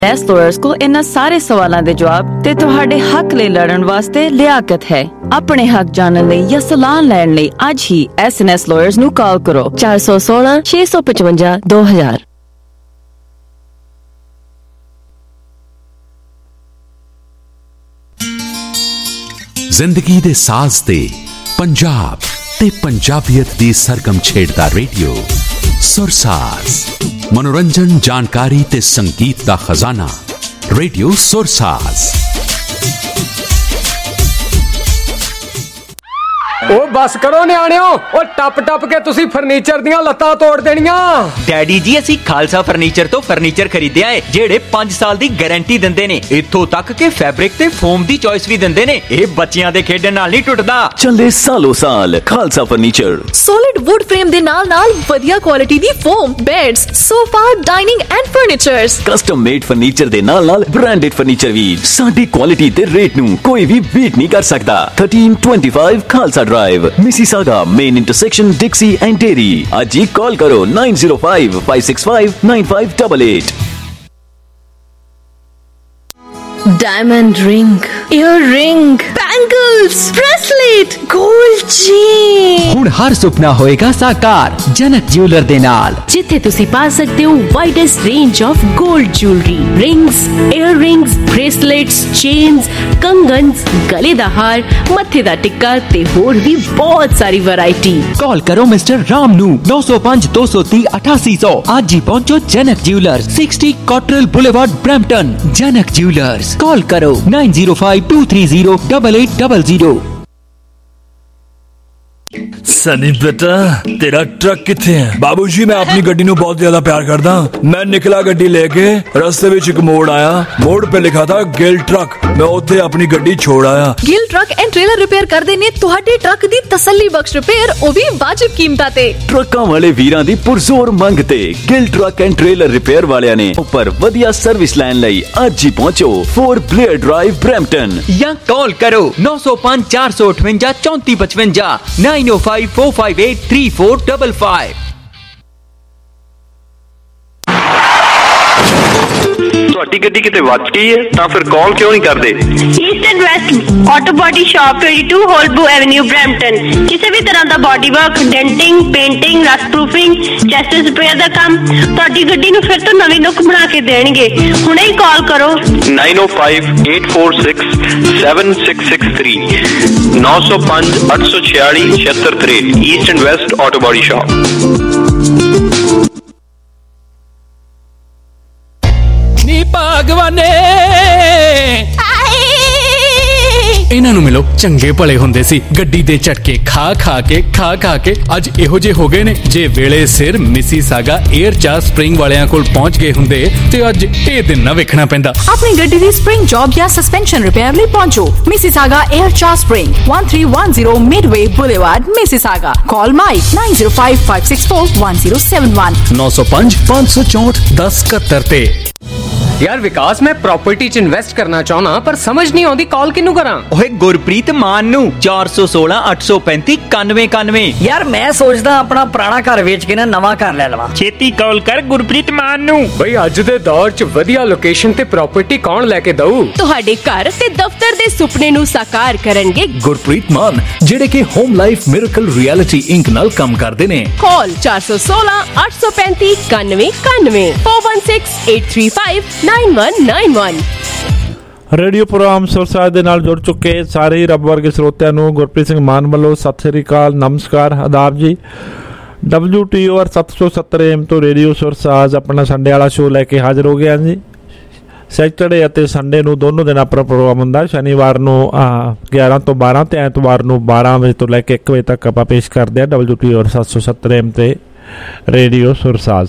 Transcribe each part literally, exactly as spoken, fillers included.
S lawyers को इन्हां सारे सवालों के जवाब ते तुहाडे हक लई लड़न वास्ते लियाकत है। अपने हक जानने लई या सलाह लैण लई अज ही एस एन एस लॉयर्स नू कॉल करो चार सौ सोलह छे सौ पचवंजा दो हजार। जिंदगी दे साज ते पंजाब ते पंजाबियत दी सरगम छेड़दा रेडियो सुरसाज। मनोरंजन, जानकारी ते संगीत दा खजाना रेडियो सुरसाज। ओ बस करो न्याणियो, ओ टप टप के तुसी फर्नीचर दियां लत्तां तोड़ देनियां। डैडी जी असी खालसा फर्नीचर तो फर्नीचर खरीदया है जेड़े पांच साल दी गारंटी दिंदे ने। इत्थों तक के फैब्रिक ते फोम दी चॉइस भी दिंदे ने। ए बच्चियां दे खेडण नाल नहीं टुटदा। चले सालों साल Khalsa furniture. Solid wood frame दे नाल नाल वधिया क्वालिटी दी foam, beds, sofa, dining and furnitures. Custom made furniture दे नाल नाल ब्रांडेड फर्नीचर भी। साडी क्वालिटी ते रेट नू कोई भी बीट नहीं कर सकदा। Thirteen twenty five Khalsa drive, Mississauga main intersection, Dixie and Derry. आज ही कॉल करो nine zero five five six five nine five double eight. Diamond ring, ear ring, bangles, bracelet, gold chain. हुण हर सुपना होएगा साकार जनक ज्वेलर दे नाल, जिथे तुसी पा सकते हो widest range of gold jewellery, rings, ear rings, bracelets, chains, कंगन्स, गले दा हार, मथे दा टिक्का ते होर भी बहुत सारी वैरायटी। कॉल करो मिस्टर राम नू नौ सौ पांच दो सौ तीस अठासी सौ। आज ही पहुंचो Janak jeweller, sixty Cottrell boulevard, Brampton. Janak jewellers, call करो nine zero five two three zero double eight double zero. Sunny बेटा तेरा ट्रक किथे है? बाबूजी मैं अपनी गड्डी नू बहुत ज्यादा प्यार करदा। मैं निकला गड्डी लेके, रास्ते विच एक मोड़ आया, मोड़ पे लिखा था गिल ट्रक। मैं उत्थे अपनी गड्डी छोड़ आया। Gill truck and trailer repair कर देने तुहाडे ट्रक दी तसल्ली बख्श रिपेयर, ओ भी वाजिब कीमतां ते। ट्रकां वाले वीरां दी पुरजोर मंग ते Gill truck and trailer repair वालियां ने ऊपर वधिया सर्विस लैन लई अज ही पहुंचो फोर ब्लेयर ड्राइव, ब्रैम्पटन। या कॉल करो नौ सौ पांच चार सौ अठवंजा चौंती पचवंजा nine O five four five eight three four double five. ਤੁਹਾਡੀ ਗੱਡੀ ਕਿਤੇ ਵੱਜ ਗਈ ਹੈ ਤਾਂ ਫਿਰ ਕਾਲ ਕਿਉਂ ਨਹੀਂ ਕਰਦੇ? East and west auto body shop by two ਹੋਲਬੂ ਐਵੇਨਿਊ, ਬਰੈਂਪਟਨ। ਕਿਸੇ ਵੀ ਤਰ੍ਹਾਂ ਦਾ body work, denting, painting, rust proofing, chassis repair ਦਾ ਕੰਮ ਤੁਹਾਡੀ ਗੱਡੀ ਨੂੰ ਫਿਰ ਤੋਂ ਨਵੀਂ ਲੁੱਕ ਬਣਾ ਕੇ ਦੇਣਗੇ। ਹੁਣੇ ਹੀ ਕਾਲ ਕਰੋ nine O five eight four six seven six six three नौ सौ पांच आठ सौ छियाली छिहत्तर तिरसठ। East and west auto body shop. नी भगवाने इन्हां नूं मिलो, चंगे भले हुंदे सी। गड्डी दे झटके खा खा के खा खा के अज इहो जे हो गए ने। जे वेले सिर मिसिसागा एयर चार्ज स्प्रिंग वालियां कोल पहुंच गए हुंदे ते अज ए दिन ना वेखना पैंदा। अपनी गड्डी दी स्प्रिंग जॉब या सस्पेंशन रिपेयर लई पहुंचो Mississauga air charge spring, one three one zero Midway boulevard, Mississauga. Call Mike nine zero five five six four one zero seven one नौ सौ पांच पांच सौ चौंठ दस इकहत्तर ते। यार विकास, मैं प्रॉपर्टी च इन्वेस्ट करना चाहना पर समझ नहीं आती कॉल किनू करा? ओए गुरप्रीत मान नू चार सौ सोलह अठ सौ पैंती कानवे कानवे। यार मैं सोचदा अपना पुराना घर बेच के ना नवा घर ले लवां। छेती कॉल कर गुरप्रीत मान नू। भाई अज दे दौर च वधिया लोकेशन ते प्रॉपर्टी कौन लेके दऊ? तुहाडे घर ते दफ्तर दे सुपने नू साकार करनगे गुरप्रीत मान, जेड़े के home life miracle realty inc नाल काम करदे ने। कॉल चार सौ सोलह आठ सौ पैंती कानवे कानवे four one six eight three five nine one nine one. Radio program Sursaaj दे नाल जुड़ चुके सारे ही रब वर्गे ਸਰੋਤਿਆਂ ਨੂੰ ਗੁਰਪ੍ਰੀਤ ਸਿੰਘ ਮਾਨ ਵੱਲੋਂ ਸਤਿ ਸ੍ਰੀ ਅਕਾਲ, ਨਮਸਕਾਰ, ਆਦਾਬ ਜੀ। ਡਬਲਯੂ ਟੀ ਓ ਆਰ ਸੱਤ ਸੌ ਸੱਤਰ ਏਮ ਤੋਂ ਰੇਡੀਓ ਸੁਰਸਾਜ ਆਪਣਾ ਸੰਡੇ ਵਾਲਾ ਸ਼ੋਅ ਲੈ ਕੇ ਹਾਜ਼ਰ ਹੋ ਗਿਆ ਜੀ। ਸੈਟਰਡੇ ਅਤੇ ਸੰਡੇ ਨੂੰ ਦੋਨੋਂ ਦਿਨ ਆਪਣਾ ਪ੍ਰੋਗਰਾਮ ਹੁੰਦਾ। ਸ਼ਨੀਵਾਰ ਨੂੰ ਗਿਆਰਾਂ ਤੋਂ ਬਾਰਾਂ ਅਤੇ ਐਤਵਾਰ ਨੂੰ ਬਾਰਾਂ ਵਜੇ ਤੋਂ ਲੈ ਕੇ ਇੱਕ ਵਜੇ ਤੱਕ ਆਪਾਂ ਪੇਸ਼ ਕਰਦੇ ਹਾਂ ਡਬਲਯੂ ਟੀ ਓ ਆਰ ਸੱਤ ਸੌ ਸੱਤਰ ਏਮ 'ਤੇ ਰੇਡੀਓ ਸੁਰਸਾਜ।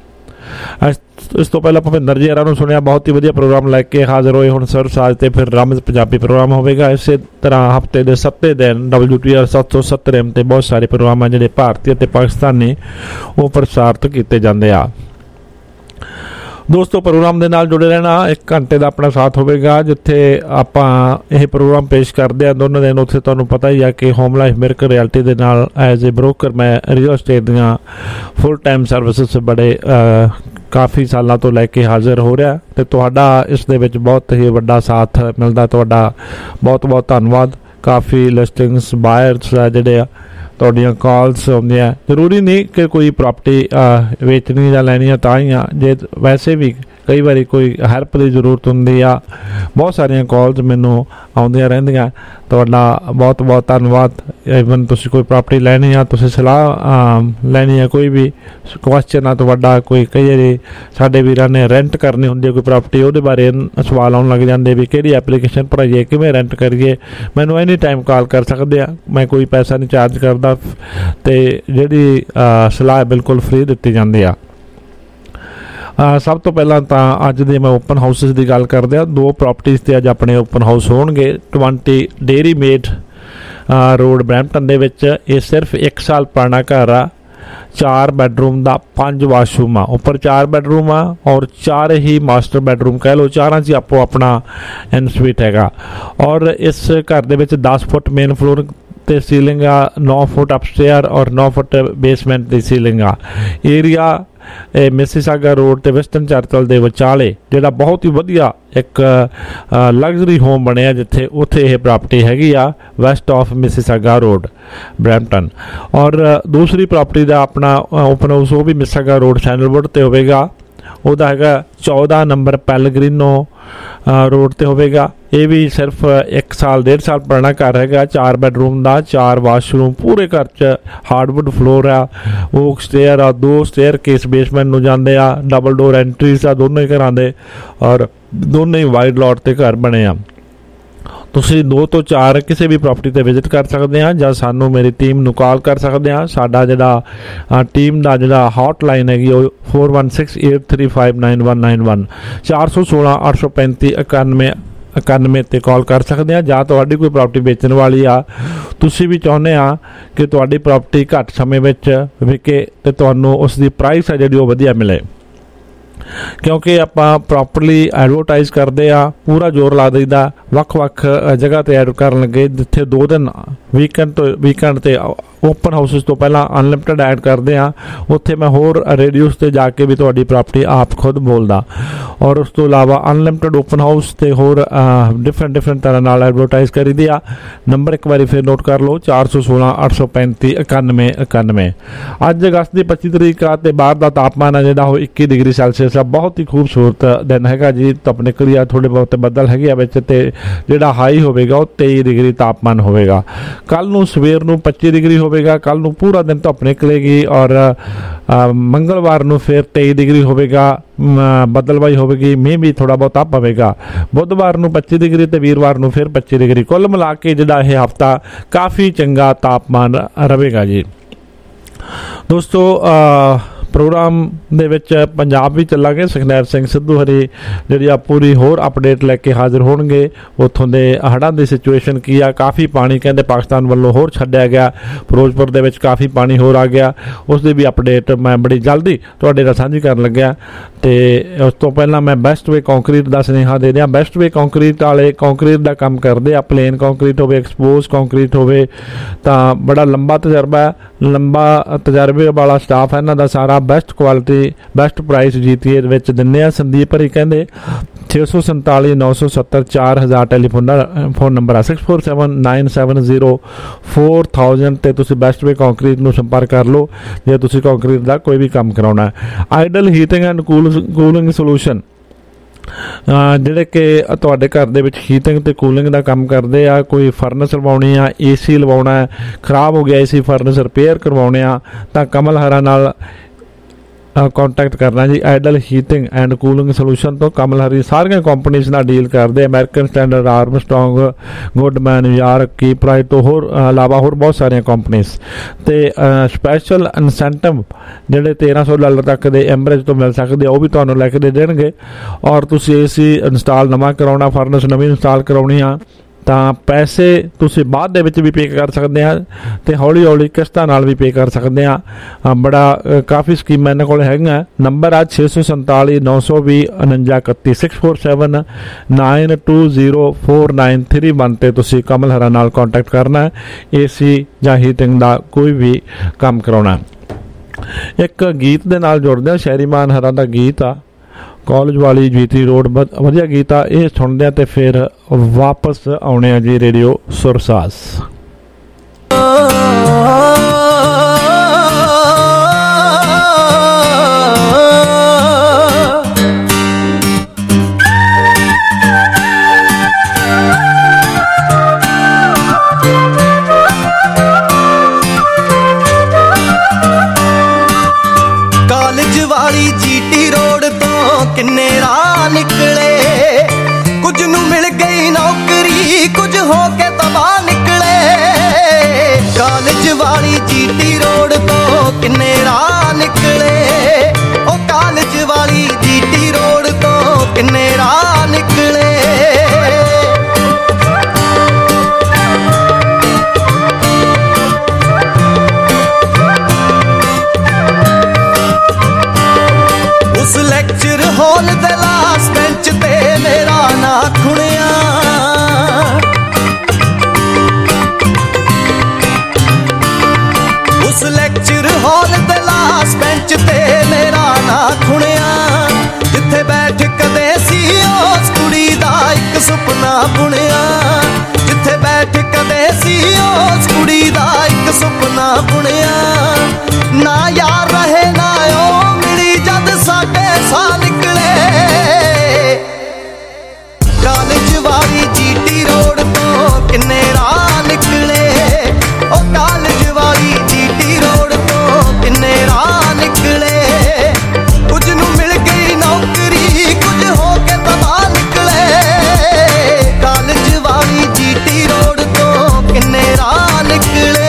ਇਸ ਤੋਂ ਪਹਿਲਾਂ ਭੁਪਿੰਦਰ ਜੀ ਹੋਰਾਂ ਨੂੰ ਸੁਣਿਆ, ਬਹੁਤ ਹੀ ਵਧੀਆ ਪ੍ਰੋਗਰਾਮ ਲੈ ਕੇ ਹਾਜ਼ਰ ਹੋਏ। ਹੁਣ ਸੁਰਸਾਜ ਤੇ ਫਿਰ ਰਮਜ਼ ਪੰਜਾਬੀ ਪ੍ਰੋਗਰਾਮ ਹੋਵੇਗਾ। ਇਸੇ ਤਰ੍ਹਾਂ ਹਫ਼ਤੇ ਦੇ ਸੱਤੇ ਦਿਨ ਡਬਲਯੂ ਟੀ ਆਰ ਸੱਤ ਸੌ ਸੱਤਰ ਐਮ 'ਤੇ ਬਹੁਤ ਸਾਰੇ ਪ੍ਰੋਗਰਾਮ ਆ ਜਿਹੜੇ ਭਾਰਤੀ ਅਤੇ ਪਾਕਿਸਤਾਨੀ ਉਹ ਪ੍ਰਸਾਰਿਤ ਕੀਤੇ ਜਾਂਦੇ ਆ। ਦੋਸਤੋ ਪ੍ਰੋਗਰਾਮ ਦੇ ਨਾਲ ਜੁੜੇ ਰਹਿਣਾ। ਇੱਕ ਘੰਟੇ ਦਾ ਆਪਣਾ ਸਾਥ ਹੋਵੇਗਾ ਜਿੱਥੇ ਆਪਾਂ ਇਹ ਪ੍ਰੋਗਰਾਮ ਪੇਸ਼ ਕਰਦੇ ਹਾਂ ਦੋਨੋਂ ਦਿਨ। ਉੱਥੇ ਤੁਹਾਨੂੰ ਪਤਾ ਹੀ ਆ ਕਿ ਹੋਮ ਲਾਈਫ ਮਿਰਕਲ ਰਿਐਲਿਟੀ ਦੇ ਨਾਲ ਐਜ਼ ਏ ਬ੍ਰੋਕਰ ਮੈਂ ਰੀਅਲ ਸਟੇਟ ਦੀਆਂ ਫੁੱਲ ਟਾਈਮ ਸਰਵਿਸਿਜ਼ ਬੜੇ ਕਾਫੀ ਸਾਲਾਂ ਤੋਂ ਲੈ ਕੇ ਹਾਜ਼ਰ ਹੋ ਰਿਹਾ ਅਤੇ ਤੁਹਾਡਾ ਇਸ ਦੇ ਵਿੱਚ ਬਹੁਤ ਹੀ ਵੱਡਾ ਸਾਥ ਮਿਲਦਾ। ਤੁਹਾਡਾ ਬਹੁਤ ਬਹੁਤ ਧੰਨਵਾਦ। ਕਾਫੀ ਲਿਸਟਿੰਗਸ ਬਾਇਰਸ ਜਿਹੜੇ ਆ ਤੁਹਾਡੀਆਂ ਕਾਲਸ ਆਉਂਦੀਆਂ। ਜ਼ਰੂਰੀ ਨਹੀਂ ਕਿ ਕੋਈ ਪ੍ਰਾਪਰਟੀ ਵੇਚਣੀ ਜਾਂ ਲੈਣੀ ਆ ਤਾਂ ਹੀ ਆ, ਜੇ ਵੈਸੇ ਵੀ ਕਈ ਵਾਰੀ ਕੋਈ ਹੈਲਪ ਦੀ ਜ਼ਰੂਰਤ ਹੁੰਦੀ ਆ। ਬਹੁਤ ਸਾਰੀਆਂ ਕਾਲਸ ਮੈਨੂੰ ਆਉਂਦੀਆਂ ਰਹਿੰਦੀਆਂ। ਤੁਹਾਡਾ ਬਹੁਤ ਬਹੁਤ ਧੰਨਵਾਦ। ਈਵਨ ਤੁਸੀਂ ਕੋਈ ਪ੍ਰਾਪਰਟੀ ਲੈਣੀ ਆ, ਤੁਸੀਂ ਸਲਾਹ ਲੈਣੀ ਆ, ਕੋਈ ਵੀ ਕੁਐਸਚਨ ਆ ਤੁਹਾਡਾ, ਕੋਈ ਕਈ ਵਾਰੀ ਸਾਡੇ ਵੀਰਾਂ ਨੇ ਰੈਂਟ ਕਰਨੀ ਹੁੰਦੀ ਹੈ ਕੋਈ ਪ੍ਰਾਪਰਟੀ, ਉਹਦੇ ਬਾਰੇ ਸਵਾਲ ਆਉਣ ਲੱਗ ਜਾਂਦੇ ਵੀ ਕਿਹੜੀ ਐਪਲੀਕੇਸ਼ਨ ਭਰਾਈਏ, ਕਿਵੇਂ ਰੈਂਟ ਕਰੀਏ, ਮੈਨੂੰ ਐਨੀ ਟਾਈਮ ਕਾਲ ਕਰ ਸਕਦੇ ਆ। ਮੈਂ ਕੋਈ ਪੈਸਾ ਨਹੀਂ ਚਾਰਜ ਕਰਦਾ ਅਤੇ ਜਿਹੜੀ ਸਲਾਹ ਬਿਲਕੁਲ ਫ੍ਰੀ ਦਿੱਤੀ ਜਾਂਦੀ ਆ। ਸਭ ਤੋਂ ਪਹਿਲਾਂ ਤਾਂ ਅੱਜ ਦੇ ਮੈਂ ਓਪਨ ਹਾਊਸਿਸ ਦੀ ਗੱਲ ਕਰਦਿਆਂ ਦੋ ਪ੍ਰੋਪਰਟੀਜ਼ 'ਤੇ ਅੱਜ ਆਪਣੇ ਓਪਨ ਹਾਊਸ ਹੋਣਗੇ। Twenty Dairymaid road Brampton ਦੇ ਵਿੱਚ। ਇਹ ਸਿਰਫ ਇੱਕ ਸਾਲ ਪੁਰਾਣਾ ਘਰ ਆ। ਚਾਰ ਬੈਡਰੂਮ ਦਾ, ਪੰਜ ਵਾਸ਼ਰੂਮ ਆ। ਉੱਪਰ ਚਾਰ ਬੈਡਰੂਮ ਆ ਔਰ ਚਾਰ ਹੀ ਮਾਸਟਰ ਬੈਡਰੂਮ ਕਹਿ ਲਓ। ਚਾਰਾਂ 'ਚ ਆਪੋ ਆਪਣਾ ਐਨ ਸਵੀਟ ਹੈਗਾ। ਔਰ ਇਸ ਘਰ ਦੇ ਵਿੱਚ ਦਸ ਫੁੱਟ ਮੇਨ ਫਲੋਰ ਤੇ ਸੀਲਿੰਗ ਆ, ਨੌ ਫੁੱਟ ਅਪਸਟੇਅਰ ਔਰ ਨੌ ਫੁੱਟ ਬੇਸਮੈਂਟ ਦੀ ਸੀਲਿੰਗ ਆ। ਏਰੀਆ ਇਹ ਮਿਸੀਸਾਗਾ ਰੋਡ ਤੇ ਵੈਸਟਰਨ ਚਰਚਲ ਦੇ ਵਿਚਾਲੇ ਜਿਹੜਾ ਬਹੁਤ ਹੀ ਵਧੀਆ ਇੱਕ ਲਗਜ਼ਰੀ ਹੋਮ ਬਣਿਆ ਜਿੱਥੇ ਉੱਥੇ ਇਹ ਪ੍ਰਾਪਰਟੀ ਹੈਗੀ ਆ west of Mississauga road Brampton. ਔਰ ਦੂਸਰੀ ਪ੍ਰਾਪਰਟੀ ਦਾ ਆਪਣਾ ਓਪਨ ਹਾਊਸ ਉਹ ਵੀ ਮਿਸੀਸਾਗਾ ਰੋਡ ਸੈਂਡਲਵੁੱਡ 'ਤੇ ਹੋਵੇਗਾ। ਉਹਦਾ ਹੈਗਾ ਚੌਦਾਂ ਨੰਬਰ ਪੈਲਗ੍ਰੀਨੋ ਰੋਡ 'ਤੇ ਹੋਵੇਗਾ। ਇਹ ਵੀ ਸਿਰਫ ਇੱਕ ਸਾਲ ਡੇਢ ਸਾਲ ਪੁਰਾਣਾ ਘਰ ਹੈਗਾ। ਚਾਰ ਬੈਡਰੂਮ ਦਾ, ਚਾਰ ਵਾਸ਼ਰੂਮ, ਪੂਰੇ ਘਰ 'ਚ ਹਾਰਡਵੁੱਡ ਫਲੋਰ ਆ, ਓਕ ਸਟੇਅਰ ਆ, ਦੋ ਸਟੇਅਰ ਕੇਸ ਬੇਸਮੈਂਟ ਨੂੰ ਜਾਂਦੇ ਆ, ਡਬਲ ਡੋਰ ਐਂਟਰੀਜ਼ ਆ ਦੋਨੋਂ ਹੀ ਘਰਾਂ ਦੇ ਔਰ ਦੋਨੋਂ ਹੀ ਵਾਈਡ ਲੋਟ 'ਤੇ ਘਰ ਬਣੇ ਆ। ਤੁਸੀਂ ਦੋ ਤੋਂ ਚਾਰ ਕਿਸੇ ਵੀ ਪ੍ਰਾਪਰਟੀ 'ਤੇ ਵਿਜ਼ਿਟ ਕਰ ਸਕਦੇ ਹਾਂ ਜਾਂ ਸਾਨੂੰ ਮੇਰੀ ਟੀਮ ਨੂੰ ਕਾਲ ਕਰ ਸਕਦੇ ਹਾਂ। ਸਾਡਾ ਜਿਹੜਾ ਟੀਮ ਦਾ ਜਿਹੜਾ ਹੌਟਲਾਈਨ ਹੈਗੀ ਉਹ four one six eight three five nine one nine one ਚਾਰ ਸੌ ਸੋਲਾਂ ਅੱਠ ਸੌ ਪੈਂਤੀ ਇਕਾਨਵੇਂ ਇਕਾਨਵੇਂ 'ਤੇ ਕਾਲ ਕਰ ਸਕਦੇ ਹਾਂ। ਜਾਂ ਤੁਹਾਡੀ ਕੋਈ ਪ੍ਰਾਪਰਟੀ ਵੇਚਣ ਵਾਲੀ ਆ, ਤੁਸੀਂ ਵੀ ਚਾਹੁੰਦੇ ਆ ਕਿ ਤੁਹਾਡੀ ਪ੍ਰਾਪਰਟੀ ਘੱਟ ਸਮੇਂ ਵਿੱਚ ਵਿਕੇ ਅਤੇ ਤੁਹਾਨੂੰ ਉਸ ਦੀ ਪ੍ਰਾਈਸ ਹੈ ਜਿਹੜੀ ਉਹ ਵਧੀਆ ਮਿਲੇ। ਕਿਉਂਕਿ ਆਪਾਂ ਪ੍ਰੋਪਰਲੀ ਐਡਵਰਟਾਈਜ਼ ਕਰਦੇ ਆ, ਪੂਰਾ ਜ਼ੋਰ ਲਾ ਦਈਦਾ। ਵੱਖ ਵੱਖ ਜਗ੍ਹਾ 'ਤੇ ਐਡ ਕਰਨ ਲੱਗੇ ਜਿੱਥੇ ਦੋ ਦਿਨ ਵੀਕਐਂਡ ਤੋਂ ਵੀਕਐਂਡ 'ਤੇ ਓਪਨ ਹਾਊਸਿਸ ਤੋਂ ਪਹਿਲਾਂ ਅਨਲਿਮਟਿਡ ਐਡ ਕਰਦੇ ਹਾਂ, ਉੱਥੇ ਮੈਂ ਹੋਰ ਰੇਡੀਓਸ 'ਤੇ ਜਾ ਕੇ ਵੀ ਤੁਹਾਡੀ ਪ੍ਰਾਪਰਟੀ ਆਪ ਖੁਦ ਬੋਲਦਾ। ਔਰ ਉਸ ਤੋਂ ਇਲਾਵਾ ਅਨਲਿਮਟਿਡ ਓਪਨ ਹਾਊਸ 'ਤੇ ਹੋਰ ਡਿਫਰੈਂਟ ਡਿਫਰੈਂਟ ਤਰ੍ਹਾਂ ਨਾਲ ਐਡਵਰਟਾਈਜ਼ ਕਰੀਦੀ ਆ। ਨੰਬਰ ਇੱਕ ਵਾਰੀ ਫਿਰ ਨੋਟ ਕਰ ਲਓ, ਚਾਰ ਸੌ ਸੋਲਾਂ ਅੱਠ ਸੌ ਪੈਂਤੀ ਇਕਾਨਵੇਂ ਇਕਾਨਵੇਂ। ਅੱਜ ਅਗਸਤ ਦੀ ਪੱਚੀ ਤਰੀਕ ਆ ਅਤੇ ਬਾਹਰ ਦਾ ਤਾਪਮਾਨ ਹੈ ਜਿਹੜਾ ਉਹ ਇੱਕੀ ਡਿਗਰੀ ਸੈਲਸੀਅਸ ਆ। ਬਹੁਤ ਹੀ ਖੂਬਸੂਰਤ ਦਿਨ ਹੈਗਾ ਜੀ। ਧੁੱਪ ਨਿਕਲੀ ਆ, ਥੋੜ੍ਹੇ ਬਹੁਤ ਬੱਦਲ ਹੈਗੇ ਆ ਵਿੱਚ ਅਤੇ ਜਿਹੜਾ ਹਾਈ ਹੋਵੇਗਾ ਉਹ ਤੇਈ ਡਿਗਰੀ ਤਾਪਮਾਨ ਹੋਵੇਗਾ। ਕੱਲ੍ਹ ਨੂੰ ਸਵੇਰ ਨੂੰ ਪੱਚੀ ਡਿਗਰੀ ਹੋਵੇਗਾ। ਕੱਲ੍ਹ ਨੂੰ ਪੂਰਾ ਦਿਨ ਧੁੱਪ ਨਿਕਲੇਗੀ ਔਰ ਮੰਗਲਵਾਰ ਨੂੰ ਫਿਰ ਤੇਈ ਡਿਗਰੀ ਹੋਵੇਗਾ, ਬੱਦਲਬਾਈ ਹੋਵੇਗੀ, ਮੀਂਹ ਵੀ ਥੋੜ੍ਹਾ ਬਹੁਤਾ ਪਵੇਗਾ। ਬੁੱਧਵਾਰ ਨੂੰ ਪੱਚੀ ਡਿਗਰੀ ਅਤੇ ਵੀਰਵਾਰ ਨੂੰ ਫਿਰ ਪੱਚੀ ਡਿਗਰੀ। ਕੁੱਲ ਮਿਲਾ ਕੇ ਜਿਹੜਾ ਇਹ ਹਫ਼ਤਾ ਕਾਫੀ ਚੰਗਾ ਤਾਪਮਾਨ ਰਹੇਗਾ ਜੀ। ਦੋਸਤੋ ਪ੍ਰੋਗਰਾਮ ਦੇ ਵਿੱਚ ਪੰਜਾਬ ਵੀ ਚੱਲਾਂਗੇ। ਸੁਖਨੈਰ ਸਿੰਘ ਸਿੱਧੂ ਹਰੀ ਜਿਹੜੀ ਆ ਪੂਰੀ ਹੋਰ ਅਪਡੇਟ ਲੈ ਕੇ ਹਾਜ਼ਰ ਹੋਣਗੇ। ਉੱਥੋਂ ਦੇ ਹੜ੍ਹਾਂ ਦੀ ਸਿਚੁਏਸ਼ਨ ਕੀ ਆ। ਕਾਫੀ ਪਾਣੀ ਕਹਿੰਦੇ ਪਾਕਿਸਤਾਨ ਵੱਲੋਂ ਹੋਰ ਛੱਡਿਆ ਗਿਆ। ਫਿਰੋਜ਼ਪੁਰ ਦੇ ਵਿੱਚ ਕਾਫੀ ਪਾਣੀ ਹੋਰ ਆ ਗਿਆ। ਉਸ ਦੀ ਵੀ ਅਪਡੇਟ ਮੈਂ ਬੜੀ ਜਲਦੀ ਤੁਹਾਡੇ ਨਾਲ ਸਾਂਝੀ ਕਰਨ ਲੱਗਿਆ। ਅਤੇ ਉਸ ਤੋਂ ਪਹਿਲਾਂ ਮੈਂ ਬੈਸਟ ਵੇ ਕੰਕਰੀਟ ਦਾ ਸੁਨੇਹਾ ਦੇ ਦਿਆਂ। ਬੈਸਟ ਵੇ ਕੰਕਰੀਟ ਵਾਲੇ ਕੰਕਰੀਟ ਦਾ ਕੰਮ ਕਰਦੇ ਆ। ਪਲੇਨ ਕੰਕਰੀਟ ਹੋਵੇ, ਐਕਸਪੋਜ਼ ਕੰਕਰੀਟ ਹੋਵੇ, ਤਾਂ ਬੜਾ ਲੰਬਾ ਤਜਰਬਾ ਹੈ, ਲੰਬਾ ਤਜਰਬੇ ਵਾਲਾ ਸਟਾਫ ਹੈ ਇਹਨਾਂ ਦਾ ਸਾਰਾ। Best quality, best price G T A ਵਿੱਚ ਦਿੰਦੇ ਆ। ਸੰਦੀਪ ਹਰੀ ਕਹਿੰਦੇ ਛੇ ਸੌ ਸੰਤਾਲੀ ਨੌ ਸੌ ਸੱਤਰ ਚਾਰ ਹਜ਼ਾਰ ਟੈਲੀਫੋਨ ਫੋਨ ਨੰਬਰ ਆ। Six four seven nine seven zero four thousand 'ਤੇ ਤੁਸੀਂ ਬੈਸਟ ਵੇ ਕੰਕਰੀਟ ਨੂੰ ਸੰਪਰਕ ਕਰ ਲਓ ਜੇ ਤੁਸੀਂ ਕੰਕਰੀਟ ਦਾ ਕੋਈ ਵੀ ਕੰਮ ਕਰਾਉਣਾ। Ideal heating and cool cooling solution ਜਿਹੜੇ ਕਿ ਤੁਹਾਡੇ ਘਰ ਦੇ ਵਿੱਚ ਹੀਟਿੰਗ ਅਤੇ ਕੂਲਿੰਗ ਦਾ ਕੰਮ ਕਰਦੇ ਆ। ਕੋਈ ਫਰਨਸ ਲਵਾਉਣੀ ਆ, ਏ ਸੀ ਲਵਾਉਣਾ, ਖਰਾਬ ਹੋ ਗਿਆ ਏ ਸੀ ਫਰਨਸ ਰਿਪੇਅਰ ਕਰਵਾਉਣੇ ਆ, ਤਾਂ ਕਮਲ ਹਰਾ ਨਾਲ कॉन्टैक्ट करना जी। Ideal heating and cooling solution तो कमल हरी सारियां कंपनीज नाल डील करते। American Standard, Armstrong, Goodman, York, Keepright तो होर अलावा होर बहुत सारिया कंपनीज ते स्पैशल इंसेंटिव जिहड़े तेरह सौ डॉलर तक दे एमरेज तो मिल सकते वो भी तुहानूं लैके दे देणगे। और तुसीं ए सी इंस्टॉल नवां कराउणा, फर्नस नवीं इंस्टॉल कराउणी आ ਤਾਂ ਪੈਸੇ ਤੁਸੀਂ ਬਾਅਦ ਦੇ ਵਿੱਚ ਵੀ ਪੇ ਕਰ ਸਕਦੇ ਆ ਤੇ ਹੌਲੀ ਹੌਲੀ ਕਿਸ਼ਤਾਂ ਨਾਲ ਵੀ ਪੇ ਕਰ ਸਕਦੇ ਆ। ਬੜਾ ਕਾਫੀ ਸਕੀਮਾਂ ਇਹਨਾਂ ਕੋਲ ਹੈਗੀਆਂ। ਨੰਬਰ ਆ ਛੇ ਸੌ ਸੰਤਾਲੀ ਨੌ ਸੌ ਵੀਹ ਉਣੰਜਾ ਇਕੱਤੀ six four seven nine two zero four nine three one 'ਤੇ ਤੁਸੀਂ ਕਮਲ ਹਰਾ ਨਾਲ ਕੰਟੈਕਟ ਕਰਨਾ ਏ ਸੀ ਜਾਂ ਹੀਟਿੰਗ ਦਾ ਕੋਈ ਵੀ ਕੰਮ ਕਰਾਉਣਾ। ਇੱਕ ਗੀਤ ਦੇ ਨਾਲ ਜੁੜਦੇ ਆ, ਸ਼ਹਿਰੀਮਾਨ ਹਰਾ ਦਾ ਗੀਤ ਆ ਕਾਲਜ ਵਾਲੀ ਜੀਟੀ ਰੋਡ, ਵਧੀਆ ਗੀਤ ਆ। ਇਹ ਸੁਣਦੇ ਆ ਤੇ ਫਿਰ ਵਾਪਸ ਆਉਣੇ ਆ ਜੀ ਰੇਡੀਓ ਸੁਰਸਾਸ। ਕਾਲਜ ਵਾਲੀ ਜੀਟੀ ਰੋਡ ਤੋਂ ਕਿੰਨੇ ਰਾਹ ਨਿਕਲੇ, ਕੁਝ ਨੂੰ ਮਿਲ ਗਈ ਨੌਕਰੀ, ਕੁਝ ਹੋ ਕੇ ਤਬਾਹ ਨਿਕਲੇ। ਕਾਲਜ ਵਾਲੀ ਜੀਟੀ ਰੋਡ ਤੋਂ ਕਿੰਨੇ ਰਾਹ ਨਿਕਲੇ, ਉਹ ਕਾਲਜ ਵਾਲੀ ਜੀਟੀ ਰੋਡ ਤੋਂ ਕਿੰਨੇ ਰਾਹ ਨਿਕਲੇ। ਉਸ ਲੈਕਚਰ ਹਾਲ ਦੇ ਲਾਸਟ ਬੈਂਚ ਤੇ ਮੇਰਾ ਨਾਂ ਖੁਣਿਆ, ਉਸ ਲੈਕਚਰ ਹਾਲ ਦੇ ਲਾਸਟ ਬੈਂਚ ਤੇ ਮੇਰਾ ਨਾਂ ਖੁਣਿਆ। ਜਿੱਥੇ ਬੈਠ ਕਦੇ ਸੀ ਉਸ ਕੁੜੀ ਦਾ ਇੱਕ ਸੁਪਨਾ ਬੁਣਿਆ, ਜਿੱਥੇ ਬੈਠ ਕਦੇ ਸੀ ਉਸ ਕੁੜੀ ਦਾ ਇੱਕ ਸੁਪਨਾ ਬੁਣਿਆ। ਨਾ ਯਾਰ ਰਹੇ ਨਾ ਉਹ ਮਿਲੀ ਜਦ ਸਾਡੇ ਸਾਹ ਨਿਕਲੇ। ਕਾਲਜ ਵਾਲੀ ਜੀਟੀ ਰੋਡ ਤੋਂ ਕਿੰਨੇ ਰਾਹ ਨਿਕਲੇ, ਉਹ ਕਾਲਜ ਵਾਲੀ ਜੀਟੀ ਰੋਡ ਤੋਂ ਕਿੰਨੇ ਰਾਹ ਨਿਕਲੇ। ਕੁਝ ਨੂੰ ਮਿਲ ਗਈ ਨੌਕਰੀ, ਕੁਝ ਹੋ ਕੇ ਤਬਾਹ ਨਿਕਲੇ। ਕਾਲਜ ਵਾਲੀ ਜੀਟੀ ਰੋਡ ਤੋਂ ਕਿੰਨੇ ਰਾਹ ਨਿਕਲੇ।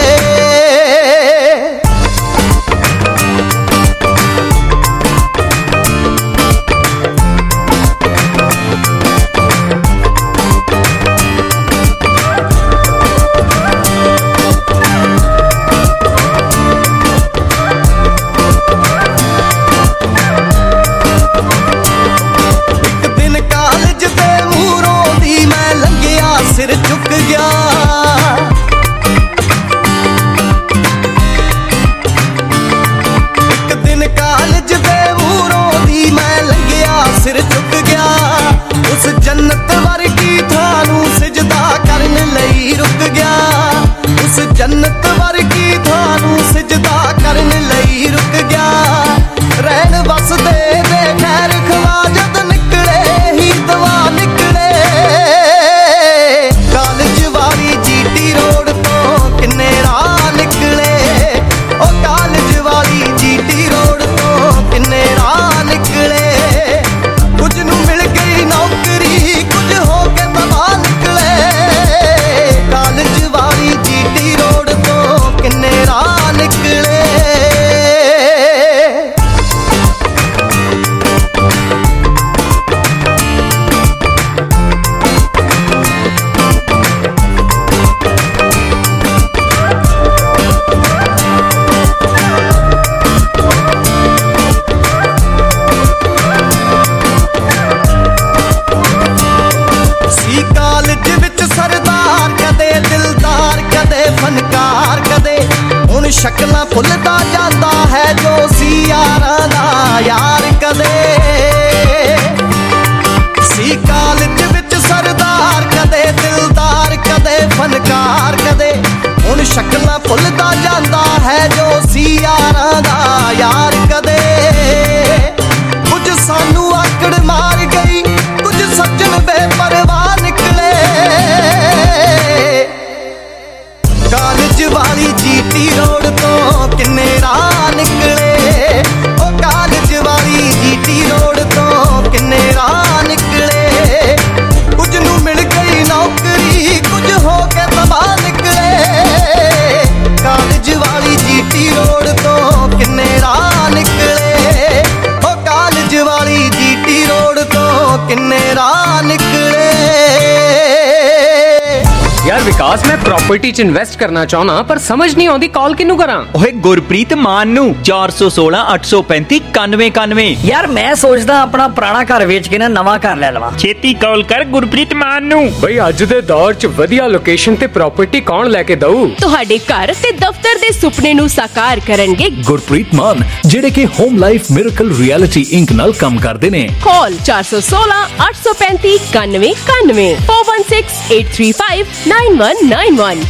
ਸਿਰ ਝੁਕ ਗਿਆ, ਇੱਕ ਦਿਨ ਕਾਲਜ ਦੇ ਮੂਹਰੋਂ ਦੀ ਮੈਂ ਲੰਘਿਆ ਸਿਰ ਝੁਕ ਗਿਆ। ਉਸ ਜੰਨਤ ਵਰਗੀ ਥਾਂ ਨੂੰ ਸਿਜਦਾ ਕਰਨ ਲਈ ਰੁਕ ਗਿਆ, ਉਸ ਜੰਨਤ ਵਰਗੀ ਥਾਂ ਨੂੰ ਸਿਜਦਾ ਕਰਨ ਲਈ ਰੁਕ ਗਿਆ। ਰਹਿਣ ਵਸਦੇ ਦੇ ਖੈਰ ਖਵਾ ਜਦ ਨਿਕਲੇ ਹੀ ਦਵਾ ਨਿਕਲੇ। ਕਾਲਜ ਵਾਲੀ ਜੀਟੀ ਰੋਡ ਤੋਂ ਕਿੰਨੇ ਰਾਹ ਨਿਕਲੇ, ਉਹ ਕਾਲਜ ਵਾਲੀ ਜੀਟੀ ਰੋਡ ਤੋਂ ਕਿੰਨੇ ਰਾਹ ਨਿਕਲੇ। ਕੁਝ ਨੂੰ ਮਿਲ ਗਈ ਨੌਕਰੀ, ਕੁਝ ਹੋ ਕੇ ਤਬਾਹ ਨਿਕਲੇ। ਕਾਲਜ ਵਾਲੀ ਜੀਟੀ ਰੋਡ ਤੋਂ ਕਿੰਨੇ ਰਾਹ ਨਿਕਲੇ। ਕਾਲਜ ਵਿੱਚ ਸਰਦਾਰ ਕਦੇ ਦਿਲਦਾਰ ਕਦੇ ਫਨਕਾਰ ਕਦੇ, ਹੁਣ ਸ਼ਕਲਾਂ ਭੁੱਲਦਾ ਜਾਂਦਾ ਹੈ ਜੋ ਸੀ ਯਾਰਾਂ ਦਾ ਯਾਰ ਕਦੇ। ਸੀ ਕਾਲਜ ਵਿੱਚ ਸਰਦਾਰ ਕਦੇ ਦਿਲਦਾਰ ਕਦੇ ਫਨਕਾਰ ਕਦੇ, ਹੁਣ ਸ਼ਕਲਾਂ ਭੁੱਲਦਾ ਜਾਂਦਾ ਹੈ ਜੋ ਸੀ ਯਾਰਾਂ ਦਾ ਯਾਰ ਕਦੇ। ਕੁਝ ਸਾਨੂੰ ਆਕੜ ਮਾਰ ਗਈ, ਕੁਝ ਸੱਜਣ ਬੇਪਰਵਾਹ ਨਿਕਲੇ। ਕਾਲਜ ਵਾਲੀ ਜੀਟੀ ਰੋਡ ਤੋਂ ਕਿੰਨੇ ਰਾਹ ਨਿਕਲੇ, ਉਹ ਕਾਲਜ ਵਾਲੀ ਜੀਟੀ ਰੋਡ ਤੋਂ ਕਿੰਨੇ ਰਾਹ ਨਿਕਲੇ। ਕੁਝ ਨੂੰ ਮਿਲ ਗਈ ਨੌਕਰੀ, ਕੁਝ ਹੋ ਕੇ ਤਬਾਹ ਨਿਕਲੇ। ਕਾਲਜ ਵਾਲੀ ਜੀਟੀ ਰੋਡ ਤੋਂ ਕਿੰਨੇ ਰਾਹ ਨਿਕਲੇ, ਉਹ ਕਾਲਜ ਵਾਲੀ ਜੀਟੀ ਰੋਡ ਤੋਂ ਕਿੰਨੇ ਰਾਹ ਨਿਕਲੇ। विकास मैं प्रॉपर्टी च इन्वेस्ट करना चाहना पर समझ नहीं आती कॉल किनू करा। ओए गुरप्रीत मान नू चार सौ सोलह अठ सौ पैंती कानवे कानवे। यार मैं सोचदा अपना पुराना घर बेच के ना नवा घर ले लवां। छेती कॉल कर गुरप्रीत मान नू। बई अज दे दौर च वधिया लोकेशन ते प्रॉपर्टी कौन लेके दऊ। ਤੁਹਾਡੇ ਘਰ ਤੇ ਦਫ਼ਤਰ ਦੇ ਸੁਪਨੇ ਨੂੰ ਸਾਕਾਰ ਕਰਨਗੇ ਗੁਰਪ੍ਰੀਤ ਮਾਨ, ਜਿਹੜੇ ਕਿ home life miracle realty inc ਨਾਲ ਕੰਮ ਕਰਦੇ ਨੇ। ਕਾਲ ਚਾਰ ਸੌ ਸੋਲਹ ਅੱਠ ਸੌ ਪੈਂਤੀ ਇਕਾਨਵੇਂ ਇਕਾਨਵੇਂ four one six eight three five nine one nine one।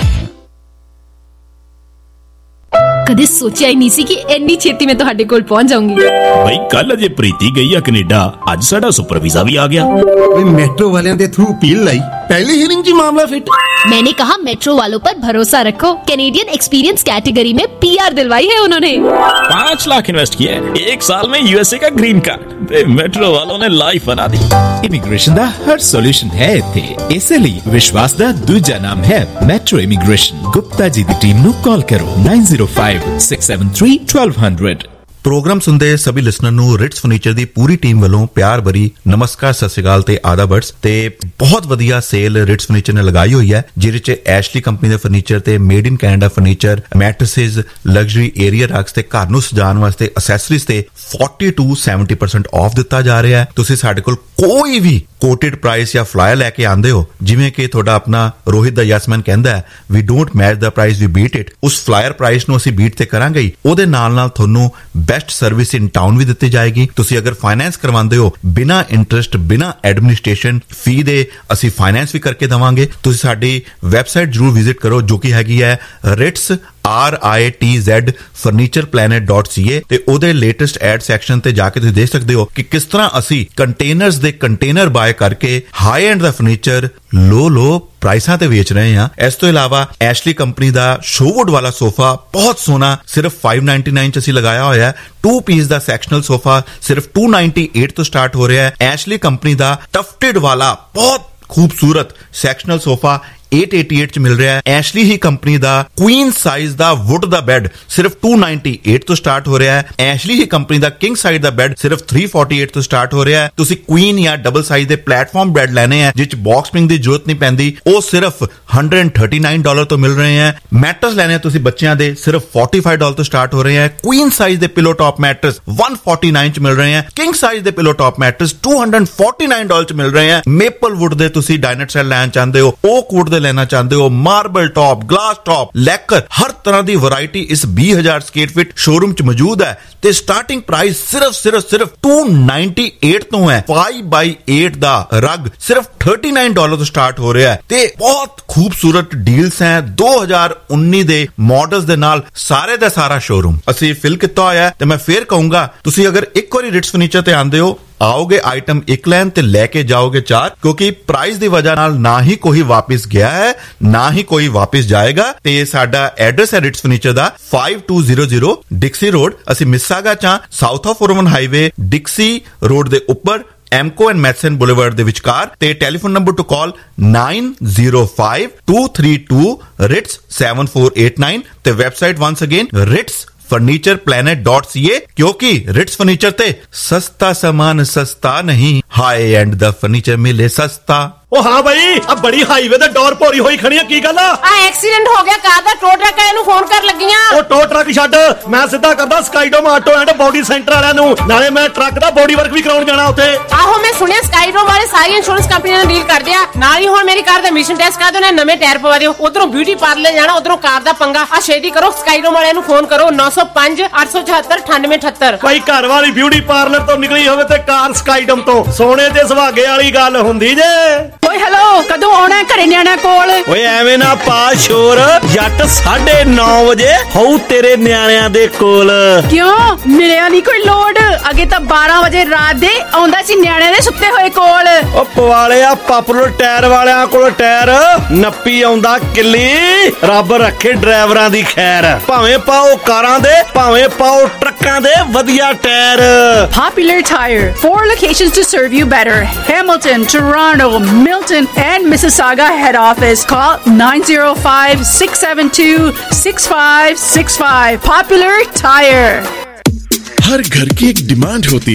ਕਦੇ ਸੋਚਿਆ ਹੀ ਨਹੀਂ ਸੀ ਕਿ ਇੰਨੀ ਛੇਤੀ ਮੈਂ ਤੁਹਾਡੇ ਕੋਲ ਪਹੁੰਚ ਜਾਊਂਗੀ। ਭਾਈ ਕੱਲ ਅਜੇ ਪ੍ਰੀਤੀ ਗਈ ਆ ਕੈਨੇਡਾ, ਅੱਜ ਸਾਡਾ ਸੁਪਰ ਵੀਜ਼ਾ ਵੀ ਆ ਗਿਆ। ਵੇ ਮੈਟਰੋ ਵਾਲਿਆਂ ਦੇ ਥਰੂ ਅਪੀਲ ਲਈ पहली हियरिंग जी मामला फिट। मैंने कहा मेट्रो वालों पर भरोसा रखो। कैनेडियन एक्सपीरियंस कैटेगरी में पीआर दिलवाई है उन्होंने। पांच लाख इन्वेस्ट किए, एक साल में यूएसए का ग्रीन कार्ड। मेट्रो वालों ने लाइफ बना दी। इमिग्रेशन दा हर सॉल्यूशन है इत्थे, इसलिए विश्वास दा दूजा नाम है मेट्रो इमिग्रेशन। गुप्ता जी दी टीम नू कॉल करो nine zero five six seven three one two zero zero। Program ਸੁਣਦੇ ਸਭੀ ਲਿਸਨਰ ਨੂੰ ਰਿਟਸ ਫਰਨੀਚਰ ਦੀ ਪੂਰੀ ਟੀਮ ਵੱਲੋਂ ਪਿਆਰ ਭਰੀ ਨਮਸਕਾਰ, ਸਤਿ ਸ਼੍ਰੀ ਅਕਾਲ ਤੇ ਆਦਾਬਰਸ। ਤੇ ਬਹੁਤ ਵਧੀਆ ਸੇਲ ਰਿਟਸ ਫਰਨੀਚਰ ਨੇ ਲਗਾਈ ਹੋਈ ਹੈ, ਜਿਹਦੇ ਚ ਐਸ਼ਲੀ ਕੰਪਨੀ ਦੇ ਫਰਨੀਚਰ ਤੇ made in Canada furniture, mattresses, luxury area rugs ਤੇ ਘਰ ਨੂੰ ਸਜਾਉਣ ਵਾਸਤੇ ਅਸੈਸਰੀਜ਼ ਤੇ forty to seventy percent off ਦਿੱਤਾ ਜਾ ਰਿਹਾ ਹੈ। ਤੁਸੀਂ ਸਾਡੇ ਕੋਲ ਕੋਈ ਵੀ ਕੋਟਡ ਪ੍ਰਾਈਸ ਜਾਂ ਫਲਾਇਰ ਲੈ ਕੇ ਆਂਦੇ ਹੋ, ਜਿਵੇਂ ਕਿ ਤੁਹਾਡਾ ਆਪਣਾ ਰੋਹਿਤ ਦਾ ਯਸਮਨ ਕਹਿੰਦਾ ਹੈ, we don't match the price, we beat it. ਉਸ ਫਲਾਇਰ ਪ੍ਰਾਈਸ ਨੂੰ ਅਸੀਂ ਬੀਟ ਤੇ ਕਰਾਂਗੇ ਹੀ। ਉਹਦੇ ਨਾਲ ਨਾਲ ਤੁਹਾਨੂੰ ਬੈਸਟ ਸਰਵਿਸ ਇਨ ਟਾਊਨ ਵੀ ਦਿੱਤੀ ਜਾਏਗੀ। ਤੁਸੀਂ ਅਗਰ ਫਾਈਨੈਂਸ ਕਰਵਾਉਂਦੇ ਹੋ, ਬਿਨਾਂ ਇੰਟਰਸਟ, ਬਿਨਾਂ ਐਡਮਿਨਿਸਟ੍ਰੇਸ਼ਨ ਫੀ ਦੇ ਅਸੀਂ ਫਾਈਨੈਂਸ ਵੀ ਕਰਕੇ ਦੇਵਾਂਗੇ। ਤੁਸੀਂ ਸਾਡੀ ਵੈਬਸਾਈਟ ਜ਼ਰੂਰ ਵਿਜ਼ਿਟ ਕਰੋ, ਜੋ ਕਿ ਹੈਗੀ ਹੈ Ritz R I T Z furniture planet dot C A, ਤੇ ਉਹਦੇ ਲੇਟੈਸਟ ਐਡ ਸੈਕਸ਼ਨ ਤੇ ਜਾ ਕੇ ਤੁਸੀਂ ਦੇਖ ਸਕਦੇ ਹੋ ਕਿ ਕਿਸ ਤਰ੍ਹਾਂ ਅਸੀਂ ਕੰਟੇਨਰਸ ਦੇ ਕੰਟੇਨਰ ਬਾਏ ਕਰਕੇ ਹਾਈ ਐਂਡ ਦਾ ਫਰਨੀਚਰ ਲੋ ਲੋ ਪ੍ਰਾਈਸਾਂ ਤੇ ਵੇਚ ਰਹੇ ਹਾਂ। ਇਸ ਤੋਂ ਇਲਾਵਾ ਐਸ਼ਲੀ ਕੰਪਨੀ ਦਾ ਸ਼ੋਵੁੱਡ ਵਾਲਾ ਸੋਫਾ ਬਹੁਤ ਸੋਹਣਾ ਸਿਰਫ five ninety-nine ਚ ਅਸੀਂ ਲਗਾਇਆ ਹੋਇਆ ਹੈ। ਟੂ ਪੀਸ ਦਾ ਸੈਕਸ਼ਨਲ ਸੋਫਾ ਸਿਰਫ two ninety-eight ਤੋਂ ਸਟਾਰਟ ਹੋ ਰਿਹਾ ਹੈ। ਐਸ਼ਲੀ ਕੰਪਨੀ ਦਾ ਟਫਟਡ ਵਾਲਾ ਬਹੁਤ ਖੂਬਸੂਰਤ ਸੈਕਸ਼ਨਲ ਸੋਫਾ eight eighty-eight ਚ ਮਿਲ ਰਿਹਾ ਹੈ। ਐਸ਼ਲੀ ਹੀ ਕੰਪਨੀ ਦਾ ਕੁਈਨ ਸਾਈਜ਼ ਦਾ ਵੁੱਡ ਦਾ ਬੈੱਡ ਸਿਰਫ two ninety-eight ਤੋਂ ਸਟਾਰਟ ਹੋ ਰਿਹਾ ਹੈ। ਐਸ਼ਲੀ ਹੀ ਕੰਪਨੀ ਦਾ ਕਿੰਗ ਸਾਈਜ਼ ਦਾ ਬੈੱਡ ਸਿਰਫ three forty-eight ਤੋਂ ਸਟਾਰਟ ਹੋ ਰਿਹਾ ਹੈ। ਤੁਸੀਂ ਕੁਈਨ ਜਾਂ ਡਬਲ ਸਾਈਜ਼ ਦੇ ਪਲੇਟਫਾਰਮ ਬੈੱਡ ਲੈਣੇ ਆ, ਜਿਸ ਚ ਬਾਕਸ ਸਪ੍ਰਿੰਗ ਦੀ ਜ਼ਰੂਰਤ ਨਹੀਂ ਪੈਂਦੀ, ਉਹ ਸਿਰਫ one hundred thirty-nine ਡਾਲਰ ਤੋਂ ਮਿਲ ਰਹੇ ਹੈ। ਮੈਟਰਸ ਲੈਣੇ ਤੁਸੀਂ ਬੱਚਿਆਂ ਦੇ ਸਿਰਫ forty-five ਡਾਲਰ ਤੋਂ ਸਟਾਰਟ ਹੋ ਰਹੇ ਹੈ। ਕੁਈਨ ਸਾਈਜ਼ ਦੇ pillow top mattress one forty-nine ਚ ਮਿਲ ਰਹੇ ਹੈ। ਕਿੰਗ ਸਾਈਜ਼ ਦੇ pillow top mattress two forty-nine dollar ਚ ਮਿਲ ਰਹੇ ਹੈ। ਮੇਪਲ ਵੁੱਡ ਦੇ ਤੁਸੀਂ ਡਾਈਨਰ ਸੈੱਟ ਲੈਣਾ ਚਾਹੁੰਦੇ ਹੋ, ਓਕ ਵੁੱਡ ਦੇ ਲੈਣਾ ਚਾਹੁੰਦੇ ਹੋ, marble top, glass top, lacquer, ਹਰ ਤਰ੍ਹਾਂ ਦੀ ਵੈਰਾਈਟੀ ਇਸ twenty thousand square feet showroom ਚ ਮੌਜੂਦ ਹੈ। ਤੇ ਸਟਾਰਟਿੰਗ ਪ੍ਰਾਈਸ ਸਿਰਫ ਸਿਰਫ ਸਿਰਫ two ninety-eight ਤੋਂ ਹੈ। five by eight ਦਾ ਰਗ ਸਿਰਫ thirty-nine ਡਾਲਰ ਤੋਂ ਸਟਾਰਟ ਹੋ ਰਿਹਾ ਹੈ। ਤੇ ਬਹੁਤ ਖੂਬਸੂਰਤ ਡੀਲਸ ਹੈ twenty nineteen ਦੇ ਮਾਡਲਸ ਦੇ ਨਾਲ। ਸਾਰੇ ਦਾ ਸਾਰਾ ਸ਼ੋਰੂਮ ਅਸੀਂ ਫਿਲ ਕੀਤਾ ਹੋਇਆ ਹੈ। ਤੇ ਮੈਂ ਫੇਰ ਕਹੂੰਗਾ, ਤੁਸੀਂ ਅਗਰ ਇੱਕ ਵਾਰੀ ਰਿਟਸ ਫਰਨੀਚਰ ਤੇ ਆਂਦੇ ਹੋ, आओगे आइटम एक ਲੈਣ ਤੇ ਲੈ ਕੇ ਜਾਓਗੇ ਚਾਰ, ਕਿਉਂਕਿ ਪ੍ਰਾਈਸ ਦੀ ਵਜ੍ਹਾ ਨਾਲ ਨਾ ਹੀ ਕੋਈ ਵਾਪਸ ਗਿਆ ਹੈ, ਨਾ ਹੀ ਕੋਈ ਵਾਪਸ ਜਾਏਗਾ। ਤੇ ਸਾਡਾ ਐਡਰੈਸ ਹੈ ਰਿਟਸ ਫਰਨੀਚਰ ਦਾ five two zero zero Dixie road, ਅਸੀਂ ਮਿਸਾਗਾ ਚ south of four oh one highway Dixie road ਦੇ ਉੱਪਰ ਐਮਕੋ ਐਂਡ ਮੈਥਸਨ ਬੁਲੇਵਾਰਡ ਦੇ ਵਿਚਕਾਰ। ਤੇ telephone number to call nine zero five two three two Ritz seven four eight nine ਤੇ website once again Ritz furniture planet dot C A, क्योंकि Ritz furniture ते सस्ता सामान सस्ता नहीं, हाई एंड द फर्नीचर मिले सस्ता। ओ हाँ भाई, अब बड़ी हाईवे ते डोर भोरी होई खड़ी है, की गल आ? एक्सीडेंट हो गया कार दा, टो ट्रक वाले नु फोन कर लगियां। ओ टो ट्रक छੱਡ, मैं सिद्धा करदा Skydome auto and body centre वाਲਿਆਂ ਨੂੰ, ਨਾਲੇ ਮੈਂ ਟਰੱਕ ਦਾ ਬੋਡੀ ਵਰਕ ਵੀ ਕਰਾਉਣ ਜਾਣਾ ਉੱਥੇ। ਆਹੋ ਮੈਂ ਸੁਣਿਆ ਸਕਾਈਡੋਮ ਵਾਲੇ ਸਾਰੀ ਇੰਸ਼ੋਰੈਂਸ ਕੰਪਨੀਆਂ ਨਾਲ ਡੀਲ ਕਰਦੇ ਆ। ਨਾਲ ਹੀ ਹੁਣ ਮੇਰੀ ਕਾਰ ਦਾ ਮਿਸ਼ਨ ਟੈਸਟ ਕਰ ਦੋ, ਨਵੇਂ ਟਾਇਰ ਪਵਾ ਦਿਓ। ਉਧਰੋਂ ਬਿਊਟੀ ਪਾਰਲਰ ਜਾਣਾ, ਉਧਰੋਂ ਕਾਰ ਦਾ ਪੰਗਾ। ਆ ਛੇਤੀ ਕਰੋ, ਸਕਾਈਡੋਮ ਵਾਲਿਆਂ ਨੂੰ ਫੋਨ ਕਰੋ nine oh five eight seven seven eight nine eight eight। ਭਾਈ ਘਰ ਵਾਲੀ ਬਿਊਟੀ ਪਾਰਲਰ ਤੋਂ ਨਿਕਲੀ ਹੋਵੇ ਤੇ ਕਾਰ ਸਕਾਈਡੋਮ ਤੋਂ, ਸੋਨੇ ਤੇ ਸੁਹਾਗੇ ਵਾਲੀ ਗੱਲ ਹੁੰਦੀ ਜੇ। ਓਏ ਹੈਲੋ, ਕਦੋਂ ਆਉਣਾ ਘਰੇ ਨਿਆਣਿਆਂ ਕੋਲ? ਓਏ ਐਵੇਂ ਨਾ ਪਾ ਸ਼ੋਰ, ਜੱਟ ਸਾਢੇ ਨੌ ਵਜੇ ਹੋਊ ਤੇਰੇ ਨਿਆਣਿਆਂ ਦੇ ਕੋਲ। ਕਿਉਂ ਮਿਲਿਆ ਨਹੀਂ ਕੋਈ ਲੋਡ? ਅੱਗੇ ਤਾਂ ਬਾਰਾਂ ਵਜੇ ਰਾਤ ਦੇ ਆਉਂਦਾ ਸੀ ਨਿਆਣਿਆਂ ਦੇ ਸੁੱਤੇ ਹੋਏ ਕੋਲ। ਓ ਪਵਾਲਿਆ ਪਾਪੂਲਰ ਟਾਇਰ ਵਾਲਿਆਂ ਕੋਲ ਟਾਇਰ ਨੱਪੀ ਆਉਂਦਾ ਕਿੱਲੀ, ਰੱਬ ਰੱਖੇ ਡਰਾਈਵਰਾਂ ਦੀ ਖੈਰ। ਭਾਵੇਂ ਪਾਓ ਕਾਰਾਂ ਦੇ, ਭਾਵੇਂ ਪਾਓ ਟਰੱਕਾਂ ਦੇ ਵਧੀਆ tyre. Popular Tire, four locations to serve you better. Hamilton, Toronto, Milton and Mississauga head office. Call nine zero five six seven two six five six five. Popular Tire. हर घर की एक डिमांड होती है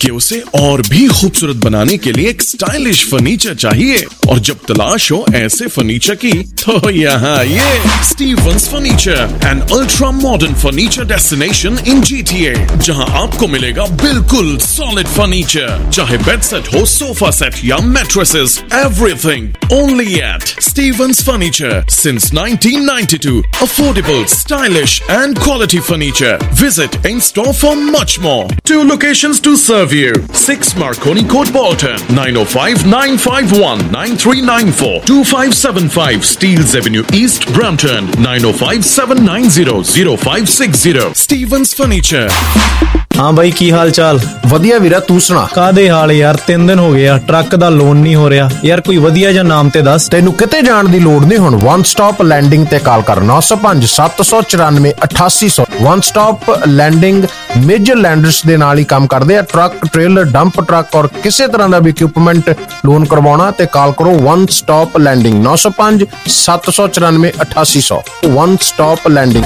कि उसे और भी खूबसूरत बनाने के लिए एक स्टाइलिश फर्नीचर चाहिए, और जब तलाश हो ऐसे फर्नीचर की तो यहाँ ये Stevens furniture, an ultra modern furniture destination in GTA, जहाँ आपको मिलेगा बिल्कुल सॉलिड फर्नीचर, चाहे बेड सेट हो, सोफा सेट या mattresses, everything only at Stevens furniture since nineteen ninety two. Affordable, stylish and quality furniture. Visit in store for much more. Two locations to serve you. six Marconi Court, Bolton. nine oh five, nine five one, nine three nine four. two five seven five Steeles Avenue East, Brampton. nine oh five, seven nine zero, zero five six zero. Stevens Furniture. हाँ ਬਾਈ, ਕੀ ਹਾਲ ਚਾਲ? ਵਧੀਆ ਵੀਰਾ, ਤੂੰ ਸੁਣਾ? ਕਾਦੇ ਹਾਲ ਯਾਰ, ਤਿੰਨ ਦਿਨ ਹੋ ਗਏ ਆ, ਟਰੱਕ ਦਾ ਲੋਨ ਨਹੀਂ ਹੋ ਰਿਹਾ ਯਾਰ, ਕੋਈ ਵਧੀਆ ਜਿਹਾ ਨਾਮ ਤੇ ਦੱਸ। ਤੈਨੂੰ ਕਿਤੇ ਜਾਣ ਦੀ ਲੋੜ ਨਹੀਂ, ਹੁਣ ਵਨ ਸਟਾਪ ਲੈਂਡਿੰਗ ਤੇ ਕਾਲ ਕਰ ਨੌ ਸੌ ਪੰਜ ਸੱਤ ਸੌ ਚੁਰਾਨਵੇਂ ਅਠਾਸੀ ਸੌ। One stop lending major lenders ਦੇ ਨਾਲ ਹੀ ਕੰਮ ਕਰਦੇ ਆ, ਟਰੱਕ, ਟ੍ਰੇਲਰ, ਡੰਪ ਟਰੱਕ ਔਰ ਕਿਸੇ ਤਰ੍ਹਾਂ ਦਾ ਵੀ ਇਕਵਿਪਮੈਂਟ ਲੋਨ ਕਰਵਾਉਣਾ ਤੇ ਕਾਲ ਕਰੋ ਵਨ ਸਟਾਪ ਲੈਂਡਿੰਗ ਨੌ ਸੌ ਪੰਜ ਸੱਤ ਸੌ ਚੁਰਾਨਵੇਂ ਅਠਾਸੀ ਸੌ। One stop lending.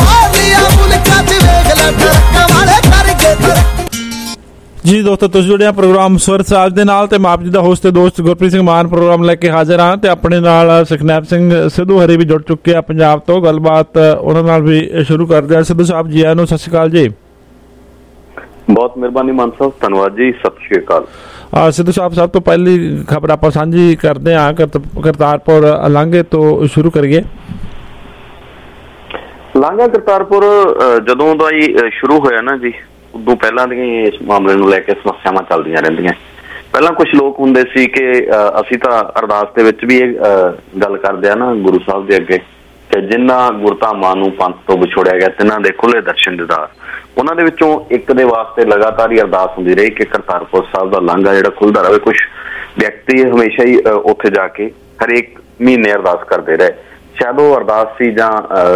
ਜੀ ਦੋਸਤੋ, ਤੁਸੀਂ ਜੁੜਿਆ ਪ੍ਰੋਗਰਾਮ ਸੁਰ ਸਾਜ ਦੇ ਨਾਲ ਤੇ ਮੈਂ ਆਪ ਜੀ ਦਾ ਹੋਸਟ ਤੇ ਦੋਸਤ ਗੁਰਪ੍ਰੀਤ ਸਿੰਘ ਮਾਨ ਪ੍ਰੋਗਰਾਮ ਲੈ ਕੇ ਹਾਜ਼ਰ ਹਾਂ ਤੇ ਆਪਣੇ ਨਾਲ ਸੁਖਨੈਪ ਸਿੰਘ ਸਿੱਧੂ ਹਰੀ ਵੀ ਜੁੜ ਚੁੱਕੇ ਆ ਪੰਜਾਬ ਤੋਂ। ਗੱਲਬਾਤ ਉਹਨਾਂ ਨਾਲ ਵੀ ਸ਼ੁਰੂ ਕਰਦੇ ਹਾਂ। ਸਿੱਧੂ ਸਾਹਿਬ ਜੀ ਆਇਆਂ ਨੂੰ, ਸਤਿ ਸ਼੍ਰੀ ਅਕਾਲ ਜੀ। ਬਹੁਤ ਮਿਹਰਬਾਨੀ ਮਾਨ ਸਾਹਿਬ, ਧੰਨਵਾਦ ਜੀ, ਸਤਿ ਸ਼੍ਰੀ ਅਕਾਲ। ਸਿੱਧੂ ਸਾਹਿਬ, ਸਭ ਤੋਂ ਪਹਿਲੀ ਖਬਰ ਆਪਾਂ ਸਾਂਝੀ ਕਰਦੇ ਹਾਂ, ਕਰਤਾਰਪੁਰ ਲਾਂਘੇ ਤੋਂ ਸ਼ੁਰੂ ਕਰੀਏ। ਲਾਂਘਾ ਕਰਤਾਰਪੁਰ ਜਦੋਂ ਦਾ ਹੀ ਸ਼ੁਰੂ ਹੋਇਆ ਨਾ ਜੀ, ਉਦੋਂ ਪਹਿਲਾਂ ਦੀਆਂ ਇਸ ਮਾਮਲੇ ਨੂੰ ਲੈ ਕੇ ਸਮੱਸਿਆਵਾਂ ਚੱਲਦੀਆਂ ਰਹਿੰਦੀਆਂ। ਪਹਿਲਾਂ ਕੁਝ ਲੋਕ ਹੁੰਦੇ ਸੀ ਕਿ ਅਸੀਂ ਤਾਂ ਅਰਦਾਸ ਦੇ ਵਿੱਚ ਵੀ ਇਹ ਗੱਲ ਕਰਦੇ ਆ ਨਾ ਗੁਰੂ ਸਾਹਿਬ ਦੇ ਅੱਗੇ ਕਿ ਜਿਨ੍ਹਾਂ ਗੁਰਧਾਮਾਂ ਨੂੰ ਪੰਥ ਤੋਂ ਵਿਛੋੜਿਆ ਗਿਆ ਤਿੰਨਾਂ ਦੇ ਖੁੱਲੇ ਦਰਸ਼ਨ ਦੀਦਾਰ। ਉਹਨਾਂ ਦੇ ਵਿੱਚੋਂ ਇੱਕ ਦੇ ਵਾਸਤੇ ਲਗਾਤਾਰ ਹੀ ਅਰਦਾਸ ਹੁੰਦੀ ਰਹੀ ਕਿ ਕਰਤਾਰਪੁਰ ਸਾਹਿਬ ਦਾ ਲਾਂਘਾ ਜਿਹੜਾ ਖੁੱਲਦਾ ਰਹੇ। ਕੁਝ ਵਿਅਕਤੀ ਹਮੇਸ਼ਾ ਹੀ ਉੱਥੇ ਜਾ ਕੇ ਹਰੇਕ ਮਹੀਨੇ ਅਰਦਾਸ ਕਰਦੇ ਰਹੇ। ਸ਼ਾਇਦ ਉਹ ਅਰਦਾਸ ਸੀ ਜਾਂ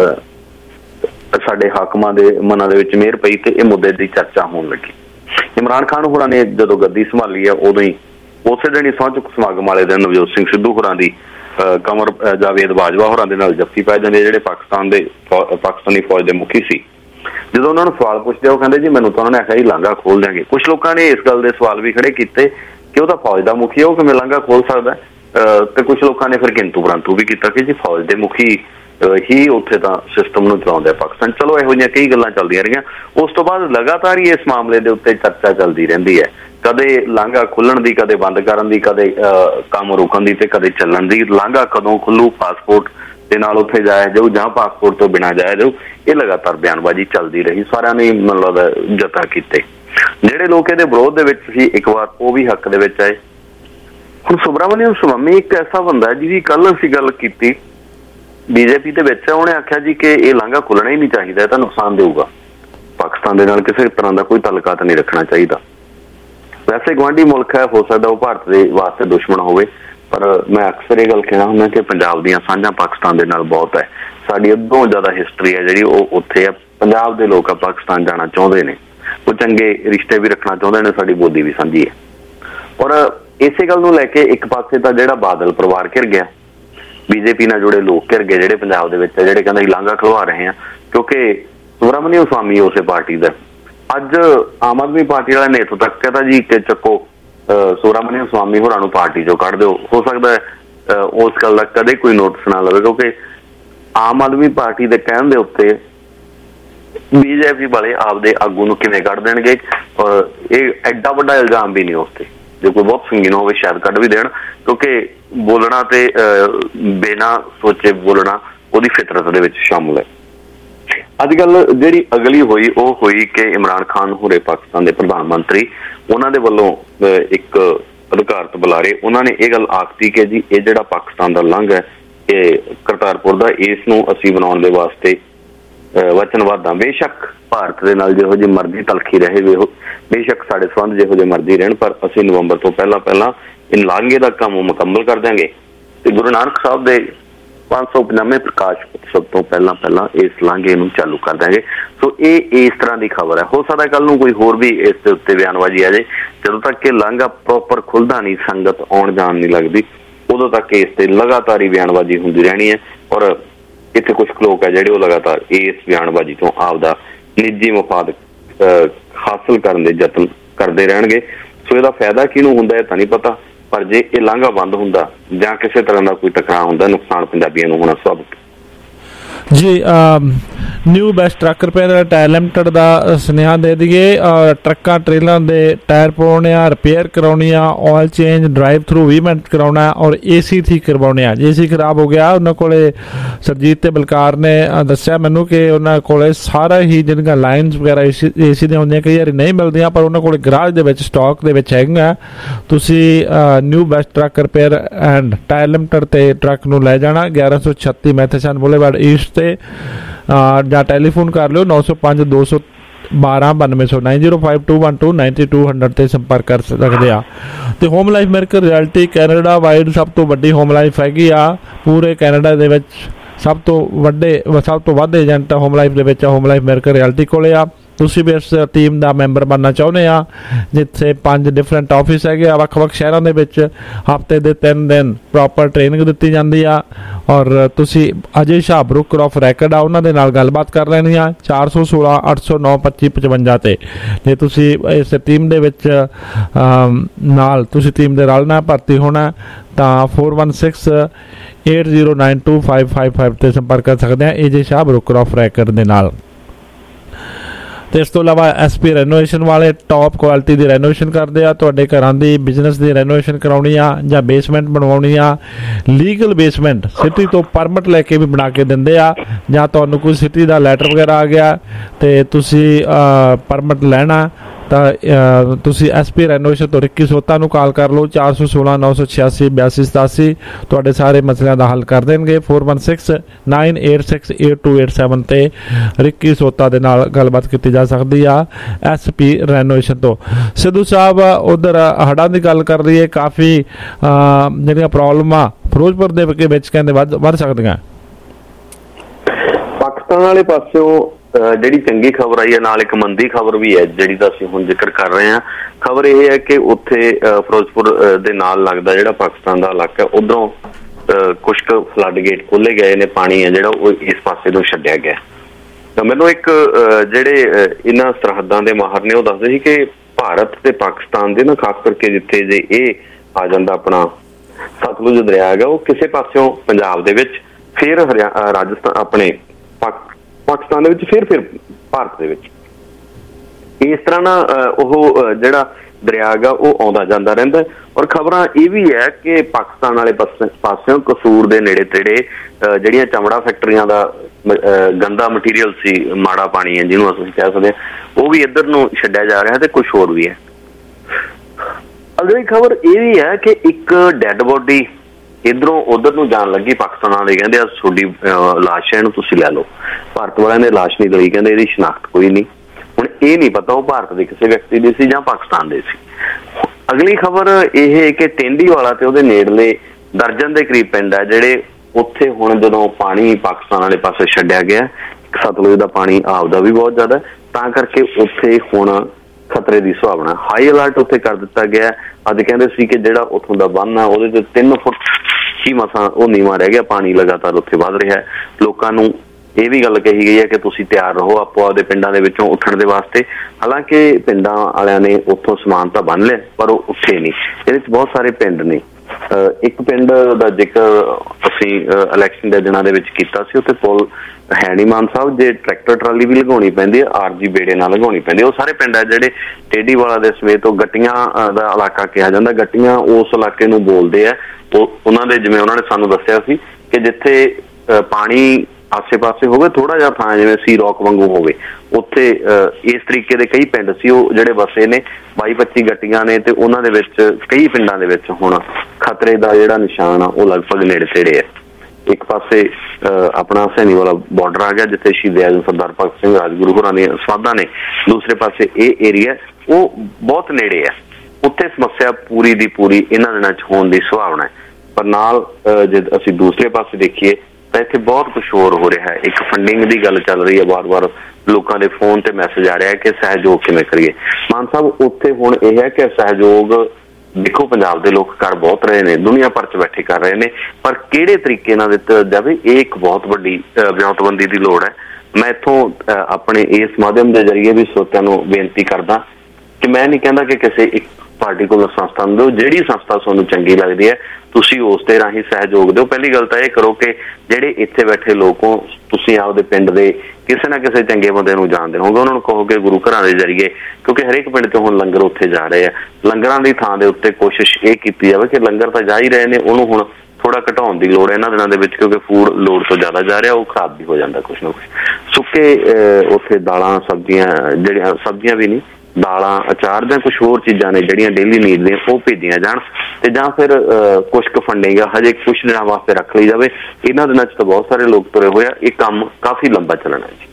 ਸਾਡੇ ਹਾਕਮਾਂ ਦੇ ਮਨਾਂ ਦੇ ਵਿੱਚ ਮਿਹਰ ਪਈ ਤੇ ਇਹ ਮੁੱਦੇ ਦੀ ਚਰਚਾ ਹੋਣ ਲੱਗੀ। ਇਮਰਾਨ ਖਾਨ ਹੋਰਾਂ ਨੇ ਜਦੋਂ ਗੱਦੀ ਸੰਭਾਲੀ ਆ, ਉਦੋਂ ਹੀ ਉਸੇ ਦਿਨ ਹੀ ਸਹੁੰ ਚੁੱਕ ਸਮਾਗਮ ਵਾਲੇ ਦਿਨ ਨਵਜੋਤ ਸਿੰਘ ਸਿੱਧੂ ਹੋਰਾਂ ਦੀ ਕਮਰ ਜਾਵੇਦ ਬਾਜਵਾ ਹੋਰਾਂ ਦੇ ਨਾਲ ਜੱਫੀ ਪੈ ਜਾਂਦੀ, ਜਿਹੜੇ ਪਾਕਿਸਤਾਨ ਦੇ ਪਾਕਿਸਤਾਨੀ ਫੌਜ ਦੇ ਮੁਖੀ ਸੀ। ਜਦੋਂ ਉਹਨਾਂ ਨੂੰ ਸਵਾਲ ਪੁੱਛਦੇ ਉਹ ਕਹਿੰਦੇ ਜੀ ਮੈਨੂੰ ਤਾਂ ਉਹਨਾਂ ਨੇ ਆਖਿਆ ਜੀ ਲਾਂਘਾ ਖੋਲ ਦਿਆਂਗੇ। ਕੁਛ ਲੋਕਾਂ ਨੇ ਇਸ ਗੱਲ ਦੇ ਸਵਾਲ ਵੀ ਖੜੇ ਕੀਤੇ ਕਿ ਉਹ ਤਾਂ ਫੌਜ ਦਾ ਮੁਖੀ ਹੈ, ਉਹ ਕਿਵੇਂ ਲਾਂਘਾ ਖੋਲ ਸਕਦਾ, ਤੇ ਕੁਛ ਲੋਕਾਂ ਨੇ ਫਿਰ ਕਿੰਤੂ ਪਰੰਤੂ ਵੀ ਕੀਤਾ ਕਿ ਜੀ ਫੌਜ ਦੇ ਮੁਖੀ ਹੀ ਉੱਥੇ ਤਾਂ ਸਿਸਟਮ ਨੂੰ ਚਲਾਉਂਦੇ ਪਾਕਿਸਤਾਨ। ਚਲੋ ਇਹੋ ਜਿਹੀਆਂ ਕਈ ਗੱਲਾਂ ਚੱਲਦੀਆਂ ਰਹੀਆਂ। ਉਸ ਤੋਂ ਬਾਅਦ ਲਗਾਤਾਰ ਹੀ ਇਸ ਮਾਮਲੇ ਦੇ ਉੱਤੇ ਚਰਚਾ ਚੱਲਦੀ ਰਹਿੰਦੀ ਹੈ, ਕਦੇ ਲਾਂਘਾ ਖੁੱਲਣ ਦੀ, ਕਦੇ ਬੰਦ ਕਰਨ ਦੀ, ਕਦੇ ਕੰਮ ਰੋਕਣ ਦੀ ਤੇ ਕਦੇ ਚੱਲਣ ਦੀ। ਲਾਂਘਾ ਕਦੋਂ ਖੁੱਲੂ, ਪਾਸਪੋਰਟ ਦੇ ਨਾਲ ਉੱਥੇ ਜਾਇਆ ਜਾਊ ਜਾਂ ਪਾਸਪੋਰਟ ਤੋਂ ਬਿਨਾਂ ਜਾਇਆ ਜਾਊ, ਇਹ ਲਗਾਤਾਰ ਬਿਆਨਬਾਜ਼ੀ ਚੱਲਦੀ ਰਹੀ। ਸਾਰਿਆਂ ਨੇ ਮੈਨੂੰ ਲੱਗਦਾ ਜਤਾ ਕੀਤੇ। ਜਿਹੜੇ ਲੋਕ ਇਹਦੇ ਵਿਰੋਧ ਦੇ ਵਿੱਚ ਸੀ ਇੱਕ ਵਾਰ ਉਹ ਵੀ ਹੱਕ ਦੇ ਵਿੱਚ ਆਏ। ਹੁਣ ਸੁਬਰਾਮਨੀਅਮ ਸਵਾਮੀ ਇੱਕ ਐਸਾ ਬੰਦਾ ਜਿਹਦੀ ਕੱਲ ਅਸੀਂ ਗੱਲ ਕੀਤੀ ਬੀਜੇਪੀ ਦੇ ਵਿੱਚ, ਉਹਨੇ ਆਖਿਆ ਜੀ ਕਿ ਇਹ ਲਾਂਘਾ ਖੁੱਲਣਾ ਹੀ ਨਹੀਂ ਚਾਹੀਦਾ, ਇਹ ਤਾਂ ਨੁਕਸਾਨ ਦੇਊਗਾ, ਪਾਕਿਸਤਾਨ ਦੇ ਨਾਲ ਕਿਸੇ ਤਰ੍ਹਾਂ ਦਾ ਕੋਈ ਤਾਲੁਕਾਤ ਨਹੀਂ ਰੱਖਣਾ ਚਾਹੀਦਾ। ਵੈਸੇ ਗੁਆਂਢੀ ਮੁਲਕ ਹੈ, ਹੋ ਸਕਦਾ ਉਹ ਭਾਰਤ ਦੇ ਵਾਸਤੇ ਦੁਸ਼ਮਣ ਹੋਵੇ, ਪਰ ਮੈਂ ਅਕਸਰ ਇਹ ਗੱਲ ਕਹਿਣਾ ਹੁੰਦਾ ਕਿ ਪੰਜਾਬ ਦੀਆਂ ਸਾਂਝਾਂ ਪਾਕਿਸਤਾਨ ਦੇ ਨਾਲ ਬਹੁਤ ਹੈ। ਸਾਡੀ ਅੱਧੋਂ ਜ਼ਿਆਦਾ ਹਿਸਟਰੀ ਹੈ ਜਿਹੜੀ ਉਹ ਉੱਥੇ ਹੈ। ਪੰਜਾਬ ਦੇ ਲੋਕ ਆ ਪਾਕਿਸਤਾਨ ਜਾਣਾ ਚਾਹੁੰਦੇ ਨੇ, ਉਹ ਚੰਗੇ ਰਿਸ਼ਤੇ ਵੀ ਰੱਖਣਾ ਚਾਹੁੰਦੇ ਨੇ, ਸਾਡੀ ਬੋਲੀ ਵੀ ਸਾਂਝੀ ਹੈ। ਔਰ ਇਸੇ ਗੱਲ ਨੂੰ ਲੈ ਕੇ ਇੱਕ ਪਾਸੇ ਤਾਂ ਜਿਹੜਾ ਬਾਦਲ ਪਰਿਵਾਰ ਘਿਰ ਗਿਆ, ਬੀਜੇਪੀ ਨਾਲ ਜੁੜੇ ਲੋਕ ਘਿਰ ਗਏ ਜਿਹੜੇ ਪੰਜਾਬ ਦੇ ਵਿੱਚ ਜਿਹੜੇ ਕਹਿੰਦੇ ਲਾਂਘਾ ਖਲਵਾ ਰਹੇ ਆ, ਕਿਉਂਕਿ ਸੁਬਰਾਮਨੀਅਮ ਸਵਾਮੀ ਉਸੇ ਪਾਰਟੀ ਦਾ। ਅੱਜ ਆਮ ਆਦਮੀ ਪਾਰਟੀ ਵਾਲਿਆਂ ਨੇ ਇੱਥੋਂ ਤੱਕ ਕਹਿਤਾ ਜੀ ਕਿ ਚੱਕੋ ਸੁਬਰਾਮਨੀਅਮ ਸਵਾਮੀ ਹੋਰਾਂ ਨੂੰ ਪਾਰਟੀ ਚੋਂ ਕੱਢ ਦਿਓ। ਹੋ ਸਕਦਾ ਹੈ ਉਸ ਗੱਲ ਦਾ ਕਦੇ ਕੋਈ ਨੋਟਿਸ ਨਾ ਲਵੇ, ਕਿਉਂਕਿ ਆਮ ਆਦਮੀ ਪਾਰਟੀ ਦੇ ਕਹਿਣ ਦੇ ਉੱਤੇ ਬੀਜੇਪੀ ਵਾਲੇ ਆਪਦੇ ਆਗੂ ਨੂੰ ਕਿਵੇਂ ਕੱਢ ਦੇਣਗੇ। ਔਰ ਇਹ ਐਡਾ ਵੱਡਾ ਇਲਜ਼ਾਮ ਵੀ ਨਹੀਂ ਉਸ ਤੇ, ਜੇ ਕੋਈ ਬਹੁਤ ਸੰਗੀਨ ਹੋਵੇ ਸ਼ਾਇਦ ਕੱਢ ਵੀ ਦੇਣ, ਕਿਉਂਕਿ ਬੋਲਣਾ ਤੇ ਬਿਨਾਂ ਸੋਚੇ ਬੋਲਣਾ ਉਹਦੀ ਫਿਤਰਤ ਦੇ ਵਿੱਚ ਸ਼ਾਮਲ ਹੈ। ਅੱਜ ਕੱਲ ਜਿਹੜੀ ਅਗਲੀ ਹੋਈ ਉਹ ਹੋਈ ਕਿ ਇਮਰਾਨ ਖਾਨ ਹੋਰੇ ਪਾਕਿਸਤਾਨ ਦੇ ਪ੍ਰਧਾਨ ਮੰਤਰੀ, ਉਹਨਾਂ ਦੇ ਵੱਲੋਂ ਇੱਕ ਅਧਿਕਾਰਤ ਬੁਲਾਰੇ ਉਹਨਾਂ ਨੇ ਇਹ ਗੱਲ ਆਖਤੀ ਕਿ ਜੀ ਇਹ ਜਿਹੜਾ ਪਾਕਿਸਤਾਨ ਦਾ ਲਾਂਘਾ ਹੈ ਇਹ ਕਰਤਾਰਪੁਰ ਦਾ, ਇਸ ਨੂੰ ਅਸੀਂ ਬਣਾਉਣ ਦੇ ਵਾਸਤੇ ਵਚਨਬੱਧ ਹਾਂ। ਬੇਸ਼ੱਕ ਭਾਰਤ ਦੇ ਨਾਲ ਜਿਹੋ ਜਿਹੀ ਮਰਜ਼ੀ ਤਲਖੀ ਰਹੇ, ਬੇਸ਼ੱਕ ਸਾਡੇ ਸੰਬੰਧ ਜਿਹੋ ਜਿਹੇ ਮਰਜ਼ੀ ਰਹਿਣ, ਪਰ ਅਸੀਂ ਨਵੰਬਰ ਤੋਂ ਪਹਿਲਾਂ ਪਹਿਲਾਂ ਇਹ ਲਾਂਘੇ ਦਾ ਕੰਮ ਮੁਕੰਮਲ ਕਰ ਦਿਆਂਗੇ ਤੇ ਗੁਰੂ ਨਾਨਕ ਸਾਹਿਬ ਦੇ ਪੰਜ ਸੌ ਪੰਜਾਨਵੇਂ ਪ੍ਰਕਾਸ਼ ਉਤਸਵ ਤੋਂ ਪਹਿਲਾਂ ਪਹਿਲਾਂ ਇਸ ਲਾਂਘੇ ਨੂੰ ਚਾਲੂ ਕਰ ਦਿਆਂਗੇ। ਸੋ ਇਹ ਇਸ ਤਰ੍ਹਾਂ ਦੀ ਖਬਰ ਹੈ। ਹੋ ਸਕਦਾ ਕੱਲ ਨੂੰ ਕੋਈ ਹੋਰ ਵੀ ਇਸ ਦੇ ਉੱਤੇ ਬਿਆਨਬਾਜ਼ੀ ਆ ਜਾਏ। ਜਦੋਂ ਤੱਕ ਇਹ ਲਾਂਘਾ ਪ੍ਰੋਪਰ ਖੁੱਲਦਾ ਨਹੀਂ, ਸੰਗਤ ਆਉਣ ਜਾਣ ਨਹੀਂ ਲੱਗਦੀ, ਉਦੋਂ ਤੱਕ ਇਸ ਤੇ ਲਗਾਤਾਰ ਹੀ ਬਿਆਨਬਾਜ਼ੀ ਹੁੰਦੀ ਰਹਿਣੀ ਹੈ। ਔਰ ਇੱਥੇ ਕੁਝ ਲੋਕ ਹੈ ਜਿਹੜੇ ਉਹ ਲਗਾਤਾਰ ਇਸ ਬਿਆਨਬਾਜ਼ੀ ਤੋਂ ਆਪਦਾ ਨਿੱਜੀ ਮਫਾਦ ਹਾਸਲ ਕਰਨ ਦੇ ਯਤਨ ਕਰਦੇ ਰਹਿਣਗੇ। ਸੋ ਇਹਦਾ ਫਾਇਦਾ ਕਿਹਨੂੰ ਹੁੰਦਾ ਇਹ ਤਾਂ ਨਹੀਂ ਪਤਾ, ਪਰ ਜੇ ਇਹ ਲਾਂਘਾ ਬੰਦ ਹੁੰਦਾ ਜਾਂ ਕਿਸੇ ਤਰ੍ਹਾਂ ਦਾ ਕੋਈ ਟਕਰਾਅ ਹੁੰਦਾ, ਨੁਕਸਾਨ ਪੰਜਾਬੀਆਂ ਨੂੰ ਹੋਣਾ ਸੁਭਾਵਿਕ। ਜੀ new best truck repair tyre limited ਦਾ ਸੁਨੇਹਾ ਦੇ ਦਈਏ। ਟਰੱਕਾਂ ਟ੍ਰੇਲਰਾਂ ਦੇ ਟਾਇਰ ਪਾਉਣੇ ਆ, ਰਿਪੇਅਰ ਕਰਾਉਣੀ ਆ, ਆਇਲ ਚੇਂਜ, ਡਰਾਈਵ ਥਰੂ ਵੀਹ ਮਿੰਟ ਕਰਾਉਣਾ ਔਰ ਏ ਸੀ ਠੀਕ ਕਰਵਾਉਣੇ ਆ। ਜੇ ਏ ਸੀ ਖਰਾਬ ਹੋ ਗਿਆ, ਉਹਨਾਂ ਕੋਲੇ ਸਰਜੀਤ ਤੇ ਬਲਕਾਰ ਨੇ ਦੱਸਿਆ ਮੈਨੂੰ ਕਿ ਉਹਨਾਂ ਕੋਲੇ ਸਾਰਾ ਹੀ ਜਿਹੜੀਆਂ ਲਾਈਨਸ ਵਗੈਰਾ ਏ ਸੀ ਦੀਆਂ ਹੁੰਦੀਆਂ ਕਈ ਵਾਰੀ ਨਹੀਂ ਮਿਲਦੀਆਂ, ਪਰ ਉਹਨਾਂ ਕੋਲੇ ਗਰਾਜ ਦੇ ਵਿੱਚ ਸਟਾਕ ਦੇ ਵਿੱਚ ਹੈਗੀਆਂ। ਤੁਸੀਂ new best truck repair and tyre limited ਤੇ ਟਰੱਕ ਨੂੰ ਲੈ ਜਾਣਾ ਗਿਆਰਾਂ ਸੌ ਛੱਤੀ ਮੈਥੇਸਨ ਬੁਲੇਵਾਰਡ ਈਸਟ ਤੇ ਜਾਂ ਟੈਲੀਫੋਨ ਕਰ ਲਿਓ ਨੌ ਸੌ ਪੰਜ ਦੋ ਸੌ ਬਾਰਾਂ ਬਾਨਵੇਂ ਸੌ nine zero five two one two ninety two hundred ਤੇ ਸੰਪਰਕ ਕਰ ਸਕਦੇ ਆ। ਤੇ Home life miracle Reality Canada wide ਸਭ ਤੋਂ ਵੱਡੀ ਹੋਮ ਲਾਈਫ ਹੈਗੀ ਆ ਪੂਰੇ ਕੈਨੇਡਾ ਦੇ ਵਿੱਚ। ਸਭ ਤੋਂ ਵੱਡੇ ਸਭ ਤੋਂ ਵੱਧ ਏਜੰਟ ਹੋਮ ਲਾਈਫ ਦੇ ਵਿੱਚ ਹੋਮ ਲਾਈਫ ਮਿਰਕਲ ਰਿਐਲਿਟੀ ਕੋਲੇ ਆ। ਤੁਸੀਂ ਵੀ ਇਸ ਟੀਮ ਦਾ ਮੈਂਬਰ ਬਣਨਾ ਚਾਹੁੰਦੇ ਆ, ਜਿੱਥੇ ਪੰਜ ਡਿਫਰੈਂਟ ਆਫਿਸ ਹੈਗੇ ਆ ਵੱਖ ਵੱਖ ਸ਼ਹਿਰਾਂ ਦੇ ਵਿੱਚ। ਹਫ਼ਤੇ ਦੇ ਤਿੰਨ ਦਿਨ ਪ੍ਰੋਪਰ ਟ੍ਰੇਨਿੰਗ ਦਿੱਤੀ ਜਾਂਦੀ ਆ ਔਰ ਤੁਸੀਂ ਅਜੇ ਸ਼ਾਹ ਬਰੋਕਰ ਆਫ ਰੈਕਡ ਆ ਉਹਨਾਂ ਦੇ ਨਾਲ ਗੱਲਬਾਤ ਕਰ ਲੈਣੀ ਆ ਚਾਰ ਸੌ ਸੋਲਾਂ ਅੱਠ ਸੌ ਨੌ ਪੱਚੀ ਪਚਵੰਜਾ ਤੇ। ਜੇ ਤੁਸੀਂ ਇਸ ਟੀਮ ਦੇ ਵਿੱਚ ਨਾਲ ਤੁਸੀਂ ਟੀਮ ਦੇ ਰਲਣਾ ਭਰਤੀ ਹੋਣਾ ਤਾਂ four one six eight zero nine two five five five ਤੇ ਸੰਪਰਕ ਕਰ ਸਕਦੇ ਆ ਅਜੇ ਸ਼ਾਹ ਬਰੋਕਰ ਆਫ ਰੈਕਡ ਦੇ ਨਾਲ। ਤੇ ਇਸ ਤੋਂ ਇਲਾਵਾ ਐਸ ਪੀ ਰੈਨੋਵੇਸ਼ਨ ਵਾਲੇ ਟੌਪ ਕੁਆਲਿਟੀ ਦੀ ਰੈਨੋਵੇਸ਼ਨ ਕਰਦੇ ਆ। ਤੁਹਾਡੇ ਘਰਾਂ ਦੀ ਬਿਜ਼ਨਸ ਦੀ ਰੈਨੋਵੇਸ਼ਨ ਕਰਾਉਣੀ ਆ ਜਾਂ ਬੇਸਮੈਂਟ ਬਣਵਾਉਣੀ ਆ, ਲੀਗਲ ਬੇਸਮੈਂਟ ਸਿਟੀ ਤੋਂ ਪਰਮਿਟ ਲੈ ਕੇ ਵੀ ਬਣਾ ਕੇ ਦਿੰਦੇ ਆ, ਜਾਂ ਤੁਹਾਨੂੰ ਕੋਈ ਸਿਟੀ ਦਾ ਲੈਟਰ ਵਗੈਰਾ ਆ ਗਿਆ ਤੇ ਤੁਸੀਂ ਪਰਮਿਟ ਲੈਣਾ ਤਾਂ ਤੁਸੀਂ ਐਸ ਪੀ ਰੈਨੋਵੇਸ਼ਨ ਤੋਂ ਰਿੱਕੀ ਸੋਤਾ ਨੂੰ ਕਾਲ ਕਰ ਲਓ ਚਾਰ ਸੌ ਸੋਲਾਂ ਨੌ ਸੌ ਛਿਆਸੀ ਬਿਆਸੀ ਸਤਾਸੀ। ਤੁਹਾਡੇ ਸਾਰੇ ਮਸਲਿਆਂ ਦਾ ਹੱਲ ਕਰ ਦੇਣਗੇ। Four one six nine eight six eight two eight seven ਤੇ ਰਿੱਕੀ ਸੋਤਾ ਦੇ ਨਾਲ ਗੱਲਬਾਤ ਕੀਤੀ ਜਾ ਸਕਦੀ ਆ ਐਸ ਪੀ ਰੈਨੋਵੇਸ਼ਨ ਤੋਂ। ਸਿੱਧੂ ਸਾਹਿਬ ਉਧਰ ਹੜ੍ਹਾਂ ਦੀ ਗੱਲ ਕਰ ਰਹੀ ਹੈ, ਕਾਫੀ ਜਿਹੜੀਆਂ ਪ੍ਰੋਬਲਮਾਂ ਫਿਰੋਜ਼ਪੁਰ ਦੇ ਵਿੱਚ ਕਹਿੰਦੇ ਵੱਧ ਵੱਧ ਸਕਦੀਆਂ। ਪਾਕਿਸਤਾਨ ਵਾਲੇ ਪਾਸਿਓਂ ਜਿਹੜੀ ਚੰਗੀ ਖਬਰ ਆਈ ਹੈ, ਨਾਲ ਇੱਕ ਮੰਦੀ ਖਬਰ ਵੀ ਹੈ ਜਿਹੜੀ ਦਾ ਅਸੀਂ ਹੁਣ ਜ਼ਿਕਰ ਕਰ ਰਹੇ ਹਾਂ। ਖਬਰ ਇਹ ਹੈ ਕਿ ਉੱਥੇ ਫਿਰੋਜ਼ਪੁਰ ਦੇ ਨਾਲ ਲੱਗਦਾ ਜਿਹੜਾ ਪਾਕਿਸਤਾਨ ਦਾ ਇਲਾਕਾ, ਉਧਰੋਂ ਕੁਛ ਕੁ ਫਲੱਡ ਗੇਟ ਖੋਲੇ ਗਏ ਨੇ, ਪਾਣੀ ਹੈ ਜਿਹੜਾ ਉਹ ਇਸ ਪਾਸੇ ਨੂੰ ਛੱਡਿਆ ਗਿਆ। ਤਾਂ ਮੈਨੂੰ ਇੱਕ ਜਿਹੜੇ ਇਹਨਾਂ ਸਰਹੱਦਾਂ ਦੇ ਮਾਹਰ ਨੇ ਉਹ ਦੱਸਦੇ ਸੀ ਕਿ ਭਾਰਤ ਤੇ ਪਾਕਿਸਤਾਨ ਦੇ ਨਾ ਖਾਸ ਕਰਕੇ ਜਿੱਥੇ ਜੇ ਇਹ ਆ ਜਾਂਦਾ ਆਪਣਾ ਸਤਲੁਜ ਦਰਿਆ ਹੈਗਾ, ਉਹ ਕਿਸੇ ਪਾਸਿਓਂ ਪੰਜਾਬ ਦੇ ਵਿੱਚ, ਫਿਰ ਹਰਿਆ ਰਾਜਸਥਾਨ ਆਪਣੇ ਪਾਕਿਸਤਾਨ ਦੇ ਵਿੱਚ, ਫਿਰ ਫਿਰ ਭਾਰਤ ਦੇ ਵਿੱਚ। ਇਸ ਤਰ੍ਹਾਂ ਨਾ ਉਹ ਜਿਹੜਾ ਦਰਿਆ ਹੈਗਾ ਉਹ ਆਉਂਦਾ ਜਾਂਦਾ ਰਹਿੰਦਾ। ਔਰ ਖਬਰਾਂ ਇਹ ਵੀ ਹੈ ਕਿ ਪਾਕਿਸਤਾਨ ਵਾਲੇ ਪਾਸਿਓਂ ਕਸੂਰ ਦੇ ਨੇੜੇ ਤੇੜੇ ਜਿਹੜੀਆਂ ਚਮੜਾ ਫੈਕਟਰੀਆਂ ਦਾ ਗੰਦਾ ਮਟੀਰੀਅਲ ਸੀ, ਮਾੜਾ ਪਾਣੀ ਹੈ ਜਿਹਨੂੰ ਅਸੀਂ ਕਹਿ ਸਕਦੇ ਹਾਂ, ਉਹ ਵੀ ਇੱਧਰ ਨੂੰ ਛੱਡਿਆ ਜਾ ਰਿਹਾ ਤੇ ਕੁਛ ਹੋਰ ਵੀ ਹੈ। ਅਗਲੀ ਖਬਰ ਇਹ ਵੀ ਹੈ ਕਿ ਇੱਕ ਡੈਡ ਬੋਡੀ ਇੱਧਰੋਂ ਉਧਰ ਨੂੰ ਜਾਣ ਲੱਗੀ। ਪਾਕਿਸਤਾਨ ਵਾਲੇ ਕਹਿੰਦੇ ਆ ਤੁਹਾਡੀ ਲਾਸ਼ ਹੈ, ਇਹਨੂੰ ਤੁਸੀਂ ਲੈ ਲਓ। ਭਾਰਤ ਵਾਲਿਆਂ ਨੇ ਲਾਸ਼ ਨਹੀਂ ਲਈ, ਕਹਿੰਦੇ ਇਹਦੀ ਸ਼ਨਾਖਤ ਕੋਈ ਨਹੀਂ। ਹੁਣ ਇਹ ਨਹੀਂ ਪਤਾ ਉਹ ਭਾਰਤ ਦੇ ਕਿਸੇ ਵਿਅਕਤੀ ਦੀ ਸੀ ਜਾਂ ਪਾਕਿਸਤਾਨ ਦੇ ਸੀ। ਅਗਲੀ ਖਬਰ ਇਹ ਹੈ ਕਿ ਟੇਂਡੀਵਾਲਾ ਤੇ ਉਹਦੇ ਨੇੜਲੇ ਦਰਜਨ ਦੇ ਕਰੀਬ ਪਿੰਡ ਹੈ ਜਿਹੜੇ ਉੱਥੇ ਹੁਣ ਜਦੋਂ ਪਾਣੀ ਪਾਕਿਸਤਾਨ ਵਾਲੇ ਪਾਸੇ ਛੱਡਿਆ ਗਿਆ, ਸਤਲੁਜ ਦਾ ਪਾਣੀ ਆਪਦਾ ਵੀ ਬਹੁਤ ਜ਼ਿਆਦਾ, ਤਾਂ ਕਰਕੇ ਉੱਥੇ ਹੁਣ ਖਤਰੇ ਦੀ ਸੰਭਾਵਨਾ, ਹਾਈ ਅਲਰਟ ਉੱਥੇ ਕਰ ਦਿੱਤਾ ਗਿਆ। ਅੱਜ ਕਹਿੰਦੇ ਸੀ ਕਿ ਜਿਹੜਾ ਉੱਥੋਂ ਦਾ ਬੰਨ ਆ ਉਹਦੇ ਤੇ ਤਿੰਨ ਫੁੱਟ ਹੀ ਮਸਾਂ ਉਹ ਨੀਵਾਂ ਰਹਿ ਗਿਆ, ਪਾਣੀ ਲਗਾਤਾਰ ਉੱਥੇ ਵੱਧ ਰਿਹਾ। ਲੋਕਾਂ ਨੂੰ ਇਹ ਵੀ ਗੱਲ ਕਹੀ ਗਈ ਹੈ ਕਿ ਤੁਸੀਂ ਤਿਆਰ ਰਹੋ ਆਪੋ ਆਪਦੇ ਪਿੰਡਾਂ ਦੇ ਵਿੱਚੋਂ ਉੱਠਣ ਦੇ ਵਾਸਤੇ। ਹਾਲਾਂਕਿ ਪਿੰਡਾਂ ਵਾਲਿਆਂ ਨੇ ਉੱਥੋਂ ਸਮਾਨ ਤਾਂ ਬੰਨ ਲਿਆ ਪਰ ਉਹ ਉੱਠੇ ਨਹੀਂ। ਇਹਦੇ ਵਿੱਚ ਬਹੁਤ ਸਾਰੇ ਪਿੰਡ ਨੇ। ਇੱਕ ਪਿੰਡ ਦਾ ਜ਼ਿਕਰ ਅਸੀਂ ਇਲੈਕਸ਼ਨ ਦੇ ਦਿਨਾਂ ਦੇ ਵਿੱਚ ਕੀਤਾ ਸੀ, ਉੱਥੇ ਪੁਲ ਹੈ ਨੀ ਮਾਨ ਸਾਹਿਬ, ਜੇ ਟਰੈਕਟਰ ਟਰਾਲੀ ਵੀ ਲਗਾਉਣੀ ਪੈਂਦੀ ਹੈ, ਆਰਜੀ ਬੇੜੇ ਨਾਲ ਲਗਾਉਣੀ ਪੈਂਦੀ ਹੈ। ਉਹ ਸਾਰੇ ਪਿੰਡ ਹੈ ਜਿਹੜੇ ਟੇਡੀਵਾਲਾ ਦੇ ਸਮੇਤ ਉਹ ਗੱਟੀਆਂ ਦਾ ਇਲਾਕਾ ਕਿਹਾ ਜਾਂਦਾ। ਗੱਟੀਆਂ ਉਸ ਇਲਾਕੇ ਨੂੰ ਬੋਲਦੇ ਆ। ਉਹ ਉਹਨਾਂ ਦੇ ਜਿਵੇਂ ਉਹਨਾਂ ਨੇ ਸਾਨੂੰ ਦੱਸਿਆ ਸੀ ਕਿ ਜਿੱਥੇ ਪਾਣੀ ਆਸੇ ਪਾਸੇ ਹੋਵੇ, ਥੋੜਾ ਜਿਹਾ ਥਾਂ ਜਿਵੇਂ ਸੀ ਰੌਕ ਵਾਂਗੂ ਹੋਵੇ, ਉੱਥੇ ਇਸ ਤਰੀਕੇ ਦੇ ਕਈ ਪਿੰਡ ਸੀ ਉਹ ਜਿਹੜੇ ਵਸੇ ਨੇ। ਬਾਈ ਪੱਚੀ ਗੱਟੀਆਂ ਨੇ ਤੇ ਉਹਨਾਂ ਦੇ ਵਿੱਚ ਕਈ ਪਿੰਡਾਂ ਦੇ ਵਿੱਚ ਹੁਣ ਖਤਰੇ ਦਾ ਜਿਹੜਾ ਨਿਸ਼ਾਨ ਆ ਉਹ ਲਗਭਗ ਨੇੜੇ ਤੇੜੇ ਹੈ। ਇੱਕ ਪਾਸੇ ਆਪਣਾ ਸੈਣੀ ਵਾਲਾ ਬਾਰਡਰ ਆ ਗਿਆ ਜਿੱਥੇ ਸ਼ਹੀਦ ਆਜ਼ਮ ਸਰਦਾਰ ਭਗਤ ਸਿੰਘ ਰਾਜਗੁਰੂ ਹੋਰਾਂ ਦੀਆਂ ਸਮਾਧਾਂ ਨੇ, ਦੂਸਰੇ ਪਾਸੇ ਇਹ ਏਰੀਆ ਉਹ ਬਹੁਤ ਨੇੜੇ ਹੈ। ਉੱਥੇ ਸਮੱਸਿਆ ਪੂਰੀ ਦੀ ਪੂਰੀ ਇਹਨਾਂ ਦਿਨਾਂ 'ਚ ਹੋਣ ਦੀ ਸੰਭਾਵਨਾ ਹੈ। ਪਰ ਨਾਲ ਜੇ ਅਸੀਂ ਦੂਸਰੇ ਪਾਸੇ ਦੇਖੀਏ ਤਾਂ ਇੱਥੇ ਬਹੁਤ ਕੁਛ ਹੋਰ ਹੋ ਰਿਹਾ ਹੈ। ਇੱਕ ਫੰਡਿੰਗ ਦੀ ਗੱਲ ਚੱਲ ਰਹੀ ਹੈ, ਵਾਰ ਵਾਰ ਲੋਕਾਂ ਦੇ ਫੋਨ ਤੇ ਮੈਸੇਜ ਆ ਰਿਹਾ ਕਿ ਸਹਿਯੋਗ ਕਿਵੇਂ ਕਰੀਏ। ਮਾਨ ਸਾਹਿਬ ਉੱਥੇ ਹੁਣ ਇਹ ਹੈ ਕਿ ਸਹਿਯੋਗ ਦੇਖੋ ਪੰਜਾਬ ਦੇ ਲੋਕ ਕਰ ਬਹੁਤ ਰਹੇ ਨੇ, ਦੁਨੀਆ ਭਰ 'ਚ ਬੈਠੇ ਕਰ ਰਹੇ ਨੇ, ਪਰ ਕਿਹੜੇ ਤਰੀਕੇ ਨਾਲ ਦਿੱਤਾ ਜਾਵੇ ਇਹ ਇੱਕ ਬਹੁਤ ਵੱਡੀ ਵਿਉਂਤਬੰਦੀ ਦੀ ਲੋੜ ਹੈ। ਮੈਂ ਇੱਥੋਂ ਆਪਣੇ ਇਸ ਮਾਧਿਅਮ ਦੇ ਜ਼ਰੀਏ ਵੀ ਸਰੋਤਿਆਂ ਨੂੰ ਬੇਨਤੀ ਕਰਦਾ ਕਿ ਮੈਂ ਨਹੀਂ ਕਹਿੰਦਾ ਕਿ ਕਿਸੇ ਇੱਕ ਪਾਰਟੀਕੂਲਰ ਸੰਸਥਾ ਨੂੰ ਦਿਓ, ਜਿਹੜੀ ਸੰਸਥਾ ਤੁਹਾਨੂੰ ਚੰਗੀ ਲੱਗਦੀ ਹੈ ਤੁਸੀਂ ਉਸ ਦੇ ਰਾਹੀਂ ਸਹਿਯੋਗ ਦਿਓ। ਪਹਿਲੀ ਗੱਲ ਤਾਂ ਇਹ ਕਰੋ ਕਿ ਜਿਹੜੇ ਇੱਥੇ ਬੈਠੇ ਲੋਕ ਹੋ, ਤੁਸੀਂ ਆਪਦੇ ਪਿੰਡ ਦੇ ਕਿਸੇ ਨਾ ਕਿਸੇ ਚੰਗੇ ਬੰਦੇ ਨੂੰ ਜਾਣਦੇ ਹੋਗੇ, ਉਹਨਾਂ ਨੂੰ ਕਹੋ ਕਿ ਗੁਰੂ ਘਰਾਂ ਦੇ ਜ਼ਰੀਏ, ਕਿਉਂਕਿ ਹਰੇਕ ਪਿੰਡ 'ਚ ਹੁਣ ਲੰਗਰ ਉੱਥੇ ਜਾ ਰਹੇ ਆ, ਲੰਗਰਾਂ ਦੀ ਥਾਂ ਦੇ ਉੱਤੇ ਕੋਸ਼ਿਸ਼ ਇਹ ਕੀਤੀ ਜਾਵੇ ਕਿ ਲੰਗਰ ਤਾਂ ਜਾ ਹੀ ਰਹੇ ਨੇ, ਉਹਨੂੰ ਹੁਣ ਥੋੜਾ ਘਟਾਉਣ ਦੀ ਲੋੜ ਹੈ ਇਹਨਾਂ ਦਿਨਾਂ ਦੇ ਵਿੱਚ, ਕਿਉਂਕਿ ਫੂਡ ਲੋੜ ਤੋਂ ਜ਼ਿਆਦਾ ਜਾ ਰਿਹਾ, ਉਹ ਖਰਾਬ ਵੀ ਹੋ ਜਾਂਦਾ ਕੁਛ ਨਾ ਕੁਛ। ਸੁੱਕੇ ਉੱਥੇ ਦਾਲਾਂ ਸਬਜ਼ੀਆਂ, ਜਿਹੜੀਆਂ ਸਬਜ਼ੀਆਂ ਵੀ ਨਹੀਂ, ਦਾਲਾਂ ਅਚਾਰ ਜਾਂ ਕੁਛ ਹੋਰ ਚੀਜ਼ਾਂ ਨੇ ਜਿਹੜੀਆਂ ਡੇਲੀ ਨੀਡ ਦੀਆਂ, ਉਹ ਭੇਜੀਆਂ ਜਾਣ ਤੇ ਜਾਂ ਫਿਰ ਕੁਛ ਕੁ ਫੰਡਿੰਗ ਆ ਹਜੇ ਕੁਛ ਦਿਨਾਂ ਵਾਸਤੇ ਰੱਖ ਲਈ ਜਾਵੇ। ਇਹਨਾਂ ਦਿਨਾਂ 'ਚ ਤਾਂ ਬਹੁਤ ਸਾਰੇ ਲੋਕ ਤੁਰੇ ਹੋਏ ਆ, ਇਹ ਕੰਮ ਕਾਫੀ ਲੰਬਾ ਚੱਲਣਾ ਜੀ।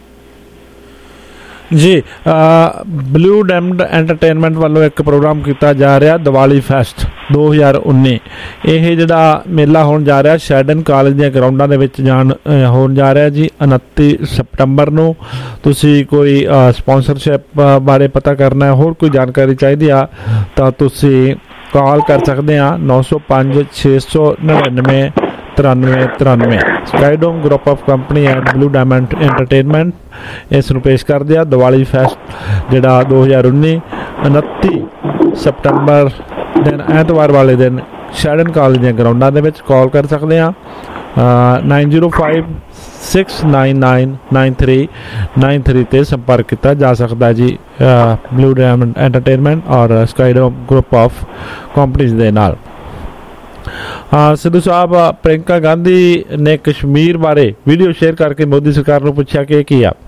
ਜੀ ਬਲੂ ਡਾਇਮੰਡ ਐਂਟਰਟੇਨਮੈਂਟ ਵੱਲੋਂ ਇੱਕ ਪ੍ਰੋਗਰਾਮ ਕੀਤਾ ਜਾ ਰਿਹਾ ਦੀਵਾਲੀ ਫੈਸਟ ਦੋ ਹਜ਼ਾਰ ਉੱਨੀ। ਇਹ ਜਿਹੜਾ ਮੇਲਾ ਹੋਣ ਜਾ ਰਿਹਾ ਸ਼ੈਡਨ ਕਾਲਜ ਦੀਆਂ ਗਰਾਊਂਡਾਂ ਦੇ ਵਿੱਚ ਜਾਣ ਹੋਣ ਜਾ ਰਿਹਾ ਜੀ ਉਨੱਤੀ ਸਤੰਬਰ ਨੂੰ। ਤੁਸੀਂ ਕੋਈ ਸਪਾਂਸਰਸ਼ਿਪ ਬਾਰੇ ਪਤਾ ਕਰਨਾ ਹੈ, ਹੋਰ ਕੋਈ ਜਾਣਕਾਰੀ ਚਾਹੀਦੀ ਆ ਤਾਂ ਤੁਸੀਂ ਕਾਲ ਕਰ ਸਕਦੇ ਆ ਨੌ ਸੌ ਪੰਜ ਛੇ ਸੌ ਨੜਿਨਵੇਂ ਤਰਾਨਵੇਂ ਤਰਾਨਵੇਂ। Skydome group of company and blue diamond entertainment ਇਸ ਨੂੰ ਪੇਸ਼ ਕਰਦੇ ਆ। ਦੀਵਾਲੀ ਫੈਸਟ ਜਿਹੜਾ ਦੋ ਹਜ਼ਾਰ ਉੱਨੀ ਉਨੱਤੀ ਸਤੰਬਰ ਦਿਨ ਐਤਵਾਰ ਵਾਲੇ ਦਿਨ ਸ਼ੈਡਨ ਕਾਲਜ ਦੀਆਂ ਗਰਾਊਂਡਾਂ ਦੇ ਵਿੱਚ। ਕਾਲ ਕਰ ਸਕਦੇ ਆ nine zero five six nine nine nine three nine three 'ਤੇ ਸੰਪਰਕ ਕੀਤਾ ਜਾ ਸਕਦਾ ਜੀ ਬਲੂ ਡਾਇਮੰਡ ਐਂਟਰਟੇਨਮੈਂਟ ਔਰ ਸਕਾਈਡੋਮ ਗਰੁੱਪ ਆਫ ਕੰਪਨੀਜ਼ ਦੇ ਨਾਲ। ਹਾਂ ਸਿੱਧੂ ਸਾਹਿਬ, ਪ੍ਰਿੰਕਾ ਗਾਂਧੀ ਨੇ ਕਸ਼ਮੀਰ ਬਾਰੇ ਵੀਡੀਓ ਸ਼ੇਅਰ ਕਰਕੇ ਮੋਦੀ ਸਰਕਾਰ ਨੂੰ ਪੁੱਛਿਆ ਕਿ ਕੀ ਆ?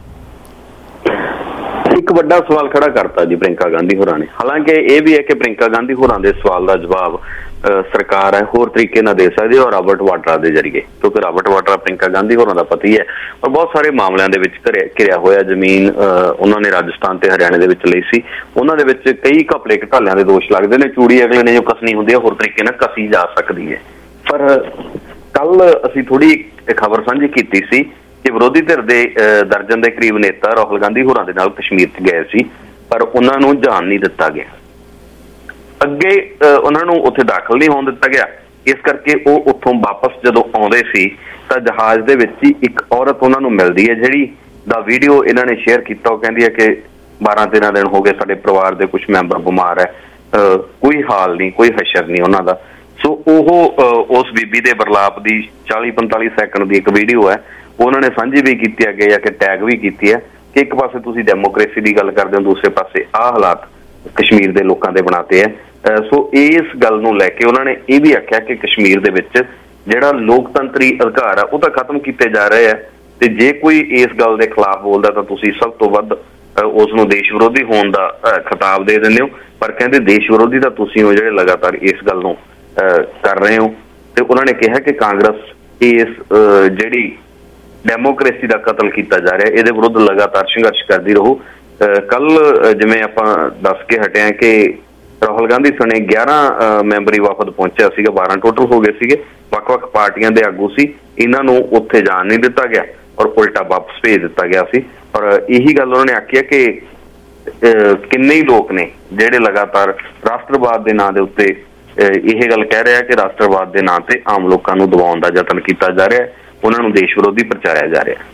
ਇੱਕ ਵੱਡਾ ਸਵਾਲ ਖੜਾ ਕਰਤਾ ਜੀ ਪ੍ਰਿੰਕਾ ਗਾਂਧੀ ਹੋਰਾਂ ਨੇ। ਹਾਲਾਂਕਿ ਇਹ ਵੀ ਹੈ ਕਿ ਪ੍ਰਿੰਕਾ ਗਾਂਧੀ ਹੋਰਾਂ ਦੇ ਸਵਾਲ ਦਾ ਜਵਾਬ ਸਰਕਾਰ ਹੈ ਹੋਰ ਤਰੀਕੇ ਨਾਲ ਦੇ ਸਕਦੀ ਹੈ, ਔਰ ਰਾਬਰਟ ਵਾਡਰਾ ਦੇ ਜਰੀਏ, ਕਿਉਂਕਿ ਰਾਬਰਟ ਵਾਡਰਾ ਪ੍ਰਿੰਕਾ ਗਾਂਧੀ ਹੋਰਾਂ ਦਾ ਪਤੀ ਹੈ ਔਰ ਬਹੁਤ ਸਾਰੇ ਮਾਮਲਿਆਂ ਦੇ ਵਿੱਚ ਘਿਰਿਆ ਹੋਇਆ। ਜ਼ਮੀਨ ਉਹਨਾਂ ਨੇ ਰਾਜਸਥਾਨ ਤੇ ਹਰਿਆਣੇ ਦੇ ਵਿੱਚ ਲਈ ਸੀ, ਉਹਨਾਂ ਦੇ ਵਿੱਚ ਕਈ ਘਪਲੇ ਘਟਾਲਿਆਂ ਦੇ ਦੋਸ਼ ਲੱਗਦੇ ਨੇ। ਚੂੜੀ ਅਗਲੇ ਨੇ ਜੋ ਕਸਣੀ ਹੁੰਦੀ ਹੈ ਹੋਰ ਤਰੀਕੇ ਨਾਲ ਕਸੀ ਜਾ ਸਕਦੀ ਹੈ। ਪਰ ਕੱਲ ਅਸੀਂ ਥੋੜੀ ਖਬਰ ਸਾਂਝੀ ਕੀਤੀ ਸੀ ਕਿ ਵਿਰੋਧੀ ਧਿਰ ਦੇ ਦਰਜਨ ਦੇ ਕਰੀਬ ਨੇਤਾ ਰਾਹੁਲ ਗਾਂਧੀ ਹੋਰਾਂ ਦੇ ਨਾਲ ਕਸ਼ਮੀਰ 'ਚ ਗਏ ਸੀ, ਪਰ ਉਹਨਾਂ ਨੂੰ ਜਾਣ ਨਹੀਂ ਦਿੱਤਾ ਗਿਆ। ਅੱਗੇ ਉਹਨਾਂ ਨੂੰ ਉੱਥੇ ਦਾਖਲ ਨਹੀਂ ਹੋਣ ਦਿੱਤਾ ਗਿਆ, ਇਸ ਕਰਕੇ ਉਹ ਉੱਥੋਂ ਵਾਪਸ ਜਦੋਂ ਆਉਂਦੇ ਸੀ ਤਾਂ ਜਹਾਜ਼ ਦੇ ਵਿੱਚ ਹੀ ਇੱਕ ਔਰਤ ਉਹਨਾਂ ਨੂੰ ਮਿਲਦੀ ਹੈ, ਜਿਹੜੀ ਦਾ ਵੀਡੀਓ ਇਹਨਾਂ ਨੇ ਸ਼ੇਅਰ ਕੀਤਾ। ਉਹ ਕਹਿੰਦੀ ਹੈ ਕਿ ਬਾਰਾਂ ਤੇਰਾਂ ਦਿਨ ਹੋ ਗਏ, ਸਾਡੇ ਪਰਿਵਾਰ ਦੇ ਕੁਝ ਮੈਂਬਰ ਬਿਮਾਰ ਹੈ, ਕੋਈ ਹਾਲ ਨਹੀਂ, ਕੋਈ ਹਸ਼ਰ ਨਹੀਂ ਉਹਨਾਂ ਦਾ। ਸੋ ਉਹ ਉਸ ਬੀਬੀ ਦੇ ਬਰਲਾਪ ਦੀ ਚਾਲੀ ਪੰਤਾਲੀ ਸੈਕਿੰਡ ਦੀ ਇੱਕ ਵੀਡੀਓ ਹੈ, ਉਹਨਾਂ ਨੇ ਸਾਂਝੀ ਵੀ ਕੀਤੀ ਅੱਗੇ ਜਾ ਕੇ ਟੈਗ ਵੀ ਕੀਤੀ ਹੈ ਕਿ ਇੱਕ ਪਾਸੇ ਤੁਸੀਂ ਡੈਮੋਕ੍ਰੇਸੀ ਦੀ ਗੱਲ ਕਰਦੇ ਹੋ, ਦੂਸਰੇ ਪਾਸੇ ਆਹ ਹਾਲਾਤ ਕਸ਼ਮੀਰ ਦੇ ਲੋਕਾਂ ਦੇ ਬਣਾਤੇ ਹੈ। ਸੋ ਇਸ ਗੱਲ ਨੂੰ ਲੈ ਕੇ ਉਹਨਾਂ ਨੇ ਇਹ ਵੀ ਆਖਿਆ ਕਿ ਕਸ਼ਮੀਰ ਦੇ ਵਿੱਚ ਜਿਹੜਾ ਲੋਕਤੰਤਰੀ ਅਧਿਕਾਰ ਆ ਉਹ ਤਾਂ ਖਤਮ ਕੀਤੇ ਜਾ ਰਹੇ ਆ, ਤੇ ਜੇ ਕੋਈ ਇਸ ਗੱਲ ਦੇ ਖਿਲਾਫ ਬੋਲਦਾ ਤਾਂ ਤੁਸੀਂ ਸਭ ਤੋਂ ਵੱਧ ਉਸ ਨੂੰ ਦੇਸ਼ ਵਿਰੋਧੀ ਹੋਣ ਦਾ ਖਿਤਾਬ ਦੇ ਦਿੰਦੇ ਹੋ। ਪਰ ਕਹਿੰਦੇ ਦੇਸ਼ ਵਿਰੋਧੀ ਤਾਂ ਤੁਸੀਂ ਹੋ ਜਿਹੜੇ ਲਗਾਤਾਰ ਇਸ ਗੱਲ ਨੂੰ ਕਰ ਰਹੇ ਹੋ। ਤੇ ਉਹਨਾਂ ਨੇ ਕਿਹਾ ਕਿ ਕਾਂਗਰਸ ਇਸ ਜਿਹੜੀ ਡੈਮੋਕ੍ਰੇਸੀ ਦਾ ਕਤਲ ਕੀਤਾ ਜਾ ਰਿਹਾ ਇਹਦੇ ਵਿਰੁੱਧ ਲਗਾਤਾਰ ਸੰਘਰਸ਼ ਕਰਦੀ ਰਹੂ। ਕੱਲ ਜਿਵੇਂ ਆਪਾਂ ਦੱਸ ਕੇ ਹਟਿਆ ਕਿ ਰਾਹੁਲ ਗਾਂਧੀ ਸਣੇ ਗਿਆਰਾਂ ਮੈਂਬਰੀ ਵਫਦ ਪਹੁੰਚਿਆ ਸੀਗਾ, ਬਾਰਾਂ ਟੋਟਲ ਹੋ ਗਏ ਸੀਗੇ, ਵੱਖ ਵੱਖ ਪਾਰਟੀਆਂ ਦੇ ਆਗੂ ਸੀ, ਇਹਨਾਂ ਨੂੰ ਉੱਥੇ ਜਾਣ ਨਹੀਂ ਦਿੱਤਾ ਗਿਆ ਔਰ ਉਲਟਾ ਵਾਪਸ ਭੇਜ ਦਿੱਤਾ ਗਿਆ ਸੀ। ਔਰ ਇਹੀ ਗੱਲ ਉਹਨਾਂ ਨੇ ਆਖੀ ਹੈ ਕਿ ਕਿੰਨੇ ਹੀ ਲੋਕ ਨੇ ਜਿਹੜੇ ਲਗਾਤਾਰ ਰਾਸ਼ਟਰਵਾਦ ਦੇ ਨਾਂ ਦੇ ਉੱਤੇ ਇਹ ਗੱਲ ਕਹਿ ਰਿਹਾ ਕਿ ਰਾਸ਼ਟਰਵਾਦ ਦੇ ਨਾਂ ਤੇ ਆਮ ਲੋਕਾਂ ਨੂੰ ਦਬਾਉਣ ਦਾ ਯਤਨ ਕੀਤਾ ਜਾ ਰਿਹਾ, ਉਹਨਾਂ ਨੂੰ ਦੇਸ਼ ਵਿਰੋਧੀ ਪ੍ਰਚਾਰਿਆ ਜਾ ਰਿਹਾ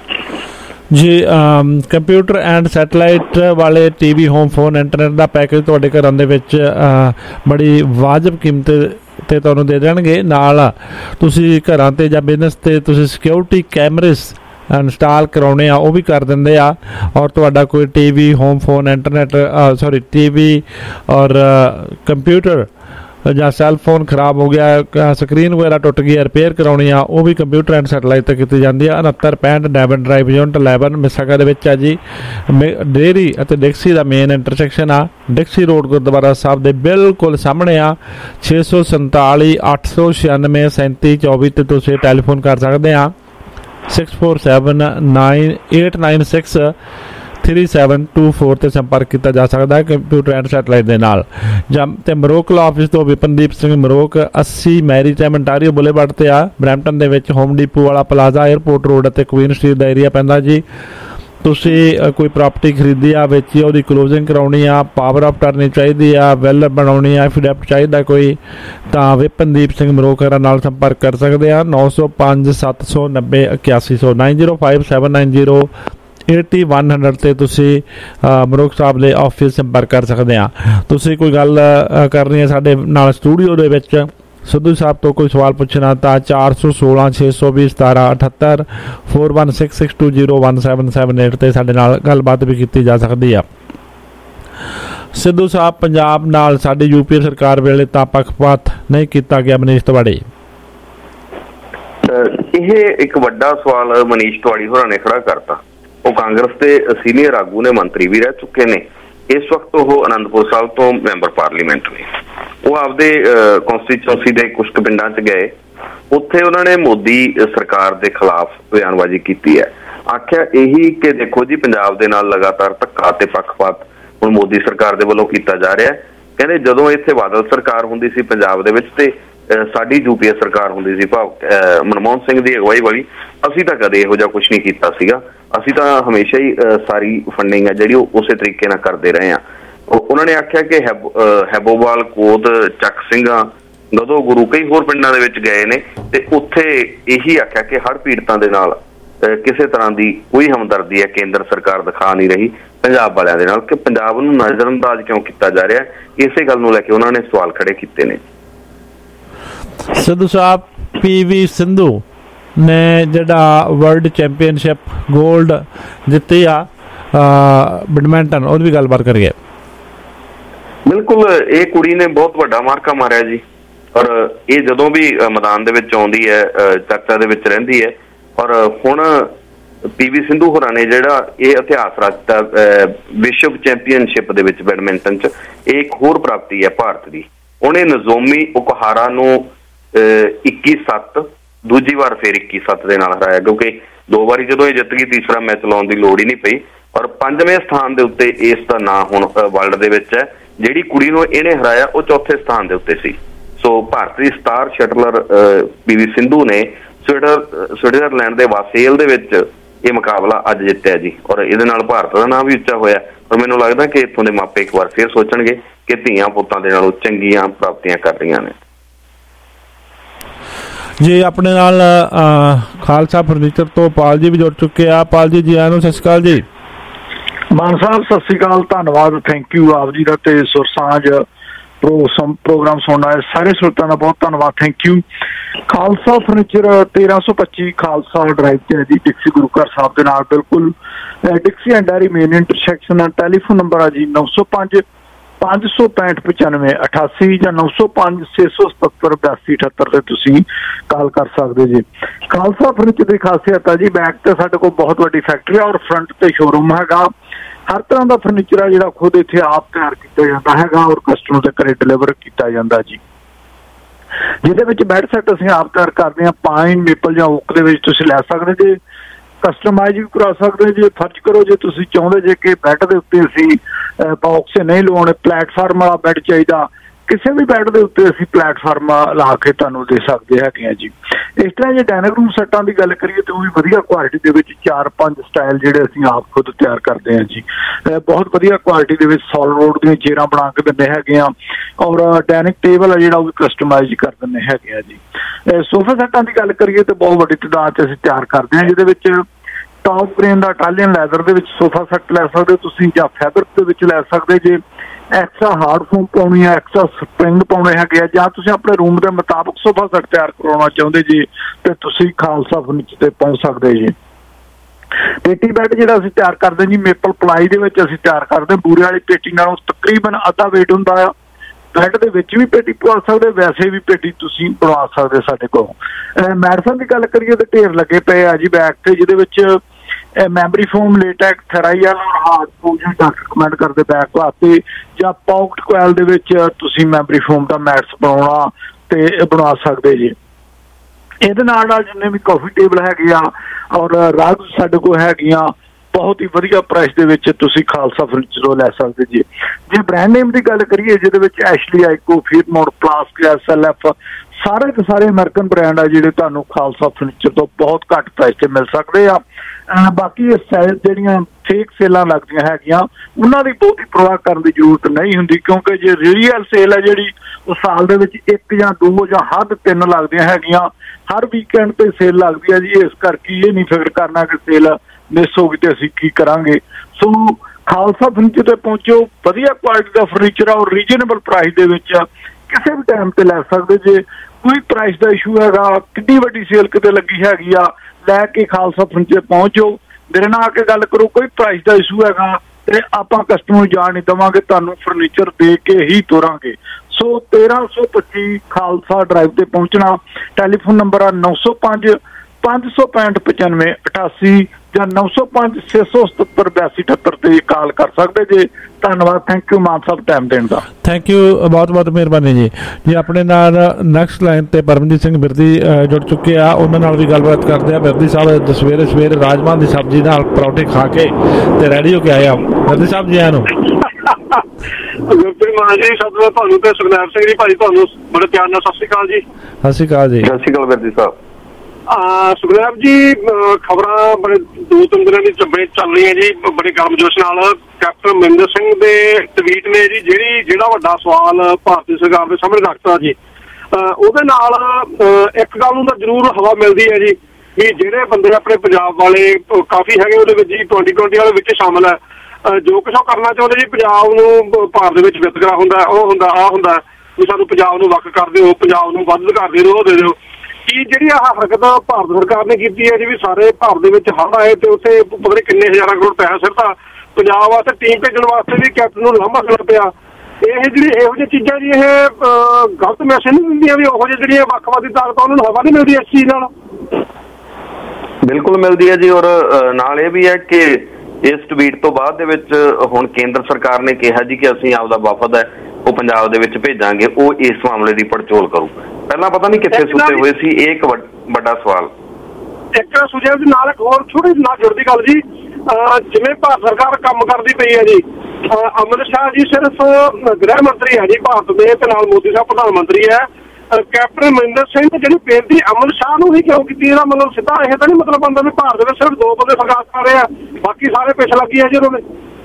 ਜੀ। ਕੰਪਿਊਟਰ ਐਂਡ ਸੈਟਲਾਈਟ ਵਾਲੇ ਟੀਵੀ, ਹੋਮ ਫੋਨ, ਇੰਟਰਨੈਟ ਦਾ ਪੈਕੇਜ ਤੁਹਾਡੇ ਘਰਾਂ ਦੇ ਵਿੱਚ ਬੜੀ ਵਾਜਬ ਕੀਮਤ ਤੇ ਤੁਹਾਨੂੰ ਦੇ ਦੇਣਗੇ। ਨਾਲ ਤੁਸੀਂ ਘਰਾਂ ਤੇ ਜਾਂ ਬਿਜ਼ਨਸ ਤੇ ਤੁਸੀਂ ਸਿਕਿਉਰਿਟੀ ਕੈਮਰੇਸ ਇੰਸਟਾਲ ਕਰਾਉਣੇ ਆ ਉਹ ਵੀ ਕਰ ਦਿੰਦੇ ਆ। ਔਰ ਤੁਹਾਡਾ ਕੋਈ TV, home phone, internet sorry TV ਔਰ ਕੰਪਿਊਟਰ ਜਾਂ ਸੈੱਲ ਫੋਨ ਖਰਾਬ ਹੋ ਗਿਆ, ਸਕਰੀਨ ਵਗੈਰਾ ਟੁੱਟ ਗਈ, ਰਿਪੇਅਰ ਕਰਾਉਣੀ ਆ, ਉਹ ਵੀ ਕੰਪਿਊਟਰ ਐਂਡ ਸੈਟਲਾਈਟ 'ਤੇ ਕੀਤੀ ਜਾਂਦੀ ਆ। ਉਨੱਤਰ ਪੈਂਹਠ Devon Drive unit eleven Mississauga ਦੇ ਵਿੱਚ ਆ ਜੀ। ਡੇਅਰੀ ਅਤੇ ਡਿਕਸੀ ਦਾ ਮੇਨ ਇੰਟਰਸੈਕਸ਼ਨ ਆ, ਡਿਕਸੀ ਰੋਡ ਗੁਰਦੁਆਰਾ ਸਾਹਿਬ ਦੇ ਬਿਲਕੁਲ ਸਾਹਮਣੇ ਆ। ਛੇ ਸੌ ਸੰਤਾਲੀ ਅੱਠ ਸੌ ਛਿਆਨਵੇਂ ਸੈਂਤੀ ਚੌਵੀ 'ਤੇ ਤੁਸੀਂ ਟੈਲੀਫੋਨ ਕਰ ਸਕਦੇ ਆ। Six four seven nine eight nine six three seven two four 'ਤੇ ਸੰਪਰਕ ਕੀਤਾ ਜਾ ਸਕਦਾ ਹੈ ਕੰਪਿਊਟਰ ਐਂਡ ਸੈਟਲਾਈਟ ਦੇ ਨਾਲ। ਜਾਂ ਤੇ ਮਰੋਕ ਲਾਅ ਆਫਿਸ ਤੋਂ ਵਿਪਨਦੀਪ ਸਿੰਘ ਮਰੋਕ ਅੱਸੀ ਮੈਰੀਟਾਈਮ ਅੰਟਾਰੀਓ ਬੁਲੇਵਾਰਡ 'ਤੇ ਆ, ਬਰੈਂਪਟਨ ਦੇ ਵਿੱਚ ਹੋਮ ਡਿਪੂ ਵਾਲਾ ਪਲਾਜ਼ਾ, 에ਅਰਪੋਰਟ ਰੋਡ ਅਤੇ ਕੁਈਨ ਸਟਰੀਟ ਦਾ ਏਰੀਆ ਪੈਂਦਾ ਜੀ। ਤੁਸੀਂ ਕੋਈ ਪ੍ਰਾਪਰਟੀ ਖਰੀਦੀ ਆ, ਵੇਚੀ, ਉਹਦੀ ਕਲੋਜ਼ਿੰਗ ਕਰਾਉਣੀ ਆ, ਪਾਵਰ ਆਫ ਟਰਨੀ ਚਾਹੀਦੀ ਆ, ਵੈਲ ਬਣਾਉਣੀ ਆ, ਐਫੀਡੈਵਿਟ ਚਾਹੀਦਾ ਕੋਈ, ਤਾਂ ਵਿਪਨਦੀਪ ਸਿੰਘ ਮਰੋਕ ਨਾਲ ਸੰਪਰਕ ਕਰ ਸਕਦੇ ਆ। ਨੌ ਸੌ ਪੰਜ ਸੱਤ ਸੌ ਨੱਬੇ ਇਕਿਆਸੀ ਸੌ nine zero five seven nine zero eighty one hundred ਤੇ ਤੁਸੀਂ ਮਰੋਕ ਸਾਹਿਬ ਦੇ ਆਫਿਸ ਸੰਪਰਕ ਕਰ ਸਕਦੇ ਆ। ਤੁਸੀਂ ਕੋਈ ਗੱਲ ਕਰਨੀ ਹੈ ਸਾਡੇ ਨਾਲ ਸਟੂਡੀਓ ਦੇ ਵਿੱਚ ਸਿੱਧੂ ਸਾਹਿਬ ਤੋਂ ਕੋਈ ਸਵਾਲ ਪੁੱਛਣਾ ਤਾਂ ਚਾਰ ਸੌ ਸੋਲਾਂ ਛੇ ਸੌ ਵੀਹ ਸਤਾਰਾਂ ਅਠੱਤਰ four one six six two zero one seven seven eight ਤੇ ਸਾਡੇ ਨਾਲ ਗੱਲਬਾਤ ਵੀ ਕੀਤੀ ਜਾ ਸਕਦੀ ਆ। ਸਿੱਧੂ ਸਾਹਿਬ, ਪੰਜਾਬ ਨਾਲ ਸਾਡੀ ਯੂਪੀਏ ਸਰਕਾਰ ਵੇਲੇ ਤਾਂ ਪੱਖਪਾਤ ਨਹੀਂ ਕੀਤਾ ਗਿਆ। ਮਨੀਸ਼ ਤਿਵਾੜੀ, ਇਹ ਇੱਕ ਵੱਡਾ ਸਵਾਲ ਮਨੀਸ਼ ਤਿਵਾੜੀ ਹੋਰਾਂ ਨੇ ਖੜਾ ਕਰਤਾ। ਉਹ ਕਾਂਗਰਸ ਦੇ ਸੀਨੀਅਰ ਆਗੂ ਨੇ, ਮੰਤਰੀ ਵੀ ਰਹਿ ਚੁੱਕੇ ਨੇ। ਇਸ ਵਕਤ ਉਹ ਅਨੰਦਪੁਰ ਸਾਹਿਬ ਤੋਂ ਮੈਂਬਰ ਪਾਰਲੀਮੈਂਟ ਨੇ। ਉਹ ਆਪਦੇ ਕੌਂਸਟੀਚੁਐਂਸੀ ਦੇ ਕੁਝ ਪਿੰਡਾਂ 'ਚ ਗਏ। ਉੱਥੇ ਉਹਨਾਂ ਨੇ ਮੋਦੀ ਸਰਕਾਰ ਦੇ ਖਿਲਾਫ ਬਿਆਨਬਾਜ਼ੀ ਕੀਤੀ ਹੈ। ਆਖਿਆ ਇਹੀ ਕਿ ਦੇਖੋ ਜੀ, ਪੰਜਾਬ ਦੇ ਨਾਲ ਲਗਾਤਾਰ ਧੱਕਾ ਤੇ ਪੱਖਪਾਤ ਹੁਣ ਮੋਦੀ ਸਰਕਾਰ ਦੇ ਵੱਲੋਂ ਕੀਤਾ ਜਾ ਰਿਹਾ। ਕਹਿੰਦੇ ਜਦੋਂ ਇੱਥੇ ਬਾਦਲ ਸਰਕਾਰ ਹੁੰਦੀ ਸੀ ਪੰਜਾਬ ਦੇ ਵਿੱਚ ਤੇ ਸਾਡੀ ਯੂਪੀਏ ਸਰਕਾਰ ਹੁੰਦੀ ਸੀ, ਭਾਵ ਮਨਮੋਹਨ ਸਿੰਘ ਦੀ ਅਗਵਾਈ ਵਾਲੀ, ਅਸੀਂ ਤਾਂ ਕਦੇ ਇਹੋ ਜਿਹਾ ਕੁਛ ਨਹੀਂ ਕੀਤਾ ਸੀਗਾ। ਅਸੀਂ ਤਾਂ ਹਮੇਸ਼ਾ ਹੀ ਸਾਰੀ ਫੰਡਿੰਗ ਹੈ ਜਿਹੜੀ ਉਹ ਉਸੇ ਤਰੀਕੇ ਨਾਲ ਕਰਦੇ ਰਹੇ ਹਾਂ। ਉਹਨਾਂ ਨੇ ਆਖਿਆ ਕਿ ਹੈਬੋ ਹੈਬੋਵਾਲ, ਕੋਦ, ਚੱਕ ਸਿੰਘਾਂ, ਗਦੋ ਗੁਰੂ, ਕਈ ਹੋਰ ਪਿੰਡਾਂ ਦੇ ਵਿੱਚ ਗਏ ਨੇ ਤੇ ਉੱਥੇ ਇਹੀ ਆਖਿਆ ਕਿ ਹੜ੍ਹ ਪੀੜਤਾਂ ਦੇ ਨਾਲ ਕਿਸੇ ਤਰ੍ਹਾਂ ਦੀ ਕੋਈ ਹਮਦਰਦੀ ਹੈ ਕੇਂਦਰ ਸਰਕਾਰ ਦਿਖਾ ਨਹੀਂ ਰਹੀ ਪੰਜਾਬ ਵਾਲਿਆਂ ਦੇ ਨਾਲ, ਕਿ ਪੰਜਾਬ ਨੂੰ ਨਜ਼ਰਅੰਦਾਜ਼ ਕਿਉਂ ਕੀਤਾ ਜਾ ਰਿਹਾ। ਇਸੇ ਗੱਲ ਨੂੰ ਲੈ ਕੇ ਉਹਨਾਂ ਨੇ ਸਵਾਲ ਖੜੇ ਕੀਤੇ ਨੇ। ਸਿੱਧੂ ਸਾਹਿਬ, ਪੀ ਵੀ ਸਿੰਧੂ ਨੇ ਜਿਹੜਾ ਵਰਲਡ ਚੈਂਪੀਅਨਸ਼ਿਪ ਗੋਲਡ ਜਿੱਤੀ ਆ ਬੈਡਮਿੰਟਨ, ਉਹਦੀ ਵੀ ਗੱਲਬਾਤ ਕਰੀਏ। ਬਿਲਕੁਲ, ਇਹ ਕੁੜੀ ਨੇ ਬਹੁਤ ਵੱਡਾ ਮਾਰਕਾ ਮਾਰਿਆ ਜੀ। ਔਰ ਇਹ ਜਦੋਂ ਵੀ ਮੈਦਾਨ ਦੇ ਵਿੱਚ ਆਉਂਦੀ ਹੈ ਚਰਚਾ ਦੇ ਵਿੱਚ ਰਹਿੰਦੀ ਹੈ। ਔਰ ਹੁਣ ਪੀ ਵੀ ਸਿੰਧੂ ਹੋਰਾਂ ਨੇ ਜਿਹੜਾ ਇਹ ਇਤਿਹਾਸ ਰਚਤਾ ਵਿਸ਼ਵ ਚੈਂਪੀਅਨਸ਼ਿਪ ਦੇ ਵਿੱਚ ਬੈਡਮਿੰਟਨ 'ਚ, ਇਹ ਇੱਕ ਹੋਰ ਪ੍ਰਾਪਤੀ ਹੈ ਭਾਰਤ ਦੀ। ਉਹਨੇ ਨਜ਼ੋਮੀ ਓਕਹਾਰਾ ਨੂੰ ਇੱਕੀ ਸੱਤ ਦੂਜੀ ਵਾਰ ਫਿਰ ਇੱਕੀ ਸੱਤ ਦੇ ਨਾਲ ਹਰਾਇਆ, ਕਿਉਂਕਿ ਦੋ ਵਾਰੀ ਜਦੋਂ ਇਹ ਜਿੱਤ ਗਈ ਤੀਸਰਾ ਮੈਚ ਲਾਉਣ ਦੀ ਲੋੜ ਹੀ ਨਹੀਂ ਪਈ। ਔਰ ਪੰਜਵੇਂ ਸਥਾਨ ਦੇ ਉੱਤੇ ਇਸ ਦਾ ਨਾਂ ਹੁਣ ਵਰਲਡ ਦੇ ਵਿੱਚ ਹੈ। ਜਿਹੜੀ ਕੁੜੀ ਨੂੰ ਇਹਨੇ ਹਰਾਇਆ ਉਹ ਚੌਥੇ ਸਥਾਨ ਦੇ ਉੱਤੇ ਸੀ। ਸੋ ਭਾਰਤੀ ਸਟਾਰ ਸ਼ਟਲਰ ਪੀ ਵੀ ਸਿੰਧੂ ਨੇ ਸਵਿਟਰ ਸਵਿਟਜ਼ਰਲੈਂਡ ਦੇ ਵਾਸੇਲ ਦੇ ਵਿੱਚ ਇਹ ਮੁਕਾਬਲਾ ਅੱਜ ਜਿੱਤਿਆ ਜੀ। ਔਰ ਇਹਦੇ ਨਾਲ ਭਾਰਤ ਦਾ ਨਾਮ ਵੀ ਉੱਚਾ ਹੋਇਆ। ਔਰ ਮੈਨੂੰ ਲੱਗਦਾ ਕਿ ਇੱਥੋਂ ਦੇ ਮਾਪੇ ਇੱਕ ਵਾਰ ਫਿਰ ਸੋਚਣਗੇ ਕਿ ਧੀਆਂ ਪੁੱਤਾਂ ਦੇ ਨਾਲੋਂ ਚੰਗੀਆਂ ਪ੍ਰਾਪਤੀਆਂ ਕਰ ਰਹੀਆਂ ਨੇ। ਜੀ ਆਪਣੇ ਨਾਲ ਖਾਲਸਾ ਫਰਨੀਚਰ ਤੋਂ ਪਾਲ ਜੀ ਵੀ ਜੁੜ ਚੁੱਕੇ ਆ। ਪਾਲ ਜੀ, ਜੀ ਆਇਆਂ ਨੂੰ। ਸਤਿ ਸ਼੍ਰੀ ਅਕਾਲ ਜੀ। ਮਾਨ ਸਾਹਿਬ, ਸਤਿ ਸ਼੍ਰੀ ਅਕਾਲ, ਧੰਨਵਾਦ, ਥੈਂਕ ਯੂ ਆਪ ਜੀ ਦਾ ਤੇ ਸੁਰਸਾਂਝ ਪ੍ਰੋਗਰਾਮ ਸੁਣਨਾ ਹੈ ਸਾਰੇ ਸਰੋਤਿਆਂ ਦਾ ਬਹੁਤ ਧੰਨਵਾਦ, ਥੈਂਕ ਯੂ। ਖਾਲਸਾ ਫਰਨੀਚਰ ਤੇਰਾਂ ਸੌ ਪੱਚੀ ਖਾਲਸਾ ਡਰਾਈਵ ਤੇ ਹੈ ਜੀ, ਡਿਕਸੀ ਗੁਰੂ ਘਰ ਸਾਹਿਬ ਦੇ ਨਾਲ ਬਿਲਕੁਲ। Dixie and Derry main intersection. Telephone number ਆ ਜੀ ਨੌ ਸੌ ਪੰਜ ਪੰਜ ਸੌ ਪੈਂਹਠ ਪਚਾਨਵੇਂ ਅਠਾਸੀ ਜਾਂ ਨੌ ਸੌ ਪੰਜ ਛੇ ਸੌ ਸਤੱਤਰ ਬਿਆਸੀ ਅਠੱਤਰ ਤੇ ਤੁਸੀਂ ਕਾਲ ਕਰ ਸਕਦੇ ਜੀ। ਖਾਲਸਾ ਫਰਨੀਚਰ ਦੀ ਖਾਸੀਅਤ ਹੈ ਜੀ, ਬੈਕ ਤੇ ਸਾਡੇ ਕੋਲ ਬਹੁਤ ਵੱਡੀ ਫੈਕਟਰੀ ਹੈ ਔਰ ਫਰੰਟ ਤੇ ਸ਼ੋਰੂਮ ਹੈਗਾ। ਹਰ ਤਰ੍ਹਾਂ ਦਾ ਫਰਨੀਚਰ ਹੈ ਜਿਹੜਾ ਖੁਦ ਇੱਥੇ ਆਪ ਤਿਆਰ ਕੀਤਾ ਜਾਂਦਾ ਹੈਗਾ ਔਰ ਕਸਟਮਰ ਦੇ ਘਰੇ ਡਿਲੀਵਰ ਕੀਤਾ ਜਾਂਦਾ ਜੀ। ਜਿਹਦੇ ਵਿੱਚ ਬੈੱਡ ਸੈੱਟ ਅਸੀਂ ਆਪ ਤਿਆਰ ਕਰਦੇ ਹਾਂ। ਪਾਈਨ, ਮੇਪਲ ਜਾਂ ਓਕ ਦੇ ਵਿੱਚ ਤੁਸੀਂ ਲੈ ਸਕਦੇ ਜੇ, ਕਸਟਮਾਈਜ਼ ਵੀ ਕਰਾ ਸਕਦੇ ਜੇ। ਫਰਜ਼ ਕਰੋ ਜੇ ਤੁਸੀਂ ਚਾਹੁੰਦੇ ਜੇ ਕਿ ਬੈੱਡ ਦੇ ਉੱਤੇ ਅਸੀਂ ਬਾਕਸ ਨਹੀਂ ਲਵਾਉਣੇ, ਪਲੇਟਫਾਰਮ ਵਾਲਾ ਬੈੱਡ ਚਾਹੀਦਾ, ਕਿਸੇ ਵੀ ਬੈੱਡ ਦੇ ਉੱਤੇ ਅਸੀਂ ਪਲੇਟਫਾਰਮ ਲਾ ਕੇ ਤੁਹਾਨੂੰ ਦੇ ਸਕਦੇ ਹੈਗੇ ਹਾਂ ਜੀ। ਇਸ ਤਰ੍ਹਾਂ ਜੇ ਡਾਇਨਿੰਗ ਰੂਮ ਸੈੱਟਾਂ ਦੀ ਗੱਲ ਕਰੀਏ ਤਾਂ ਉਹ ਵੀ ਵਧੀਆ ਕੁਆਲਿਟੀ ਦੇ ਵਿੱਚ ਚਾਰ ਪੰਜ ਸਟਾਈਲ ਜਿਹੜੇ ਅਸੀਂ ਆਪ ਖੁਦ ਤਿਆਰ ਕਰਦੇ ਹਾਂ ਜੀ। ਬਹੁਤ ਵਧੀਆ ਕੁਆਲਿਟੀ ਦੇ ਵਿੱਚ ਸੋਲਿਡ ਵੁੱਡ ਦੀਆਂ ਚੇਅਰਾਂ ਬਣਾ ਕੇ ਦਿੰਦੇ ਹੈਗੇ ਹਾਂ ਔਰ ਡਾਇਨਿੰਗ ਟੇਬਲ ਆ ਜਿਹੜਾ ਉਹ ਵੀ ਕਸਟਮਾਈਜ਼ ਕਰ ਦਿੰਦੇ ਹੈਗੇ ਆ ਜੀ। ਸੋਫਾ ਸੈੱਟਾਂ ਦੀ ਗੱਲ ਕਰੀਏ ਤਾਂ ਬਹੁਤ ਵੱਡੀ ਤਾਦਾਦ 'ਚ ਅਸੀਂ ਤਿਆਰ ਕਰਦੇ ਹਾਂ, ਜਿਹਦੇ ਵਿੱਚ ਟੌਪ ਗ੍ਰੇਨ ਦਾ ਇਟਾਲੀਅਨ ਲੈਦਰ ਦੇ ਵਿੱਚ ਸੋਫਾ ਸੈੱਟ ਲੈ ਸਕਦੇ ਹੋ ਤੁਸੀਂ, ਜਾਂ ਫੈਬਰਿਕ ਦੇ ਵਿੱਚ ਲੈ ਸਕਦੇ ਜੇ। ਐਕਸਟਰਾ ਹਾਰਡ ਫੋਮ ਪਾਉਣੀ ਹੈ, ਐਕਸਟਰਾ ਸਪਰਿੰਗ ਪਾਉਣੇ ਹੈਗੇ ਆ, ਜਾਂ ਤੁਸੀਂ ਆਪਣੇ ਰੂਮ ਦੇ ਮੁਤਾਬਕ ਸੋਫਾ ਸੈੱਟ ਤਿਆਰ ਕਰਵਾਉਣਾ ਚਾਹੁੰਦੇ ਜੀ ਤੇ ਤੁਸੀਂ ਖਾਲਸਾ ਫਰਨੀਚਰ ਤੇ ਪਹੁੰਚ ਸਕਦੇ ਜੀ। ਪੇਟੀ ਬੈੱਡ ਜਿਹੜਾ ਅਸੀਂ ਤਿਆਰ ਕਰਦੇ ਜੀ ਮੇਪਲ ਪਲਾਈ ਦੇ ਵਿੱਚ ਅਸੀਂ ਤਿਆਰ ਕਰਦੇ। ਬੂਰੇ ਵਾਲੀ ਪੇਟੀ ਨਾਲੋਂ ਤਕਰੀਬਨ ਅੱਧਾ ਵੇਟ ਹੁੰਦਾ ਆ। ਬੈੱਡ ਦੇ ਵਿੱਚ ਵੀ ਪੇਟੀ ਪਵਾ ਸਕਦੇ, ਵੈਸੇ ਵੀ ਪੇਟੀ ਤੁਸੀਂ ਬਣਵਾ ਸਕਦੇ ਸਾਡੇ ਕੋਲ। ਮੈਡੀਸਨ ਦੀ ਗੱਲ ਕਰੀਏ ਤਾਂ ਢੇਰ ਲੱਗੇ ਪਏ ਆ ਜੀ ਬੈਗ ਤੇ, ਜਿਹਦੇ ਵਿੱਚ ਮੈਮਰੀ ਫੋਮ, ਲੇਟੈਕਸ, ਥਰਾਈਅਲ ਔਰ ਹਾਰਡ ਫੋਮ ਜਿਹੜੇ ਡਾਕਟਰ ਰਿਕਮੈਂਡ ਕਰਦੇ ਬੈਗ ਵਾਸਤੇ, ਜਾਂ ਪੌਕਟ ਕੋਇਲ ਦੇ ਵਿੱਚ ਤੁਸੀਂ ਮੈਮਰੀ ਫੋਮ ਦਾ ਮੈਟਸ ਬਣਾਉਣਾ ਤੇ ਬਣਾ ਸਕਦੇ ਜੀ। ਇਹਦੇ ਨਾਲ ਨਾਲ ਜਿੰਨੇ ਵੀ ਕਾਫੀ ਟੇਬਲ ਹੈਗੇ ਆ ਔਰ ਰਗ ਸਾਡੇ ਕੋਲ ਹੈਗੀਆਂ ਬਹੁਤ ਹੀ ਵਧੀਆ ਪ੍ਰਾਈਸ ਦੇ ਵਿੱਚ ਤੁਸੀਂ ਖਾਲਸਾ ਫਰਨੀਚਰ ਲੈ ਸਕਦੇ ਜੀ। ਜੇ ਬ੍ਰਾਂਡ ਨੇਮ ਦੀ ਗੱਲ ਕਰੀਏ ਜਿਹਦੇ ਵਿੱਚ ਐਸ਼ਲੀ, ਆਈਕੋ, ਫੀਟਮੋਡ, ਪਲਾਸਕ, ਐਸ ਐਲ ਐਫ ਸਾਰੇ ਦੇ ਸਾਰੇ ਅਮਰੀਕਨ ਬ੍ਰਾਂਡ ਆ ਜਿਹੜੇ ਤੁਹਾਨੂੰ ਖਾਲਸਾ ਫਰਨੀਚਰ ਤੋਂ ਬਹੁਤ ਘੱਟ ਪ੍ਰਾਈਸ ਤੇ ਮਿਲ ਸਕਦੇ ਆ। ਬਾਕੀ ਇਹ ਸੇਲ ਜਿਹੜੀਆਂ ਫੇਕ ਸੇਲਾਂ ਲੱਗਦੀਆਂ ਹੈਗੀਆਂ ਉਹਨਾਂ ਦੀ ਬਹੁਤੀ ਪਰਵਾਹ ਕਰਨ ਦੀ ਜ਼ਰੂਰਤ ਨਹੀਂ ਹੁੰਦੀ, ਕਿਉਂਕਿ ਜੇ ਰੀਅਲ ਸੇਲ ਹੈ ਜਿਹੜੀ ਉਹ ਸਾਲ ਦੇ ਵਿੱਚ ਇੱਕ ਜਾਂ ਦੋ ਜਾਂ ਹੱਦ ਤਿੰਨ ਲੱਗਦੀਆਂ ਹੈਗੀਆਂ। ਹਰ ਵੀਕਐਂਡ ਤੇ ਸੇਲ ਲੱਗਦੀ ਹੈ ਜੀ, ਇਸ ਕਰਕੇ ਇਹ ਨਹੀਂ ਫਿਕਰ ਕਰਨਾ ਕਿ ਸੇਲ ਮਿਸ ਹੋ ਗਈ ਤੇ ਅਸੀਂ ਕੀ ਕਰਾਂਗੇ। ਸੋ ਖਾਲਸਾ ਫਰਨੀਚਰ ਤੇ ਪਹੁੰਚੋ, ਵਧੀਆ ਕੁਆਲਿਟੀ ਦਾ ਫਰਨੀਚਰ ਆ ਔਰ ਰੀਜਨੇਬਲ ਪ੍ਰਾਈਸ ਦੇ ਵਿੱਚ ਕਿਸੇ ਵੀ ਟਾਈਮ ਤੇ ਲੈ ਸਕਦੇ ਜੇ। ਕੋਈ ਪ੍ਰਾਈਸ ਦਾ ਇਸ਼ੂ ਹੈਗਾ, ਕਿੰਨੀ ਵੱਡੀ ਸੇਲ ਕਿਤੇ ਲੱਗੀ ਹੈਗੀ ਆ, ਲੈ ਕੇ ਖਾਲਸਾ ਫਰਨੀਚਰ ਪਹੁੰਚੋ, ਮੇਰੇ ਨਾਲ ਆ ਕੇ ਗੱਲ ਕਰੋ। ਕੋਈ ਪ੍ਰਾਈਸ ਦਾ ਇਸ਼ੂ ਹੈਗਾ ਤੇ ਆਪਾਂ ਕਸਟਮਰ ਨੂੰ ਜਾਣ ਨਹੀਂ ਦੇਵਾਂਗੇ, ਤੁਹਾਨੂੰ ਫਰਨੀਚਰ ਦੇ ਕੇ ਹੀ ਤੋਰਾਂਗੇ। ਸੋ ਤੇਰਾਂ ਸੌ ਪੱਚੀ ਖਾਲਸਾ ਡਰਾਈਵ ਤੇ ਪਹੁੰਚਣਾ। ਟੈਲੀਫੋਨ ਨੰਬਰ ਆ ਨੌ ਸੌ ਪੰਜ ਪੰਜ ਸੌ ਪੈਂਹਠ ਪਚਾਨਵੇਂ ਅਠਾਸੀ ਜਾਂ ਨੌ ਸੌ ਪੰਜ ਛੇ ਸੌ ਸਤੱਤਰ ਬਿਆਸੀ ਅਠੱਤਰ ਤੇ ਕਾਲ ਕਰ ਸਕਦੇ ਜੇ। ਧੰਨਵਾਦ, thank you Maan Sahib time ਦੇਣ ਦਾ। ਥੈਂਕ ਯੂ, ਬਹੁਤ ਬਹੁਤ ਮਿਹਰਬਾਨੀ ਜੀ। ਜੀ ਆਪਣੇ ਨਾਲ ਨੈਕਸਟ ਲਾਈਨ ਤੇ ਪਰਮਜੀਤ ਸਿੰਘ ਬਿਰਦੀ ਜੁੜ ਚੁੱਕੇ ਆ, ਉਹਨਾਂ ਨਾਲ ਵੀ ਗੱਲਬਾਤ ਕਰਦੇ ਆ। ਬਿਰਦੀ ਸਾਹਿਬ ਸਵੇਰੇ ਸਵੇਰੇ ਰਾਜਮਾਂਹ ਦੀ ਸਬਜ਼ੀ ਨਾਲ ਪਰੌਂਠੇ ਖਾ ਕੇ ਤੇ ਰੈਡੀ ਹੋ ਕੇ ਆਏ ਆ। ਬਿਰਦੀ ਸਾਹਿਬ ਜੀ ਆਇਆਂ ਨੂੰ ਗੁਰਪ੍ਰੀਤ ਮਾਨ ਜੀ, ਸਤਿ ਸ਼੍ਰੀ ਤੁਹਾਨੂੰ ਤੇ ਸੁਖਨੈਬ ਸਿੰਘ ਜੀ ਭਾਜੀ, ਤੁਹਾਨੂੰ ਬੜੇ ਪਿਆਰ ਨਾਲ ਸਤਿ ਸ਼੍ਰੀ ਅਕਾਲ ਜੀ। ਸਤਿ ਸ਼੍ਰੀ ਅਕਾਲ ਜੀ। ਸਤਿ ਸ਼੍ਰੀ ਅਕਾਲ ਬਿਰਦੀ ਸਾਹਿਬ। ਸੁਖਨੈਬ ਜੀ, ਖਬਰਾਂ ਬੜੇ ਦੋ ਤਿੰਨ ਦਿਨਾਂ ਦੀ ਚੱਬੇ ਚੱਲ ਰਹੀਆਂ ਜੀ ਬੜੇ ਗਰਮਜੋਸ਼ ਨਾਲ। ਕੈਪਟਨ ਅਮਰਿੰਦਰ ਸਿੰਘ ਦੇ ਟਵੀਟ ਨੇ ਜੀ ਜਿਹੜੀ ਜਿਹੜਾ ਵੱਡਾ ਸਵਾਲ ਭਾਰਤੀ ਸਰਕਾਰ ਦੇ ਸਾਹਮਣੇ ਰੱਖਤਾ ਜੀ, ਉਹਦੇ ਨਾਲ ਇੱਕ ਗੱਲ ਨੂੰ ਤਾਂ ਜ਼ਰੂਰ ਹਵਾ ਮਿਲਦੀ ਹੈ ਜੀ ਵੀ ਜਿਹੜੇ ਬੰਦੇ ਆਪਣੇ ਪੰਜਾਬ ਵਾਲੇ ਕਾਫੀ ਹੈਗੇ ਉਹਦੇ ਵਿੱਚ ਜੀ ਟਵੰਟੀ ਟਵੰਟੀ ਵਾਲੇ ਵਿੱਚ ਸ਼ਾਮਲ ਹੈ। ਜੋ ਕੁਛ ਉਹ ਕਰਨਾ ਚਾਹੁੰਦੇ ਜੀ ਪੰਜਾਬ ਨੂੰ ਭਾਰਤ ਦੇ ਵਿੱਚ ਵਿਤਕਰਾ ਹੁੰਦਾ, ਉਹ ਹੁੰਦਾ ਆਹ ਹੁੰਦਾ ਵੀ ਸਾਨੂੰ ਪੰਜਾਬ ਨੂੰ ਵੱਖ ਕਰ ਦਿਓ, ਪੰਜਾਬ ਨੂੰ ਵੱਧ ਕਰ ਦਿਓ, ਉਹ ਦੇ ਦਿਓ। ਕੀ ਜਿਹੜੀ ਆਹ ਹਰਕਤ ਭਾਰਤ ਸਰਕਾਰ ਨੇ ਕੀਤੀ ਹੈ ਜੀ ਵੀ ਸਾਰੇ ਭਾਰਤ ਦੇ ਵਿੱਚ ਹੜ੍ਹ ਆਏ ਤੇ ਉੱਥੇ ਪਤਾ ਨਹੀਂ ਕਿੰਨੇ ਹਜ਼ਾਰਾਂ ਕਰੋੜ ਪੈਸਾ ਸਿਰਤਾ ਪੰਜਾਬ ਵਾਸਤੇ ਟੀਮ ਭੇਜਣ ਵਾਸਤੇ ਵੀ ਕੈਪਟਨ ਨੂੰ ਲਾਂਭਾ ਕਰਨਾ ਪਿਆ। ਇਹ ਜਿਹੜੀ ਇਹੋ ਜਿਹੀ ਚੀਜ਼ਾਂ ਜੀ ਇਹ ਗਲਤ ਮੈਸੇਜ ਨਹੀਂ ਦਿੰਦੀਆਂ ਵੀ ਉਹੋ ਜਿਹੀ ਜਿਹੜੀਆਂ ਵੱਖਵਾਦੀ ਤਾਕਤਾਂ ਉਹਨਾਂ ਨੂੰ ਹਵਾ ਨਹੀਂ ਮਿਲਦੀ ਇਸ ਚੀਜ਼ ਨਾਲ? ਬਿਲਕੁਲ ਮਿਲਦੀ ਹੈ ਜੀ। ਔਰ ਨਾਲ ਇਹ ਵੀ ਹੈ ਕਿ ਇਸ ਟਵੀਟ ਤੋਂ ਬਾਅਦ ਦੇ ਵਿੱਚ ਹੁਣ ਕੇਂਦਰ ਸਰਕਾਰ ਨੇ ਕਿਹਾ ਜੀ ਕਿ ਅਸੀਂ ਆਪਦਾ ਵਫਦ ਹੈ ਉਹ ਪੰਜਾਬ ਦੇ ਵਿੱਚ ਭੇਜਾਂਗੇ, ਉਹ ਇਸ ਮਾਮਲੇ ਦੀ ਪੜਚੋਲ ਕਰੂ। ਪਹਿਲਾਂ ਪਤਾ ਨਹੀਂ ਕਿੱਥੇ ਸੁੱਤੇ ਹੋਏ ਸੀ, ਇਹ ਇੱਕ ਵੱਡਾ ਸਵਾਲ। ਇੱਕ ਸੁਝਾਅ ਦੇ ਨਾਲ ਇੱਕ ਹੋਰ ਛੋਟੀ ਜਿਹੀ ਨਾਲ ਜੁੜਦੀ ਗੱਲ ਜੀ, ਜਿਵੇਂ ਭਾਰਤ ਸਰਕਾਰ ਕੰਮ ਕਰਦੀ ਪਈ ਹੈ ਜੀ, ਅਮਿਤ ਸ਼ਾਹ ਜੀ ਸਿਰਫ ਗ੍ਰਹਿ ਮੰਤਰੀ ਹੈ ਜੀ ਭਾਰਤ ਦੇ ਤੇ ਨਾਲ ਮੋਦੀ ਸਾਹਿਬ ਪ੍ਰਧਾਨ ਮੰਤਰੀ ਹੈ। ਕੈਪਟਨ ਅਮਰਿੰਦਰ ਸਿੰਘ ਨੇ ਜਿਹੜੀ ਬੇਨਤੀ ਅਮਿਤ ਸ਼ਾਹ ਨੂੰ ਹੀ ਕਿਉਂ ਕੀਤੀ, ਇਹਦਾ ਮਤਲਬ ਸਿੱਧਾ ਇਹ ਤਾਂ ਨਹੀਂ ਮਤਲਬ ਬਣਦਾ ਵੀ ਭਾਰਤ ਵਿੱਚ ਸਿਰਫ ਦੋ ਬੰਦੇ ਸਰਕਾਰ ਕਰ ਰਹੇ ਆ, ਬਾਕੀ ਸਾਰੇ ਪਿੱਛੇ ਲੱਗੀ ਹੈ ਜੀ ਉਹਨਾਂ ਨੇ।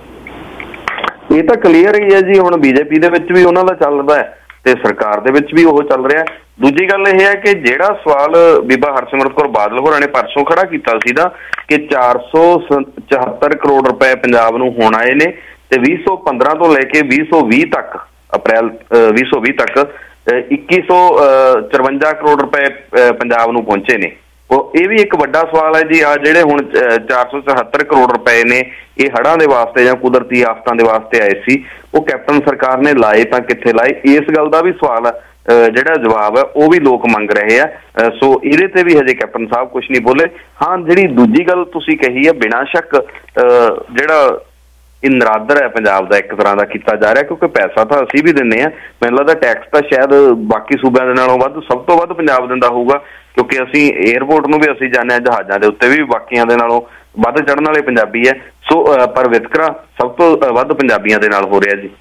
ਇਹ ਤਾਂ ਕਲੀਅਰ ਹੀ ਹੈ ਜੀ। ਹੁਣ ਬੀਜੇਪੀ ਦੇ ਵਿੱਚ ਵੀ ਉਹਨਾਂ ਦਾ ਚੱਲਦਾ ਹੈ ਤੇ ਸਰਕਾਰ ਦੇ ਵਿੱਚ ਵੀ ਉਹ ਚੱਲ ਰਿਹਾ। ਦੂਜੀ ਗੱਲ ਇਹ ਹੈ ਕਿ ਜਿਹੜਾ ਸਵਾਲ ਬੀਬਾ ਹਰਸਿਮਰਤ ਕੌਰ ਬਾਦਲ ਹੋਰਾਂ ਨੇ ਪਰਸੋਂ ਖੜਾ ਕੀਤਾ ਸੀਗਾ ਕਿ ਚਾਰ ਸੌ ਚੁਹੱਤਰ ਕਰੋੜ ਰੁਪਏ ਪੰਜਾਬ ਨੂੰ ਹੁਣ ਆਏ ਨੇ ਤੇ ਵੀਹ ਸੌ ਪੰਦਰਾਂ ਤੋਂ ਲੈ ਕੇ ਵੀਹ ਸੌ ਵੀਹ ਤੱਕ ਅਪ੍ਰੈਲ ਵੀਹ ਸੌ ਵੀਹ ਤੱਕ ਇੱਕੀ ਸੌ ਚੁਰਵੰਜਾ ਕਰੋੜ ਰੁਪਏ ਪੰਜਾਬ ਨੂੰ ਪਹੁੰਚੇ ਨੇ। ਉਹ ਇਹ ਵੀ ਇੱਕ ਵੱਡਾ ਸਵਾਲ ਹੈ ਜੀ। ਆ ਜਿਹੜੇ ਹੁਣ ਚਾਰ ਸੌ ਚੁਹੱਤਰ ਕਰੋੜ ਰੁਪਏ ਨੇ ਇਹ ਹੜ੍ਹਾਂ ਦੇ ਵਾਸਤੇ ਜਾਂ ਕੁਦਰਤੀ ਆਫਤਾਂ ਦੇ ਵਾਸਤੇ ਆਏ ਸੀ, ਉਹ ਕੈਪਟਨ ਸਰਕਾਰ ਨੇ ਲਾਏ ਤਾਂ ਕਿੱਥੇ ਲਾਏ? ਇਸ ਗੱਲ ਦਾ ਵੀ ਸਵਾਲ ਜਿਹੜਾ ਜਵਾਬ ਹੈ ਉਹ ਵੀ ਲੋਕ ਮੰਗ ਰਹੇ ਆ। ਸੋ ਇਹਦੇ ਤੇ ਵੀ ਹਜੇ ਕੈਪਟਨ ਸਾਹਿਬ ਕੁਛ ਨਹੀਂ ਬੋਲੇ। ਹਾਂ, ਜਿਹੜੀ ਦੂਜੀ ਗੱਲ ਤੁਸੀਂ ਕਹੀ ਹੈ, ਬਿਨਾਂ ਸ਼ੱਕ ਜਿਹੜਾ ਇਹ ਨਰਾਦਰ ਹੈ ਪੰਜਾਬ ਦਾ ਇੱਕ ਤਰ੍ਹਾਂ ਦਾ ਕੀਤਾ ਜਾ ਰਿਹਾ, ਕਿਉਂਕਿ ਪੈਸਾ ਤਾਂ ਅਸੀਂ ਵੀ ਦਿੰਦੇ ਹਾਂ। ਮੈਨੂੰ ਲੱਗਦਾ ਟੈਕਸ ਤਾਂ ਸ਼ਾਇਦ ਬਾਕੀ ਸੂਬਿਆਂ ਦੇ ਨਾਲੋਂ ਵੱਧ ਸਭ ਤੋਂ ਵੱਧ ਪੰਜਾਬ ਦਿੰਦਾ ਹੋਊਗਾ, ਕਿਉਂਕਿ ਅਸੀਂ ਏਅਰਪੋਰਟ ਨੂੰ ਵੀ ਅਸੀਂ ਜਾਂਦੇ ਹਾਂ, ਜਹਾਜ਼ਾਂ ਦੇ ਉੱਤੇ ਵੀ ਬਾਕੀਆਂ ਦੇ ਨਾਲੋਂ ਵੱਧ ਚੜ੍ਹਨ ਵਾਲੇ ਪੰਜਾਬੀ ਹੈ। ਸੋ ਪਰ ਵਿਤਕਰਾ ਸਭ ਤੋਂ ਵੱਧ ਪੰਜਾਬੀਆਂ ਦੇ ਨਾਲ ਹੋ ਰਿਹਾ ਜੀ।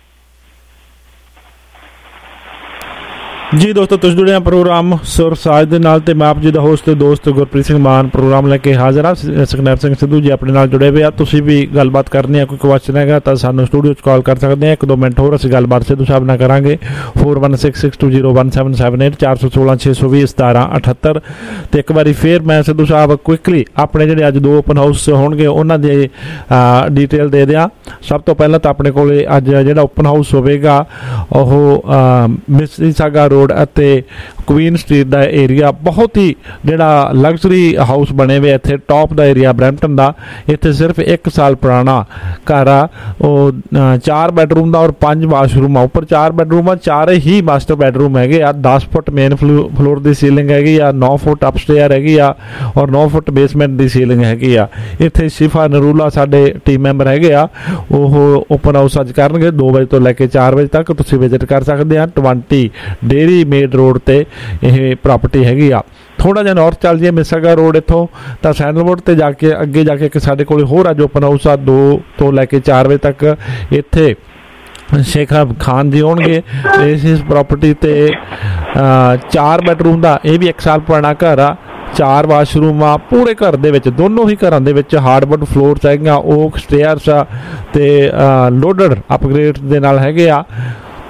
ਜੀ ਦੋਸਤੋ, ਤੁਸੀਂ ਜੁੜੇ ਆ ਪ੍ਰੋਗਰਾਮ ਸੁਰ ਸਾਜ ਦੇ ਨਾਲ ਤੇ ਮੈਂ ਆਪ ਜੀ ਦਾ ਹੋਸਟ ਤੇ ਦੋਸਤ ਗੁਰਪ੍ਰੀਤ ਸਿੰਘ ਮਾਨ ਪ੍ਰੋਗਰਾਮ ਲੈ ਕੇ ਹਾਜ਼ਰ ਹਾਂ। ਸੁਖਨੈਬ ਸਿੰਘ ਸਿੱਧੂ ਜੀ ਆਪਣੇ ਨਾਲ ਜੁੜੇ ਹੋਏ ਆ। ਤੁਸੀਂ ਵੀ ਗੱਲਬਾਤ ਕਰਨੀ ਹੈ, ਕੋਈ ਕੁਐਸਚਨ ਹੈਗਾ ਤਾਂ ਸਾਨੂੰ ਸਟੂਡੀਓ 'ਚ ਕਾਲ ਕਰ ਸਕਦੇ ਆ। ਇੱਕ ਦੋ ਮਿੰਟ ਹੋਰ ਅਸੀਂ ਗੱਲਬਾਤ ਸਿੱਧੂ ਸਾਹਿਬ ਨਾਲ ਕਰਾਂਗੇ। Four one six six two zero one seven seven eight ਚਾਰ ਸੌ ਸੋਲਾਂ ਛੇ ਸੌ ਵੀਹ ਸਤਾਰਾਂ ਅਠੱਤਰ। ਤੇ ਇੱਕ ਵਾਰੀ ਫੇਰ ਮੈਂ ਸਿੱਧੂ ਸਾਹਿਬ ਕੁਇਕਲੀ ਆਪਣੇ ਜਿਹੜੇ ਅੱਜ ਦੋ ਓਪਨ ਹਾਊਸ ਹੋਣਗੇ ਉਹਨਾਂ ਦੇ ਡੀਟੇਲ ਦੇ ਦਿਆਂ। ਸਭ ਤੋਂ ਪਹਿਲਾਂ ਤਾਂ ਆਪਣੇ ਕੋਲ ਅੱਜ ਜਿਹੜਾ ਓਪਨ ਹਾਊਸ ਹੋਵੇਗਾ ਉਹ ਮਿਸੀਸਾਗਾ ਰੋਡ ਅਤੇ ਕੁਈਨ ਸਟਰੀਟ ਦਾ ਏਰੀਆ, ਬਹੁਤ ਹੀ ਜਿਹੜਾ ਲਗਜ਼ਰੀ ਹਾਊਸ ਬਣੇ ਹੋਏ ਇੱਥੇ, ਟੌਪ ਦਾ ਏਰੀਆ ਬਰੈਂਪਟਨ ਦਾ। ਇੱਥੇ ਸਿਰਫ ਇੱਕ ਸਾਲ ਪੁਰਾਣਾ ਘਰ ਆ। ਉਹ ਚਾਰ ਬੈਡਰੂਮ ਦਾ ਔਰ ਪੰਜ ਵਾਸ਼ਰੂਮ ਆ। ਉੱਪਰ ਚਾਰ ਬੈਡਰੂਮ ਆ, ਚਾਰੇ ਹੀ ਮਾਸਟਰ ਬੈਡਰੂਮ ਹੈਗੇ ਆ। ਦਸ ਫੁੱਟ ਮੇਨ ਫਲੋਰ ਦੀ ਸੀਲਿੰਗ ਹੈਗੀ ਆ, ਨੌ ਫੁੱਟ ਅਪਸਟੇਅਰ ਹੈਗੀ ਆ ਔਰ ਨੌ ਫੁੱਟ ਬੇਸਮੈਂਟ ਦੀ ਸੀਲਿੰਗ ਹੈਗੀ ਆ। ਇੱਥੇ ਸ਼ਿਫਾ ਨਰੂਲਾ ਸਾਡੇ ਟੀਮ ਮੈਂਬਰ ਹੈਗੇ ਆ, ਉਹ ਓਪਨ ਹਾਊਸ ਅੱਜ ਕਰਨਗੇ ਦੋ ਵਜੇ ਤੋਂ ਲੈ ਕੇ ਚਾਰ ਵਜੇ ਤੱਕ। ਤੁਸੀਂ ਵਿਜ਼ਿਟ ਕਰ ਸਕਦੇ ਆ। ਟਵੰਟੀ ਡੇਰੀ ਮੇਡ ਰੋਡ ਤੇ ਇਹ ਪ੍ਰਾਪਰਟੀ ਹੈਗੀ ਆ। ਥੋੜਾ ਜਿਹਾ ਨਾਰਥ ਚੱਲ ਜਾਈਏ ਮਿਸੀਸਾਗਾ ਰੋਡ ਇੱਥੋਂ ਤਾਂ ਸੈਂਡਲਵੁੱਡ ਤੇ ਜਾ ਕੇ ਅੱਗੇ ਜਾ ਕੇ ਇੱਕ ਸਾਡੇ ਕੋਲ ਹੋਰ ਅੱਜ ਓਪਨ ਹਾਊਸ ਆ ਦੋ ਤੋਂ ਲੈ ਕੇ ਚਾਰ ਵਜੇ ਤੱਕ। ਇੱਥੇ ਸ਼ੇਖਾ ਖਾਨ ਜੀ ਹੋਣਗੇ। ਇਸ ਪ੍ਰਾਪਰਟੀ ਤੇ ਚਾਰ ਬੈਡਰੂਮ ਦਾ ਇਹ ਵੀ ਇੱਕ ਸਾਲ ਪੁਰਾਣਾ ਘਰ ਆ, ਚਾਰ ਵਾਸ਼ਰੂਮ ਆ ਪੂਰੇ ਘਰ ਦੇ ਵਿੱਚ। ਦੋਨੋਂ ਹੀ ਘਰਾਂ ਦੇ ਵਿੱਚ ਹਾਰਡਵੁੱਡ ਫਲੋਰਸ ਹੈਗੀਆਂ, ਓਕ ਸਟੇਅਰਸ ਆ ਤੇ ਲੋਡਡ ਅਪਗ੍ਰੇਡ ਦੇ ਨਾਲ ਹੈਗੇ ਆ।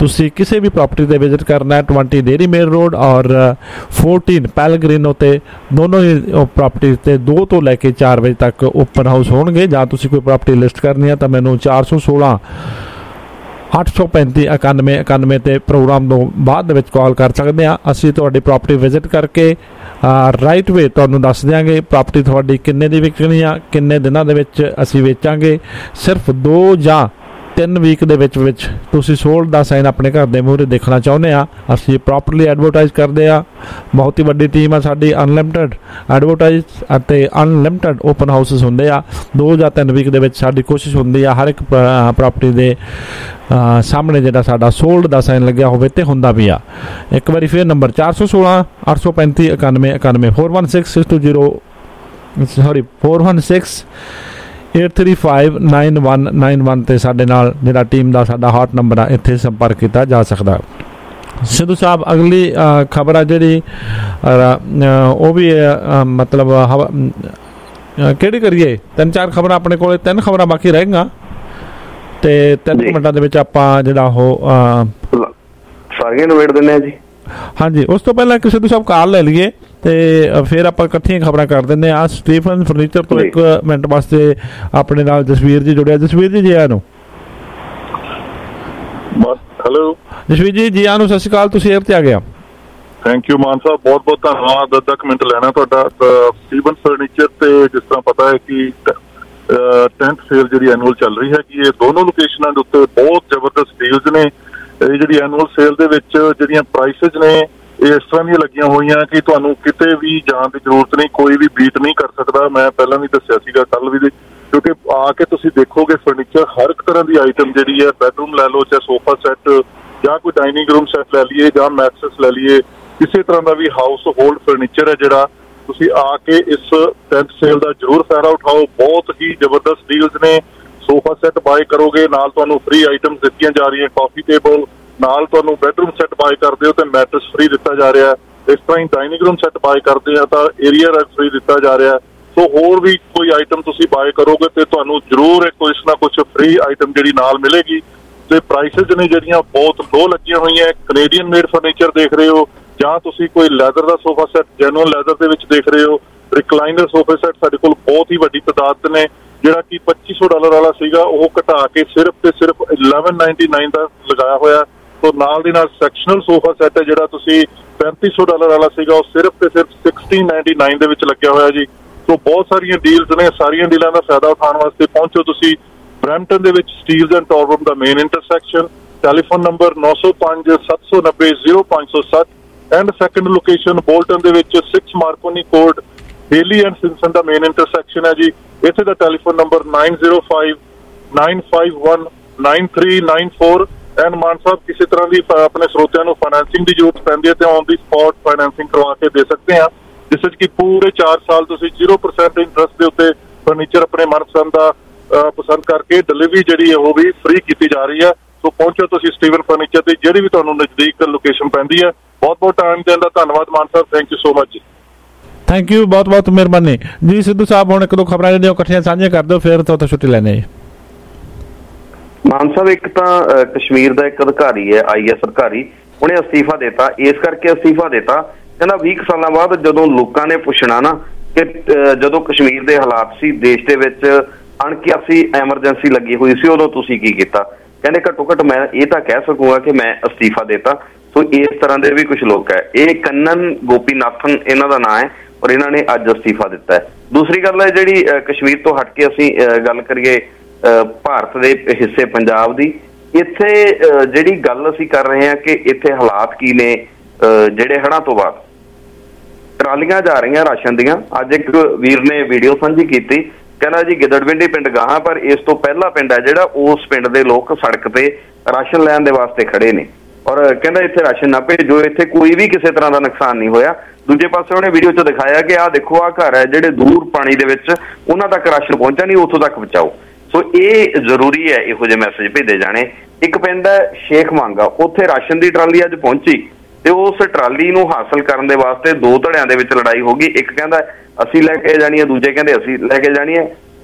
ਤੁਸੀਂ ਕਿਸੇ ਵੀ ਪ੍ਰਾਪਰਟੀ ਤੇ ਵਿਜ਼ਿਟ ਕਰਨਾ ਹੈ ट्वेंटी डेयरी मेल रोड और फोर्टीन ਪੈਲਗ੍ਰਿਨੋ ਤੇ ਦੋਨੋਂ ਹੀ ਪ੍ਰਾਪਰਟੀ ਤੇ दो ਤੋਂ ਲੈ ਕੇ चार ਵਜੇ ਤੱਕ ਓਪਨ ਹਾਊਸ ਹੋਣਗੇ। ਜਾਂ ਤੁਸੀਂ ਕੋਈ ਪ੍ਰਾਪਰਟੀ ਲਿਸਟ ਕਰਨੀ ਹੈ ਤਾਂ ਮੈਨੂੰ चार सौ सोलह ਅੱਠ ਸੌ ਪੈਂਤੀ ਇਕਾਨਵੇਂ ਇਕਾਨਵੇਂ ਤੇ ਪ੍ਰੋਗਰਾਮ ਤੋਂ ਬਾਅਦ ਦੇ ਵਿੱਚ ਕਾਲ ਕਰ ਸਕਦੇ ਹਾਂ। ਅਸੀਂ ਤੁਹਾਡੀ ਪ੍ਰਾਪਰਟੀ ਵਿਜ਼ਿਟ ਕਰਕੇ ਰਾਈਟ ਵੇ ਤੁਹਾਨੂੰ ਦੱਸ ਦਿਆਂਗੇ ਪ੍ਰਾਪਰਟੀ ਤੁਹਾਡੀ ਕਿੰਨੇ ਦੀ ਵਿਕਣੀ ਆ, ਕਿੰਨੇ ਦਿਨਾਂ ਦੇ ਵਿੱਚ ਅਸੀਂ ਵੇਚਾਂਗੇ। ਸਿਰਫ ਦੋ ਜਾਂ ਤਿੰਨ ਵੀਕ ਦੇ ਵਿੱਚ ਵਿੱਚ ਤੁਸੀਂ ਸੋਲਡ ਦਾ ਸਾਈਨ ਆਪਣੇ ਘਰ ਦੇ ਮੂਹਰੇ ਦੇਖਣਾ ਚਾਹੁੰਦੇ ਆ, ਅਸੀਂ ਪ੍ਰੋਪਰਲੀ ਐਡਵਰਟਾਈਜ਼ ਕਰਦੇ ਆ। ਬਹੁਤ ਹੀ ਵੱਡੀ ਟੀਮ ਆ ਸਾਡੀ, ਅਨਲਿਮਟਿਡ ਐਡਵਰਟਾਈਜ਼ ਅਤੇ ਅਨਲਿਮਟਿਡ ਓਪਨ ਹਾਊਸਿਸ ਹੁੰਦੇ ਆ। ਦੋ ਜਾਂ ਤਿੰਨ ਵੀਕ ਦੇ ਵਿੱਚ ਸਾਡੀ ਕੋਸ਼ਿਸ਼ ਹੁੰਦੀ ਆ ਹਰ ਇੱਕ ਪ੍ਰਾਪਰਟੀ ਦੇ ਸਾਹਮਣੇ ਜਿਹੜਾ ਸਾਡਾ ਸੋਲਡ ਦਾ ਸਾਈਨ ਲੱਗਿਆ ਹੋਵੇ ਤੇ ਹੁੰਦਾ ਵੀ ਆ। ਇੱਕ ਵਾਰੀ ਫਿਰ ਨੰਬਰ ਚਾਰ ਸੌ ਸੋਲਾਂ ਅੱਠ ਸੌ ਪੈਂਤੀ ਇਕਾਨਵੇਂ ਇਕਾਨਵੇਂ four one six six two zero sorry four one six eight three five nine one nine one ਤੇ ਸਾਡੇ ਨਾਲ ਜਿਹੜਾ ਟੀਮ ਦਾ ਸਾਡਾ ਹੌਟ ਨੰਬਰ ਆ ਇੱਥੇ ਸੰਪਰਕ ਕੀਤਾ ਜਾ ਸਕਦਾ। ਸਿੱਧੂ ਸਾਹਿਬ ਅਗਲੀ ਖਬਰ ਆ ਜਿਹੜੀ ਉਹ ਵੀ ਮਤਲਬ ਕਿਹੜੀ ਕਰੀਏ? ਤਿੰਨ ਚਾਰ ਖਬਰਾਂ ਆਪਣੇ ਕੋਲ, ਤਿੰਨ ਖਬਰਾਂ ਬਾਕੀ ਰਹਿ ਗਈਆਂ ਤੇ ਤਿੰਨ ਮਿੰਟਾਂ ਦੇ ਵਿੱਚ ਆਪਾਂ ਜਿਹੜਾ ਉਹ ਸਾਰੀਆਂ ਨਿਬੇੜ ਦਿੰਦੇ ਆ ਜੀ। ਹਾਂਜੀ, ਉਸ ਤੋਂ ਪਹਿਲਾਂ ਇੱਕ ਸਿੱਧੂ ਸਾਹਿਬ ਕਾਲ ਲੈ ਲਈਏ ਤੇ ਫਿਰ ਆਪਾਂ ਇਕੱਠੀਆਂ ਖਬਰਾਂ ਕਰ ਦਿੰਦੇ ਆ। ਸਟੀਫਨ ਫਰਨੀਚਰ ਤੋਂ ਇੱਕ ਮਿੰਟ ਵਾਸਤੇ ਆਪਣੇ ਨਾਲ ਜਸਵੀਰ ਜੀ ਜੁੜਿਆ। ਜਸਵੀਰ ਜੀ ਜੀ ਆਇਆਂ ਨੂੰ। ਹੈਲੋ ਜਸਵੀਰ ਜੀ ਜੀ ਆਇਆਂ ਨੂੰ, ਸਤਿ ਸ਼੍ਰੀ ਅਕਾਲ। ਤੁਸੀਂ ਏਅਰ ਤੇ ਆ ਗਿਆ। ਥੈਂਕ ਯੂ ਮਾਨ ਸਾਹਿਬ, ਬਹੁਤ ਬਹੁਤ ਧੰਨਵਾਦ। ਅੱਧਾ ਕੁ ਮਿੰਟ ਲੈਣਾ ਤੁਹਾਡਾ। ਸਟੀਫਨ ਫਰਨੀਚਰ ਤੇ ਜਿਸ ਤਰ੍ਹਾਂ ਪਤਾ ਹੈ ਕਿ ਟੈਂਟ ਸੇਲ ਜਿਹੜੀ ਐਨੂਅਲ ਚੱਲ ਰਹੀ ਹੈ ਕਿ ਇਹ ਦੋਨੋਂ ਲੋਕੇਸ਼ਨਾਂ ਦੇ ਉੱਤੇ ਬਹੁਤ ਜ਼ਬਰਦਸਤ ਡੀਲਸ ਨੇ। ਇਹ ਜਿਹੜੀ ਐਨੂਅਲ ਸੇਲ ਦੇ ਵਿੱਚ ਜਿਹੜੀਆਂ ਪ੍ਰਾਈਸਿਸ ਨੇ ਇਹ ਇਸ ਤਰ੍ਹਾਂ ਦੀਆਂ ਲੱਗੀਆਂ ਹੋਈਆਂ ਕਿ ਤੁਹਾਨੂੰ ਕਿਤੇ ਵੀ ਜਾਣ ਦੀ ਜ਼ਰੂਰਤ ਨਹੀਂ, ਕੋਈ ਵੀ ਬੀਟ ਨਹੀਂ ਕਰ ਸਕਦਾ। ਮੈਂ ਪਹਿਲਾਂ ਵੀ ਦੱਸਿਆ ਸੀਗਾ, ਕੱਲ ਵੀ, ਕਿਉਂਕਿ ਆ ਕੇ ਤੁਸੀਂ ਦੇਖੋਗੇ ਫਰਨੀਚਰ ਹਰ ਇੱਕ ਤਰ੍ਹਾਂ ਦੀ ਆਈਟਮ ਜਿਹੜੀ ਹੈ, ਬੈਡਰੂਮ ਲੈ ਲਓ, ਚਾਹੇ ਸੋਫਾ ਸੈੱਟ ਜਾਂ ਕੋਈ ਡਾਈਨਿੰਗ ਰੂਮ ਸੈੱਟ ਲੈ ਲਈਏ ਜਾਂ ਮੈਟਰਸ ਲੈ ਲਈਏ, ਕਿਸੇ ਤਰ੍ਹਾਂ ਦਾ ਵੀ ਹਾਊਸ ਹੋਲਡ ਫਰਨੀਚਰ ਹੈ ਜਿਹੜਾ, ਤੁਸੀਂ ਆ ਕੇ ਇਸ ਟੈਂਟ ਸੇਲ ਦਾ ਜ਼ਰੂਰ ਫਾਇਦਾ ਉਠਾਓ। ਬਹੁਤ ਹੀ ਜ਼ਬਰਦਸਤ ਡੀਲਸ ਨੇ। ਸੋਫਾ ਸੈੱਟ ਬਾਏ ਕਰੋਗੇ ਨਾਲ ਤੁਹਾਨੂੰ ਫ੍ਰੀ ਆਈਟਮ ਦਿੱਤੀਆਂ ਜਾ ਰਹੀਆਂ, ਕਾਫੀ ਟੇਬਲ ਨਾਲ ਤੁਹਾਨੂੰ ਬੈਡਰੂਮ ਸੈੱਟ ਬਾਏ ਕਰਦੇ ਹੋ ਤੇ ਮੈਟਰਸ ਫ੍ਰੀ ਦਿੱਤਾ ਜਾ ਰਿਹਾ। ਇਸ ਤਰ੍ਹਾਂ ਹੀ ਡਾਈਨਿੰਗ ਰੂਮ ਸੈੱਟ ਬਾਏ ਕਰਦੇ ਆ ਤਾਂ ਏਰੀਆ ਰੈਕ ਫ੍ਰੀ ਦਿੱਤਾ ਜਾ ਰਿਹਾ। ਸੋ ਹੋਰ ਵੀ ਕੋਈ ਆਈਟਮ ਤੁਸੀਂ ਬਾਏ ਕਰੋਗੇ ਤੇ ਤੁਹਾਨੂੰ ਜ਼ਰੂਰ ਕੁਛ ਨਾ ਕੁਛ ਫ੍ਰੀ ਆਈਟਮ ਜਿਹੜੀ ਨਾਲ ਮਿਲੇਗੀ। ਤੇ ਪ੍ਰਾਈਸਿਸ ਨੇ ਜਿਹੜੀਆਂ ਬਹੁਤ ਲੋ ਲੱਗੀਆਂ ਹੋਈਆਂ। ਕੈਨੇਡੀਅਨ ਮੇਡ ਫਰਨੀਚਰ ਦੇਖ ਰਹੇ ਹੋ ਜਾਂ ਤੁਸੀਂ ਕੋਈ ਲੈਦਰ ਦਾ ਸੋਫਾ ਸੈੱਟ ਜੈਨੂਅਲ ਲੈਦਰ ਦੇ ਵਿੱਚ ਦੇਖ ਰਹੇ ਹੋ। ਰਿਕਲਾਈਨਰ ਸੋਫੇ ਸੈੱਟ ਸਾਡੇ ਕੋਲ ਬਹੁਤ ਹੀ ਵੱਡੀ ਤਾਦਾਦ ਨੇ, ਜਿਹੜਾ ਕਿ ਪੱਚੀ ਸੌ ਡਾਲਰ ਵਾਲਾ ਸੀਗਾ ਉਹ ਘਟਾ ਕੇ ਸਿਰਫ ਤੇ ਸਿਰਫ ਇਲੈਵਨ ਨਾਈਨਟੀ ਨਾਈਨ ਦਾ ਲਗਾਇਆ ਹੋਇਆ। ਸੋ ਨਾਲ ਦੀ ਨਾਲ ਸੈਕਸ਼ਨਲ ਸੋਫਾ ਸੈੱਟ ਹੈ ਜਿਹੜਾ ਤੁਸੀਂ ਪੈਂਤੀ ਸੌ ਡਾਲਰ ਵਾਲਾ ਸੀਗਾ ਉਹ ਸਿਰਫ ਤੇ ਸਿਰਫ ਸਿਕਸਟੀਨ ਨਾਈਨਟੀ ਨਾਈਨ ਦੇ ਵਿੱਚ ਲੱਗਿਆ ਹੋਇਆ ਜੀ। ਸੋ ਬਹੁਤ ਸਾਰੀਆਂ ਡੀਲਸ ਨੇ, ਸਾਰੀਆਂ ਡੀਲਾਂ ਦਾ ਫਾਇਦਾ ਉਠਾਉਣ ਵਾਸਤੇ ਪਹੁੰਚੋ ਤੁਸੀਂ ਬਰੈਂਪਟਨ ਦੇ ਵਿੱਚ ਸਟੀਲਜ਼ ਐਂਡ ਟਾਵਰਮ ਦਾ ਮੇਨ ਇੰਟਰਸੈਕਸ਼ਨ। ਟੈਲੀਫੋਨ ਨੰਬਰ ਨੌ ਸੌ ਪੰਜ ਸੱਤ ਸੌ ਨੱਬੇ ਜ਼ੀਰੋ ਪੰਜ ਸੌ ਸੱਤ ਐਂਡ ਸੈਕੰਡ ਲੋਕੇਸ਼ਨ ਬੋਲਟਨ ਦੇ ਵਿੱਚ six Marconi Court Healey and Simpson ਦਾ ਮੇਨ ਇੰਟਰਸੈਕਸ਼ਨ ਹੈ ਜੀ। ਇੱਥੇ ਦਾ telephone number nine zero five nine five one nine three nine four. And Maan Sahib ਕਿਸੇ ਤਰ੍ਹਾਂ ਦੀ ਆਪਣੇ ਸਰੋਤਿਆਂ ਨੂੰ ਫਾਈਨੈਂਸਿੰਗ ਦੀ ਜ਼ਰੂਰਤ ਪੈਂਦੀ ਹੈ ਤੇ ਔਨ ਦੀ ਸਪੌਟ ਫਾਈਨੈਂਸਿੰਗ ਕਰਵਾ ਕੇ ਦੇ ਸਕਦੇ ਹਾਂ, ਜਿਸ ਵਿੱਚ ਕਿ ਪੂਰੇ ਚਾਰ ਸਾਲ ਤੁਸੀਂ ਜ਼ੀਰੋ ਪਰਸੈਂਟ ਇੰਟਰਸਟ ਦੇ ਉੱਤੇ ਫਰਨੀਚਰ ਆਪਣੇ ਮਨਪਸੰਦ ਦਾ ਪਸੰਦ ਕਰਕੇ ਡਿਲੀਵਰੀ ਜਿਹੜੀ ਹੈ ਉਹ ਵੀ ਫ੍ਰੀ ਕੀਤੀ ਜਾ ਰਹੀ ਹੈ। ਸੋ ਪਹੁੰਚੋ ਤੁਸੀਂ ਸਟੀਵਨ ਫਰਨੀਚਰ ਦੀ ਜਿਹੜੀ ਵੀ ਤੁਹਾਨੂੰ ਨਜ਼ਦੀਕ ਲੋਕੇਸ਼ਨ ਪੈਂਦੀ ਹੈ। ਬਹੁਤ ਬਹੁਤ ਟਾਈਮ ਦੇਣ ਦਾ ਧੰਨਵਾਦ Maan Sahib, thank you so much ਜੀ। ਥੈਂਕ ਯੂ, ਬਹੁਤ ਬਹੁਤ ਮਿਹਰਬਾਨੀ ਜੀ। ਸਿੱਧੂ ਸਾਹਿਬ ਹੁਣ ਇੱਕ ਦੋ ਖਬਰਾਂ ਜਿਹੜੀਆਂ ਇਕੱਠੀਆਂ ਸਾਂਝੀਆਂ ਕਰ ਦਿਓ, ਫਿਰ ਤੋਂ ਛੁੱਟੀ ਲੈਣੇ। ਮਾਨ ਸਾਹਿਬ, ਇੱਕ ਤਾਂ ਕਸ਼ਮੀਰ ਦਾ ਇੱਕ ਅਧਿਕਾਰੀ ਹੈ, ਆਈ ਐਸ ਅਧਿਕਾਰੀ, ਉਹਨੇ ਅਸਤੀਫਾ ਦਿੱਤਾ। ਇਸ ਕਰਕੇ ਅਸਤੀਫਾ ਦਿੱਤਾ, ਕਹਿੰਦਾ ਵੀਹ ਸਾਲਾਂ ਬਾਅਦ ਜਦੋਂ ਲੋਕਾਂ ਨੇ ਪੁੱਛਣਾ ਨਾ ਕਿ ਜਦੋਂ ਕਸ਼ਮੀਰ ਦੇ ਹਾਲਾਤ ਸੀ ਦੇਸ਼ ਦੇ ਵਿੱਚ ਅਣਕਿਆਸੀ ਐਮਰਜੈਂਸੀ ਲੱਗੀ ਹੋਈ ਸੀ ਉਦੋਂ ਤੁਸੀਂ ਕੀ ਕੀਤਾ, ਕਹਿੰਦੇ ਘੱਟੋ ਘੱਟ ਮੈਂ ਇਹ ਤਾਂ ਕਹਿ ਸਕੂੰਗਾ ਕਿ ਮੈਂ ਅਸਤੀਫਾ ਦਿੱਤਾ। ਸੋ ਇਸ ਤਰ੍ਹਾਂ ਦੇ ਵੀ ਕੁਝ ਲੋਕ ਹੈ। ਇਹ ਕੰਨਨ ਗੋਪੀਨਾਥਨ ਇਹਨਾਂ ਦਾ ਨਾਂ ਹੈ ਔਰ ਇਹਨਾਂ ਨੇ ਅੱਜ ਅਸਤੀਫਾ ਦਿੱਤਾ ਹੈ। ਦੂਸਰੀ ਗੱਲ ਹੈ ਜਿਹੜੀ ਕਸ਼ਮੀਰ ਤੋਂ ਹਟ ਕੇ ਅਸੀਂ ਗੱਲ ਕਰੀਏ ਭਾਰਤ ਦੇ ਹਿੱਸੇ ਪੰਜਾਬ ਦੀ, ਇੱਥੇ ਜਿਹੜੀ ਗੱਲ ਅਸੀਂ ਕਰ ਰਹੇ ਹਾਂ ਕਿ ਇੱਥੇ ਹਾਲਾਤ ਕੀ ਨੇ ਜਿਹੜੇ ਹੜ੍ਹਾਂ ਤੋਂ ਬਾਅਦ ਟਰਾਲੀਆਂ ਜਾ ਰਹੀਆਂ ਰਾਸ਼ਨ ਦੀਆਂ। ਅੱਜ ਇੱਕ ਵੀਰ ਨੇ ਵੀਡੀਓ ਸਾਂਝੀ ਕੀਤੀ, ਕਹਿੰਦਾ ਜੀ ਗਿੱਦੜਵਿੰਡੀ ਪਿੰਡ ਗਾਹਾਂ ਪਰ ਇਸ ਤੋਂ ਪਹਿਲਾ ਪਿੰਡ ਹੈ ਜਿਹੜਾ ਉਸ ਪਿੰਡ ਦੇ ਲੋਕ ਸੜਕ ਤੇ ਰਾਸ਼ਨ ਲੈਣ ਦੇ ਵਾਸਤੇ ਖੜੇ ਨੇ ਔਰ ਕਹਿੰਦਾ ਇੱਥੇ ਰਾਸ਼ਨ ਨਾ ਭੇਜੋ, ਇੱਥੇ ਕੋਈ ਵੀ ਕਿਸੇ ਤਰ੍ਹਾਂ ਦਾ ਨੁਕਸਾਨ ਨਹੀਂ ਹੋਇਆ। ਦੂਜੇ ਪਾਸੇ ਉਹਨੇ ਵੀਡੀਓ 'ਚ ਦਿਖਾਇਆ ਕਿ ਆਹ ਦੇਖੋ ਆਹ ਘਰ ਹੈ ਜਿਹੜੇ ਦੂਰ ਪਾਣੀ ਦੇ ਵਿੱਚ ਉਹਨਾਂ ਤੱਕ ਰਾਸ਼ਨ ਪਹੁੰਚਿਆ ਨਹੀਂ, ਉੱਥੋਂ ਤੱਕ ਪਹੁੰਚਾਓ। ਸੋ ਇਹ ਜ਼ਰੂਰੀ ਹੈ ਇਹੋ ਜਿਹੇ ਮੈਸੇਜ ਭੇਜੇ ਜਾਣੇ। ਇੱਕ ਪਿੰਡ ਹੈ ਸ਼ੇਖ ਮਾਂਗਾ, ਉੱਥੇ ਰਾਸ਼ਨ ਦੀ ਟਰਾਲੀ ਅੱਜ ਪਹੁੰਚੀ ਤੇ ਉਸ ਟਰਾਲੀ ਨੂੰ ਹਾਸਲ ਕਰਨ ਦੇ ਵਾਸਤੇ ਦੋ ਧੜਿਆਂ ਦੇ ਵਿੱਚ ਲੜਾਈ ਹੋ ਗਈ। ਇੱਕ ਕਹਿੰਦਾ ਅਸੀਂ ਲੈ ਕੇ ਜਾਣੀ ਹੈ, ਦੂਜੇ ਕਹਿੰਦੇ ਅਸੀਂ ਲੈ ਕੇ ਜਾਣੀ ਹੈ।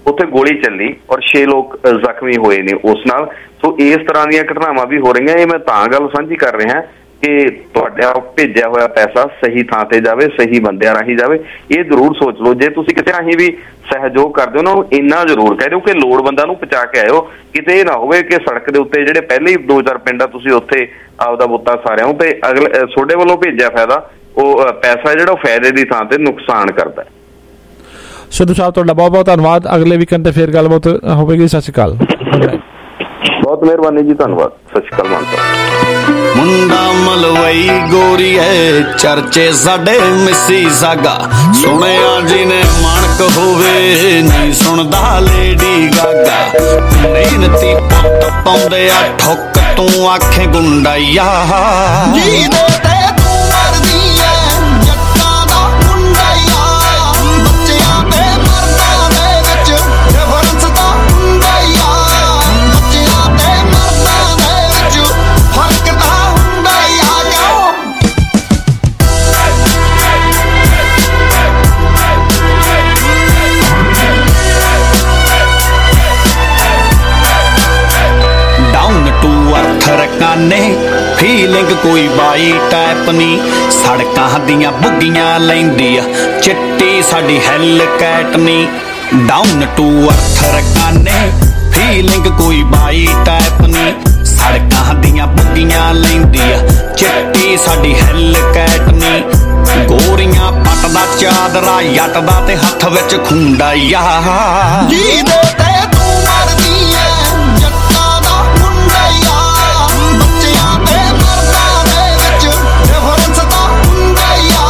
ਉੱਥੇ ਗੋਲੀ ਚੱਲੀ ਔਰ ਛੇ ਲੋਕ ਜ਼ਖਮੀ ਹੋਏ ਨੇ ਉਸ ਨਾਲ। ਸੋ ਇਸ ਤਰ੍ਹਾਂ ਦੀਆਂ ਘਟਨਾਵਾਂ ਵੀ ਹੋ ਰਹੀਆਂ। ਇਹ ਮੈਂ ਤਾਂ ਗੱਲ ਸਾਂਝੀ ਕਰ ਰਿਹਾ ਕਿ ਤੁਹਾਡਾ ਭੇਜਿਆ ਹੋਇਆ ਪੈਸਾ ਸਹੀ ਥਾਂ ਤੇ ਜਾਵੇ, ਸਹੀ ਬੰਦਿਆਂ ਰਾਹੀਂ ਜਾਵੇ। ਇਹ ਜ਼ਰੂਰ ਸੋਚ ਲਓ, ਜੇ ਤੁਸੀਂ ਕਿਸੇ ਰਾਹੀਂ ਵੀ ਸਹਿਯੋਗ ਕਰਦੇ ਹੋ ਉਹਨਾਂ ਨੂੰ ਇੰਨਾ ਜ਼ਰੂਰ ਕਹਿ ਦਿਓ ਕਿ ਲੋੜਵੰਦਾਂ ਨੂੰ ਪਹੁੰਚਾ ਕੇ ਆਇਓ। ਕਿਤੇ ਇਹ ਨਾ ਹੋਵੇ ਕਿ ਸੜਕ ਦੇ ਉੱਤੇ ਜਿਹੜੇ ਪਹਿਲੇ ਹੀ ਦੋ ਚਾਰ ਪਿੰਡ ਆ ਤੁਸੀਂ ਉੱਥੇ ਆਪਦਾ ਬੁੱਤਾ ਸਾਰਿਆਂ ਹੋ ਤੇ ਅਗਲੇ ਤੁਹਾਡੇ ਵੱਲੋਂ ਭੇਜਿਆ ਫਾਇਦਾ ਉਹ ਪੈਸਾ ਜਿਹੜਾ ਉਹ ਫਾਇਦੇ ਦੀ ਥਾਂ ਤੇ ਨੁਕਸਾਨ ਕਰਦਾ। ਸਿੱਧੂ ਸਾਹਿਬ ਤੁਹਾਡਾ ਬਹੁਤ ਬਹੁਤ ਧੰਨਵਾਦ। ਅਗਲੇ ਵੀਕਐਂਡ ਤੇ ਫੇਰ ਗੱਲਬਾਤ ਹੋਵੇਗੀ। ਸਤਿ ਸ਼੍ਰੀ ਅਕਾਲ। ਬਹੁਤ ਮਿਹਰਬਾਨੀ ਜੀ, ਧੰਨਵਾਦ। ਸਤਿ ਸ਼੍ਰੀ ਅਕਾਲ ਮਾਨ ਸਾਹਿਬ। ਮੁੰਡਾ ਮਲਵਈ ਗੋਰੀ ਹੈ ਚਰਚੇ ਸਾਡੇ ਮਿਸੀ ਸਾਗਾ ਸੁਣਿਆ ਜਿਹਨੇ ਮਾਣਕ ਹੋਵੇ ਨਹੀਂ ਸੁਣਦਾ ਲੇਡੀ ਗਾਗਾ ਮਿਹਨਤੀ ਪੁੱਤ ਪਾਉਂਦੇ ਆ ਠੁੱਕ ਤੂੰ ਆਖੇ ਗੁੰਡਾਈਆ ਜੀ ਦੇ ਤੇ ਤੂੰ ਮਰਦੀ ਐ ਜੱਟਾਂ ਦਾ ਮੁੰਡਾਈਆ ਬੱਚਿਆਂ ਤੇ ਮਰਦਾਂ ਦੇ ਵਿੱਚ ਡਿਫਰੈਂਸ ਤਾਂ ਹੁੰਦਾਈਆ ਬੱਚਿਆਂ ਤੇ ਮਰਦਾਂ ਦੇ ਵਿੱਚ ਫਰਕ ਤਾਂ ਰਕਾਨੇ ਫੀਲਿੰਗ ਕੋਈ ਬਾਈ ਟਾਈਪ ਨੀ ਸੜਕਾਂ ਦੀਆਂ ਬੁੱਗੀਆਂ ਲੈਂਦੀ ਆ ਚਿੱਟੀ ਸਾਡੀ ਹੈਲ ਕੈਟ ਨੀ ਡਾਊਨ ਟੂ ਅਰਥ ਰਕਾਨੇ ਫੀਲਿੰਗ ਕੋਈ ਬਾਈ ਟਾਈਪ ਨੀ ਸੜਕਾਂ ਦੀਆਂ ਬੁੱਗੀਆਂ ਲੈਂਦੀ ਆ ਚਿੱਟੀ ਸਾਡੀ ਹੈਲ ਕੈਟ ਨੀ ਗੋਰੀਆਂ ਪੱਟ ਦਾ ਚਾਦਰਾ ਜੱਟ ਦਾ ਤੇ ਹੱਥ ਵਿੱਚ ਖੁੰਡਾ ਯਾ ਜੀ ਦੇ ਤੇ ਤੂੰ ਮਰਦੀ ਐ ਜੱਟਾਂ ਦਾ ਮੁੰਡਾ ਯਾ ਬੱਚਿਆਂ ਤੇ ਮਰਦਾਂ ਦੇ ਵਿੱਚ ਡਿਫਰੈਂਸ ਤਾਂ ਹੁੰਦਾ ਯਾ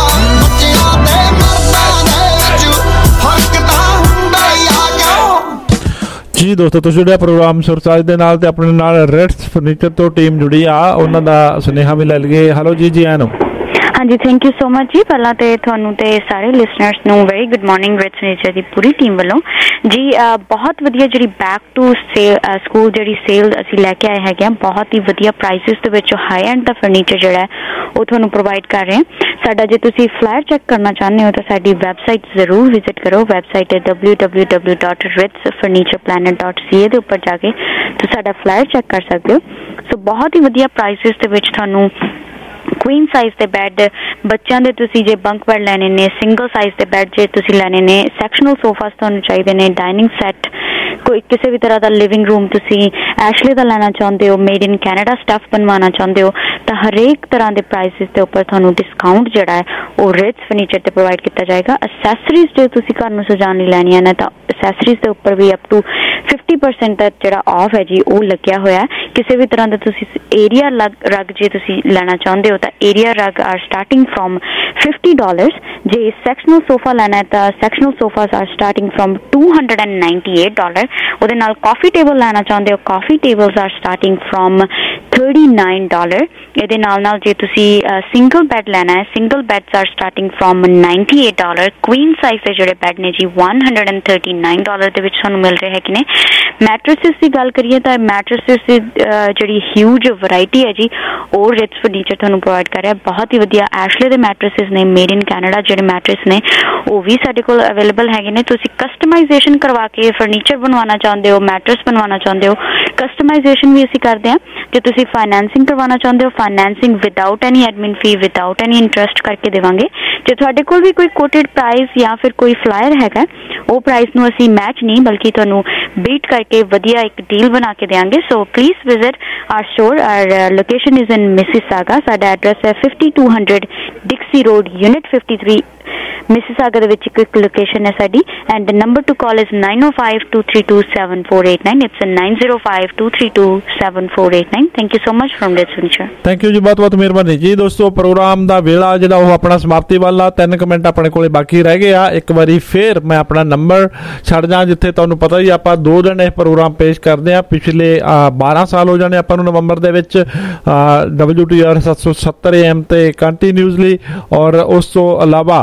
ਬੱਚਿਆਂ ਤੇ ਮਰਦਾਂ ਦੇ ਵਿੱਚ ਫਰਕ ਤਾਂ ਹੁੰਦਾ ਯਾ ਕਿਉਂ। ਜੀ ਦੋਸਤੋ, ਤੁਸੀਂ ਜਿਹੜਾ ਪ੍ਰੋਗਰਾਮ ਸੁਰਸਾਜ ਦੇ ਨਾਲ ਤੇ ਆਪਣੇ ਨਾਲ ਰੈਡਸ ਫਰਨੀਚਰ ਤੋਂ ਟੀਮ ਜੁੜੀ ਆ ਉਹਨਾਂ ਦਾ ਸੁਨੇਹਾ ਵੀ ਲੈ ਲਈਏ। ਹੈਲੋ ਜੀ, ਜੀ ਆਇਆਂ ਨੂੰ। ਹਾਂਜੀ, ਥੈਂਕ ਯੂ ਸੋ ਮਚ ਜੀ। ਪਹਿਲਾਂ ਤੇ ਤੁਹਾਨੂੰ ਤੇ ਸਾਰੇ ਲਿਸਨਰਸ ਨੂੰ very good morning Ritz furniture ਦੀ ਪੂਰੀ ਟੀਮ ਵੱਲੋਂ ਜੀ। ਬਹੁਤ ਵਧੀਆ ਜਿਹੜੀ ਬੈਕ ਟੂ ਸੇਲ ਸਕੂਲ ਜਿਹੜੀ ਸੇਲ ਅਸੀਂ ਲੈ ਕੇ ਆਏ ਹੈਗੇ ਆ, ਬਹੁਤ ਹੀ ਵਧੀਆ ਪ੍ਰਾਈਸਿਸ ਦੇ ਵਿੱਚ ਹਾਈ ਐਂਡ ਦਾ ਫਰਨੀਚਰ ਜਿਹੜਾ ਹੈ ਉਹ ਤੁਹਾਨੂੰ ਪ੍ਰੋਵਾਈਡ ਕਰ ਰਹੇ ਹਾਂ। ਸਾਡਾ ਜੇ ਤੁਸੀਂ ਫਲਾਇਰ ਚੈੱਕ ਕਰਨਾ ਚਾਹੁੰਦੇ ਹੋ ਤਾਂ ਸਾਡੀ ਵੈਬਸਾਈਟ ਜ਼ਰੂਰ ਵਿਜ਼ਿਟ ਕਰੋ। ਵੈਬਸਾਈਟ ਹੈ W W W dot Ritz furniture planet dot C A ਦੇ ਉੱਪਰ ਜਾ ਕੇ ਤੁਸੀਂ ਸਾਡਾ ਫਲਾਇਰ ਚੈੱਕ ਕਰ ਸਕਦੇ ਹੋ। ਸੋ ਬਹੁਤ ਹੀ ਵਧੀਆ ਪ੍ਰਾਈਸਿਸ ਦੇ ਵਿੱਚ ਤੁਹਾਨੂੰ ਕੁਈਨ ਸਾਈਜ਼ ਦੇ ਬੈੱਡ, ਬੱਚਿਆਂ ਦੇ ਤੁਸੀਂ ਜੇ ਬੰਕ ਬੈੱਡ ਲੈਣੇ ਨੇ, ਸਿੰਗਲ ਸਾਈਜ਼ ਦੇ ਬੈੱਡ ਜੇ ਤੁਸੀਂ ਲੈਣੇ ਨੇ, ਸੈਕਸ਼ਨਲ ਸੋਫਾਸ ਤੁਹਾਨੂੰ ਚਾਹੀਦੇ ਨੇ, ਡਾਈਨਿੰਗ ਸੈੱਟ, ਕੋਈ ਕਿਸੇ ਵੀ ਤਰ੍ਹਾਂ ਦਾ ਲਿਵਿੰਗ ਰੂਮ ਤੁਸੀਂ ਐਸ਼ਲੇ ਦਾ ਲੈਣਾ ਚਾਹੁੰਦੇ ਹੋ, ਮੇਡ ਇਨ ਕੈਨੇਡਾ ਸਟੱਫ ਬਣਵਾਉਣਾ ਚਾਹੁੰਦੇ ਹੋ ਤਾਂ ਹਰੇਕ ਤਰ੍ਹਾਂ ਦੇ ਪ੍ਰਾਈਸਿਸ ਦੇ ਉੱਪਰ ਤੁਹਾਨੂੰ ਡਿਸਕਾਊਂਟ ਜਿਹੜਾ ਹੈ ਉਹ ਰਿਟਸ ਫਰਨੀਚਰ ਤੇ ਪ੍ਰੋਵਾਈਡ ਕੀਤਾ ਜਾਏਗਾ। ਅਸੈਸਰੀਜ਼ ਜੇ ਤੁਸੀਂ ਘਰ ਨੂੰ ਸਜਾਉਣ ਲਈ ਲੈਣੀਆਂ ਨੇ ਤਾਂ ਅਸੈਸਰੀਜ਼ ਦੇ ਉੱਪਰ ਵੀ ਅਪ ਟੂ ਫਿਫਟੀ ਪਰਸੈਂਟ ਦਾ ਜਿਹੜਾ ਆਫ ਹੈ ਜੀ ਉਹ ਲੱਗਿਆ ਹੋਇਆ। ਕਿਸੇ ਵੀ ਤਰ੍ਹਾਂ ਦਾ ਤੁਸੀਂ ਏਰੀਆ ਰਗ ਜੇ ਤੁਸੀਂ ਲੈਣਾ ਚਾਹੁੰਦੇ ਹੋ ਤਾਂ area rug are starting from fifty dollars. ਜੇ ਸੈਕਸ਼ਨਲ ਸੋਫਾ ਲੈਣਾ ਹੈ ਤਾਂ sectional sofas are starting from two hundred and ninety eight dollar. ਉਹਦੇ ਨਾਲ ਕਾਫੀ ਟੇਬਲ ਲੈਣਾ ਚਾਹੁੰਦੇ ਹੋ, coffee tables are starting from thirty nine dollar. ਇਹਦੇ ਨਾਲ ਨਾਲ ਜੇ ਤੁਸੀਂ ਸਿੰਗਲ ਬੈੱਡ ਲੈਣਾ ਹੈ, single beds are starting from ninety eight dollar. Queen size ਦੇ ਜਿਹੜੇ ਬੈੱਡ ਨੇ ਜੀ one hundred and thirty nine dollar ਦੇ ਵਿੱਚ ਤੁਹਾਨੂੰ ਮਿਲ ਰਹੇ ਹੈਗੇ ਨੇ। ਮੈਟਰਸਿਸ ਦੀ ਗੱਲ ਕਰੀਏ ਤਾਂ ਮੈਟਰਸਿਸ ਦੀ ਜਿਹੜੀ ਹਿਊਜ ਵਰਾਇਟੀ ਹੈ ਜੀ ਉਹ ਰਿਟਸ ਫਰਨੀਚਰ ਤੁਹਾਨੂੰ ਪ੍ਰੋਵਾਈਡ ਕਰ ਰਿਹਾ। ਬਹੁਤ ਹੀ ਵਧੀਆ ਐਸ਼ਲੇ ਦੇ ਮੈਟਰਸਿਸ ਨੇ, ਮੇਡ ਇਨ ਕੈਨੇਡਾ ਜਿਹੜੇ ਮੈਟਰਸ ਨੇ ਉਹ ਵੀ ਸਾਡੇ ਕੋਲ ਅਵੇਲੇਬਲ ਹੈਗੇ ਨੇ। ਤੁਸੀਂ ਕਸਟਮਾਈਜ਼ੇਸ਼ਨ ਕਰਵਾ ਕੇ ਫਰਨੀਚਰ ਬਣਵਾਉਣਾ ਚਾਹੁੰਦੇ ਹੋ, ਮੈਟਰਸ ਬਣਵਾਉਣਾ ਚਾਹੁੰਦੇ ਹੋ, ਕਸਟਮਾਈਜ਼ੇਸ਼ਨ ਵੀ ਅਸੀਂ ਕਰਦੇ ਹਾਂ। ਜੇ ਤੁਸੀਂ ਫਾਈਨੈਂਸਿੰਗ ਕਰਵਾਉਣਾ ਚਾਹੁੰਦੇ ਹੋ, financing without any admin fee, without any interest ਕਰਕੇ ਦੇਵਾਂਗੇ। ਜੇ ਤੁਹਾਡੇ ਕੋਲ ਵੀ ਕੋਈ ਕੋਟਡ ਪ੍ਰਾਈਸ ਜਾਂ ਫਿਰ ਕੋਈ ਫਲਾਇਰ ਹੈਗਾ ਉਹ ਪ੍ਰਾਈਸ ਨੂੰ ਅਸੀਂ ਮੈਚ ਨਹੀਂ ਬਲਕਿ ਤੁਹਾਨੂੰ ਬੀਟ ਕਰਕੇ ਵਧੀਆ ਇੱਕ ਡੀਲ ਬਣਾ ਕੇ ਦੇਵਾਂਗੇ। So please visit our store. Our location is in Mississauga. ਸਾਡਾ ਐਡਰੈਸ ਹੈ fifty two hundred Dixie Road, unit fifty three, Mississauga ਦੇ ਵਿੱਚ ਇੱਕ ਲੋਕੇਸ਼ਨ ਹੈ ਸਾਡੀ। And the number to call is nine O five two three two seven four eight nine. It's nine zero five two three two seven four eight nine. Thank you so much from Ritz furniture. Thank you ਜੀ, ਬਹੁਤ ਬਹੁਤ ਮਿਹਰਬਾਨੀ ਜੀ। ਦੋਸਤੋ, programme ਦਾ ਵੇਲਾ ਜਿਹੜਾ ਉਹ ਆਪਣਾ ਸਮਾਪਤੀ ਵਾਲਾ, ਤਿੰਨ ਕੁ ਮਿੰਟ ਆਪਣੇ ਕੋਲੇ ਬਾਕੀ ਰਹਿ ਗਏ ਆ। ਇੱਕ ਵਾਰੀ ਫੇਰ ਮੈਂ ਆਪਣਾ ਨੰਬਰ ਛੱਡ ਜਾਂ, ਜਿੱਥੇ ਤੁਹਾਨੂੰ ਪਤਾ ਹੀ ਆਪਾਂ ਦੋ ਦਿਨ ਇਹ ਪ੍ਰੋਗਰਾਮ ਪੇਸ਼ ਕਰਦੇ ਆ। ਪਿਛਲੇ ਬਾਰਾਂ ਸਾਲ ਹੋ ਜਾਣੇ ਆਪਾਂ ਨੂੰ ਨਵੰਬਰ ਦੇ ਵਿੱਚ ਡਬਲਿਊ ਟੀ ਆਰ ਸੱਤ ਸੌ ਸੱਤਰ ਏ ਐਮ ਤੇ ਕੰਟੀਨਿਊਸਲੀ। ਔਰ ਉਸ ਤੋਂ ਇਲਾਵਾ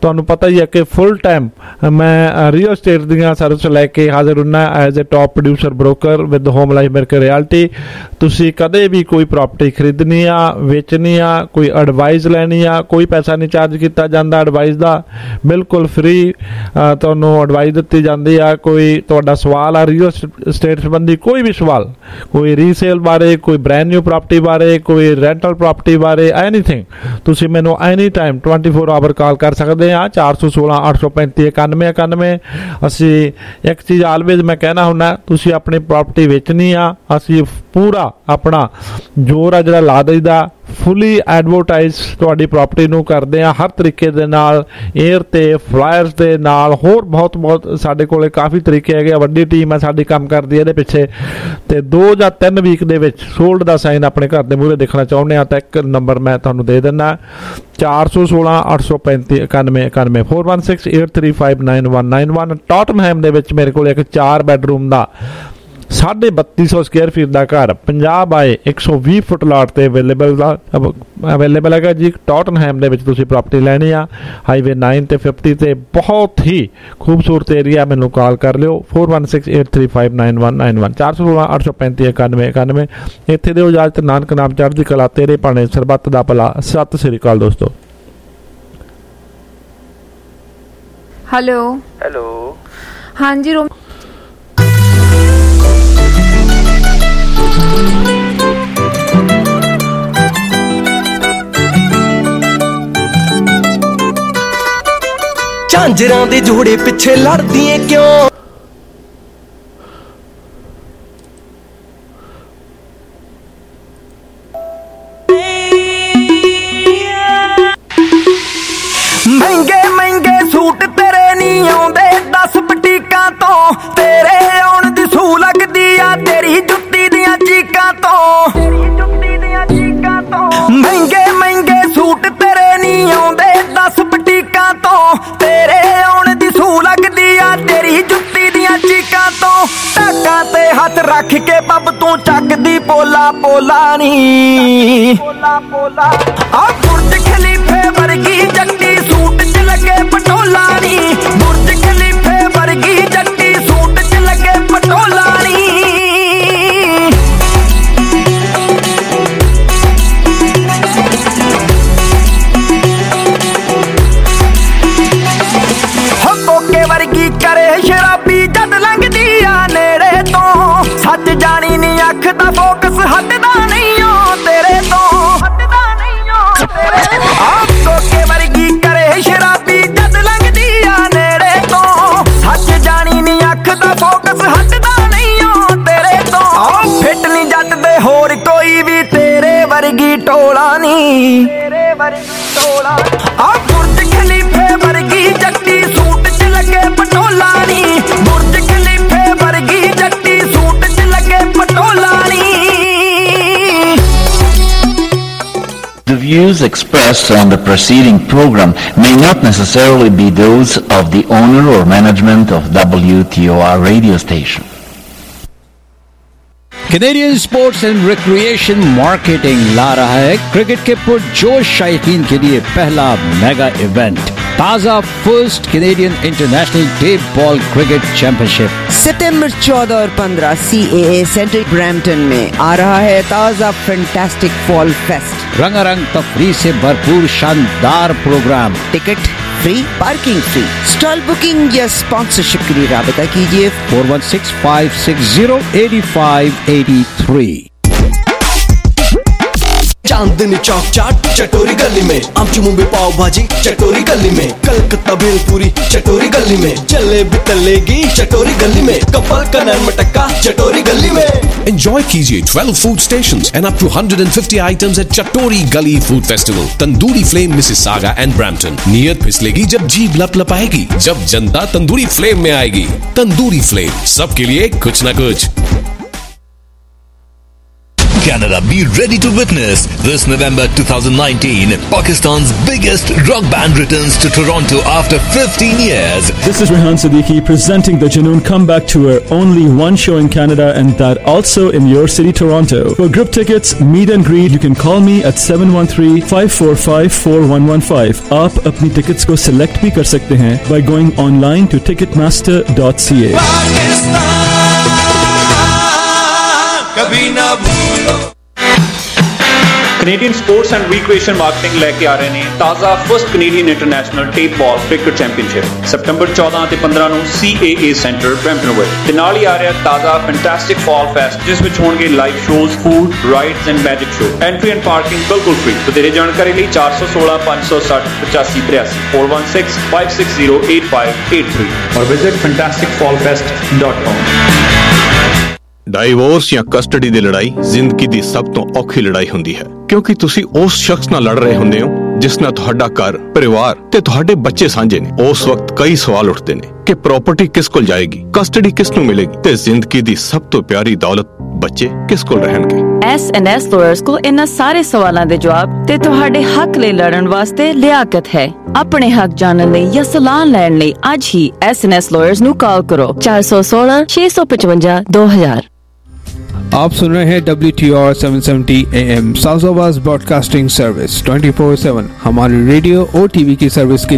ਤੁਹਾਨੂੰ ਪਤਾ ਹੀ ਹੈ ਕਿ ਫੁੱਲ ਟਾਈਮ ਮੈਂ ਰੀਅਲ ਸਟੇਟ ਦੀਆਂ ਸਰਵਿਸ ਲੈ ਕੇ ਹਾਜ਼ਰ ਹੁੰਨਾ as a top producer broker with Home life miracle Reality. ਤੁਸੀਂ ਕਦੇ ਵੀ ਕੋਈ ਪ੍ਰਾਪਰਟੀ ਖਰੀਦਣੀ ਆ, ਵੇਚਣੀ ਆ, ਕੋਈ ਐਡਵਾਈਸ ਲੈਣੀ ਆ, ਕੋਈ ਪੈਸਾ ਨਹੀਂ ਚਾਰਜ ਕੀਤਾ ਜਾਂਦਾ ਐਡਵਾਈਸ ਦਾ, ਬਿਲਕੁਲ ਫ੍ਰੀ ਤੁਹਾਨੂੰ ਐਡਵਾਈਸ ਦਿੱਤੀ ਜਾਂਦੀ ਆ। ਕੋਈ ਤੁਹਾਡਾ ਸਵਾਲ ਆ ਰੀਅਲ ਸਟੇਟ ਸੰਬੰਧੀ, ਕੋਈ ਵੀ ਸਵਾਲ, ਕੋਈ ਰੀਸੇਲ ਬਾਰੇ, ਕੋਈ ਬ੍ਰੈਂਡ ਨਿਊ ਪ੍ਰਾਪਰਟੀ ਬਾਰੇ, ਕੋਈ ਰੈਂਟਲ ਪ੍ਰਾਪਰਟੀ ਬਾਰੇ, ਐਨੀਥਿੰਗ, ਤੁਸੀਂ ਮੈਨੂੰ any time twenty four hour call ਕਰ ਸਕਦੇ ਆ। ਚਾਰ ਸੌ ਸੋਲਾਂ ਅੱਠ ਸੌ ਪੈਂਤੀ ਇਕਾਨਵੇਂ ਇਕਾਨਵੇਂ। ਅਸੀਂ ਇੱਕ ਚੀਜ਼ ਆਲਵੇਜ਼ ਮੈਂ ਕਹਿਣਾ ਹੁੰਦਾ, ਤੁਸੀਂ ਆਪਣੀ ਪ੍ਰਾਪਰਟੀ ਵੇਚਣੀ ਆ, ਅਸੀਂ ਪੂਰਾ ਆਪਣਾ ਜ਼ੋਰ ਆ ਜਿਹੜਾ ਲਾ ਦਈਦਾ, ਫੁੱਲੀ ਐਡਵਰਟਾਈਜ਼ ਤੁਹਾਡੀ ਪ੍ਰਾਪਰਟੀ ਨੂੰ ਕਰਦੇ ਆ ਹਰ ਤਰੀਕੇ ਦੇ ਨਾਲ, ਏਅਰ ਤੇ ਫਲਾਇਰਸ ਦੇ ਨਾਲ, ਹੋਰ ਬਹੁਤ ਬਹੁਤ ਸਾਡੇ ਕੋਲੇ ਕਾਫੀ ਤਰੀਕੇ ਹੈਗੇ ਆ। ਵੱਡੀ ਟੀਮ ਹੈ ਸਾਡੀ ਕੰਮ ਕਰਦੀ ਹੈ ਇਹਦੇ ਪਿੱਛੇ, ਤੇ ਦੋ ਜਾਂ ਤਿੰਨ ਵੀਕ ਦੇ ਵਿੱਚ ਸੋਲਡ ਦਾ ਸਾਈਨ ਆਪਣੇ ਘਰ ਦੇ ਮੂਹਰੇ ਦੇਖਣਾ ਚਾਹੁੰਦੇ ਆ ਤਾਂ ਇੱਕ ਨੰਬਰ ਮੈਂ ਤੁਹਾਨੂੰ ਦੇ ਦਿੰਦਾ, ਚਾਰ ਸੌ ਸੋਲਾਂ ਅੱਠ ਸੌ ਪੈਂਤੀ ਇਕਾਨਵੇਂ ਇਕਾਨਵੇਂ four one six eight three five nine one nine one. Tottenham ਦੇ ਵਿੱਚ ਮੇਰੇ ਕੋਲ ਇੱਕ ਚਾਰ ਬੈਡਰੂਮ ਦਾ ਸਾਢੇ ਬੱਤੀ ਸੌ ਸਕੁਅਰ ਫੀਟ ਦਾ ਘਰ ਪੰਜਾਹ ਬਾਏ ਇੱਕ ਸੌ ਵੀਹ ਫੁੱਟ ਲਾਟ ਤੇ ਅਵੇਲੇਬਲ ਦਾ ਅਵੇਲੇਬਲ ਹੈਗਾ ਜੀ। ਟੌਟਨਹੈਮ ਦੇ ਵਿੱਚ ਤੁਸੀਂ ਪ੍ਰਾਪਰਟੀ ਲੈਣੀ ਆ, ਹਾਈਵੇ ਨਾਈਨ ਤੇ ਫਿਫਟੀ ਤੇ, ਬਹੁਤ ਹੀ ਖੂਬਸੂਰਤ ਏਰੀਆ। ਮੈਨੂੰ ਕਾਲ ਕਰ ਲਿਓ four one six eight three five nine one nine one ਚਾਰ ਸੌ ਸੋਲਾਂ ਅੱਠ ਸੌ ਪੈਂਤੀ ਇਕਾਨਵੇਂ ਇਕਾਨਵੇਂ। ਇੱਥੇ ਦਿਓ ਇਜਾਜ਼ਤ, ਨਾਨਕ ਨਾਮ ਚੜ੍ਹਦੀ ਕਲਾ, ਤੇਰੇ ਭਾਣੇ ਸਰਬੱਤ ਦਾ ਭਲਾ। ਸਤਿ ਸ੍ਰੀ ਅਕਾਲ ਦੋਸਤੋ। हेलो हेलो हाँ जी रोम झांजरां दे जोड़े पिछे लड़दी ऐ क्यों? महंगे महंगे सूट तेरे नहीं आउंदे दस बटीकां तो, तेरे आउण दी सू लगदी आ तेरी जुत्ती दियां चीकां तो। महंगे महंगे सूट तेरे नहीं आउंदे दस बटीकां तो, तेरे आउण दी सू लगदी आ तेरी जुत्ती दियां चीकां तो। टाकां ते हथ रख के बब तू चकदी पोला पोला नी, आ बुर्ज खलीफे वर्गी जट्टी सूट च लगे पटोला नी, बुर्ज खलीफे वर्गी जट्टी सूट च लगे पटोला नी। हो कोके वर्गी करे शराबी जद लंघदी आ नेड़े तो, सच जानी नी अख दा फोकस हटदा नहीं ओ तेरे तो, हटदा नहीं ओ तेरे तो। आप कोके वर्गी करे शराबी जद लंघदी आ नेड़े तो, सच जानी नी अख दा फोकस हटदा नहीं ओ तेरे तो। फिट नी जट दे होर कोई भी तेरे वर्गी टोला नी, तेरे वर्गी टोला। आ बुर्ज खलीफे वर्गी जट्टी सूट च लगे पटोला नी, बुर्ज खलीफे वर्गी जट्टी सूट च लगे पटोला नी। The views expressed on the preceding program may not necessarily be those of the owner or management of W T O R radio station. Canadian sports and recreation marketing ला रहा है क्रिकेट के पुरजोश शायकीन के लिए पहला मेगा इवेंट, ताजा first Canadian international day ball cricket championship. सितंबर चौदह और पंद्रह सी ए ए सेंटर ब्रैम्पटन में आ रहा है ताजा फैंटास्टिक फॉल फेस्ट। रंगारंग तफरीह से भरपूर शानदार program, ticket free, parking free. Stall booking या स्पॉन्सरशिप के लिए राबता कीजिए four one six five six zero eighty five eighty three. Chandni Chowk चाट चटोरी गली में, आमची मुंबई पाव भाजी चटोरी गली में, कलकत्ता भेलपुरी चटोरी गली में, जलेबी तलेगी चटोरी गली में, कपल का नन मटक्का चटोरी गली में। Enjoy कीजिए twelve food stations and up to one hundred fifty items at Chatori Gully Food Festival, Tandoori Flame, Mississauga and Brampton। नीयत फिसलेगी जब जीभ लपलपाएगी, जब जनता तंदूरी फ्लेम में आएगी। तंदूरी फ्लेम, सबके लिए कुछ ना कुछ। Canada, be ready to witness this November twenty nineteen Pakistan's biggest rock band returns to Toronto after fifteen years. This is Rehan Siddiqui presenting the Junoon Comeback Tour. Only one show in Canada, and that also in your city, Toronto. For group tickets, meet and greet, you can call me at seven one three, five four five, four one one five. आप अपनी tickets को select भी कर सकते हैं by going online to ticketmaster dot c a. Canadian sports and recreation marketing ਲੈ ਕੇ ਆ ਰਹੇ ਨੇ ਤਾਜ਼ਾ first Canadian international tape ball cricket championship ਸਤੰਬਰ ਚੌਦਾਂ ਤੇ ਪੰਦਰਾਂ ਨੂੰ ਸੀ ਏ ਏ ਸੈਂਟਰ ਬਰੈਂਪਟਨ ਵਿੱਚ ਤੇ ਨਾਲ ਹੀ ਆ ਰਿਹਾ ਤਾਜ਼ਾ ਫੈਂਟੈਸਟਿਕ ਫਾਲ ਫੈਸਟ ਜਿਸ ਵਿੱਚ ਹੋਣਗੇ live shows food rides and magic show entry and parking ਬਿਲਕੁਲ ਫ੍ਰੀ ਵਧੇਰੇ ਜਾਣਕਾਰੀ ਲਈ ਚਾਰ ਸੌ ਸੋਲਾਂ ਪੰਜ ਸੌ ਸੱਠ ਪਚਾਸੀ ਤਰਿਆਸੀ four one six, five six zero, eight five eight three or visit fantastic fall fest dot com. Divorce ਜਾਂ ਕਸਟਡੀ ਦੀ ਲੜਾਈ ਜ਼ਿੰਦਗੀ ਦੀ ਸਭ ਤੋਂ ਔਖੀ ਲੜਾਈ ਹੁੰਦੀ ਹੈ ਕਿਉਂਕਿ ਤੁਸੀਂ ਉਸ ਸ਼ਖਸ ਨਾਲ ਲੜ ਰਹੇ ਹੁੰਦੇ ਹੋ ਜਿਸ ਨਾਲ ਤੁਹਾਡਾ ਘਰ ਪਰਿਵਾਰ ਤੇ ਤੁਹਾਡੇ ਬੱਚੇ ਸਾਂਝੇ ਨੇ। ਉਸ ਵਕਤ ਕਈ ਸਵਾਲ ਉੱਠਦੇ ਨੇ ਕਿ ਪ੍ਰਾਪਰਟੀ ਕਿਸ ਕੋਲ ਜਾਏਗੀ, ਕਸਟਡੀ ਕਿਸ ਨੂੰ ਮਿਲੇਗੀ ਤੇ ਜ਼ਿੰਦਗੀ ਦੀ ਸਭ ਤੋਂ ਪਿਆਰੀ ਦੌਲਤ ਬੱਚੇ ਕਿਸ ਕੋਲ ਰਹਿਣਗੇ। ਐਸ ਐਂਡ ਐਸ ਲਾਇਰਸ ਕੋਲ ਇਹਨਾਂ ਸਾਰੇ ਸਵਾਲਾਂ ਦੇ ਜਵਾਬ ਤੇ ਤੁਹਾਡੇ ਹੱਕ ਲਈ ਲੜਨ ਵਾਸਤੇ ਲਿਆਕਤ ਹੈ। ਆਪਣੇ ਹੱਕ ਜਾਣਨ ਲਈ ਜਾਂ ਸਲਾਹ ਲੈਣ ਲਈ ਅੱਜ ਹੀ ਐਸ ਐਂਡ ਐਸ ਲਾਇਰਸ ਨੂੰ ਕਾਲ ਕਰੋ ਚਾਰ ਸੌ ਸੋਲਾਂ ਛੇ ਸੌ ਪਚਵੰਜਾ ਦੋ ਹਜ਼ਾਰ। आप सुन रहे हैं W T R seven seventy A M south आवाज broadcasting service twenty four seven हमारी रेडियो और टीवी की सर्विस की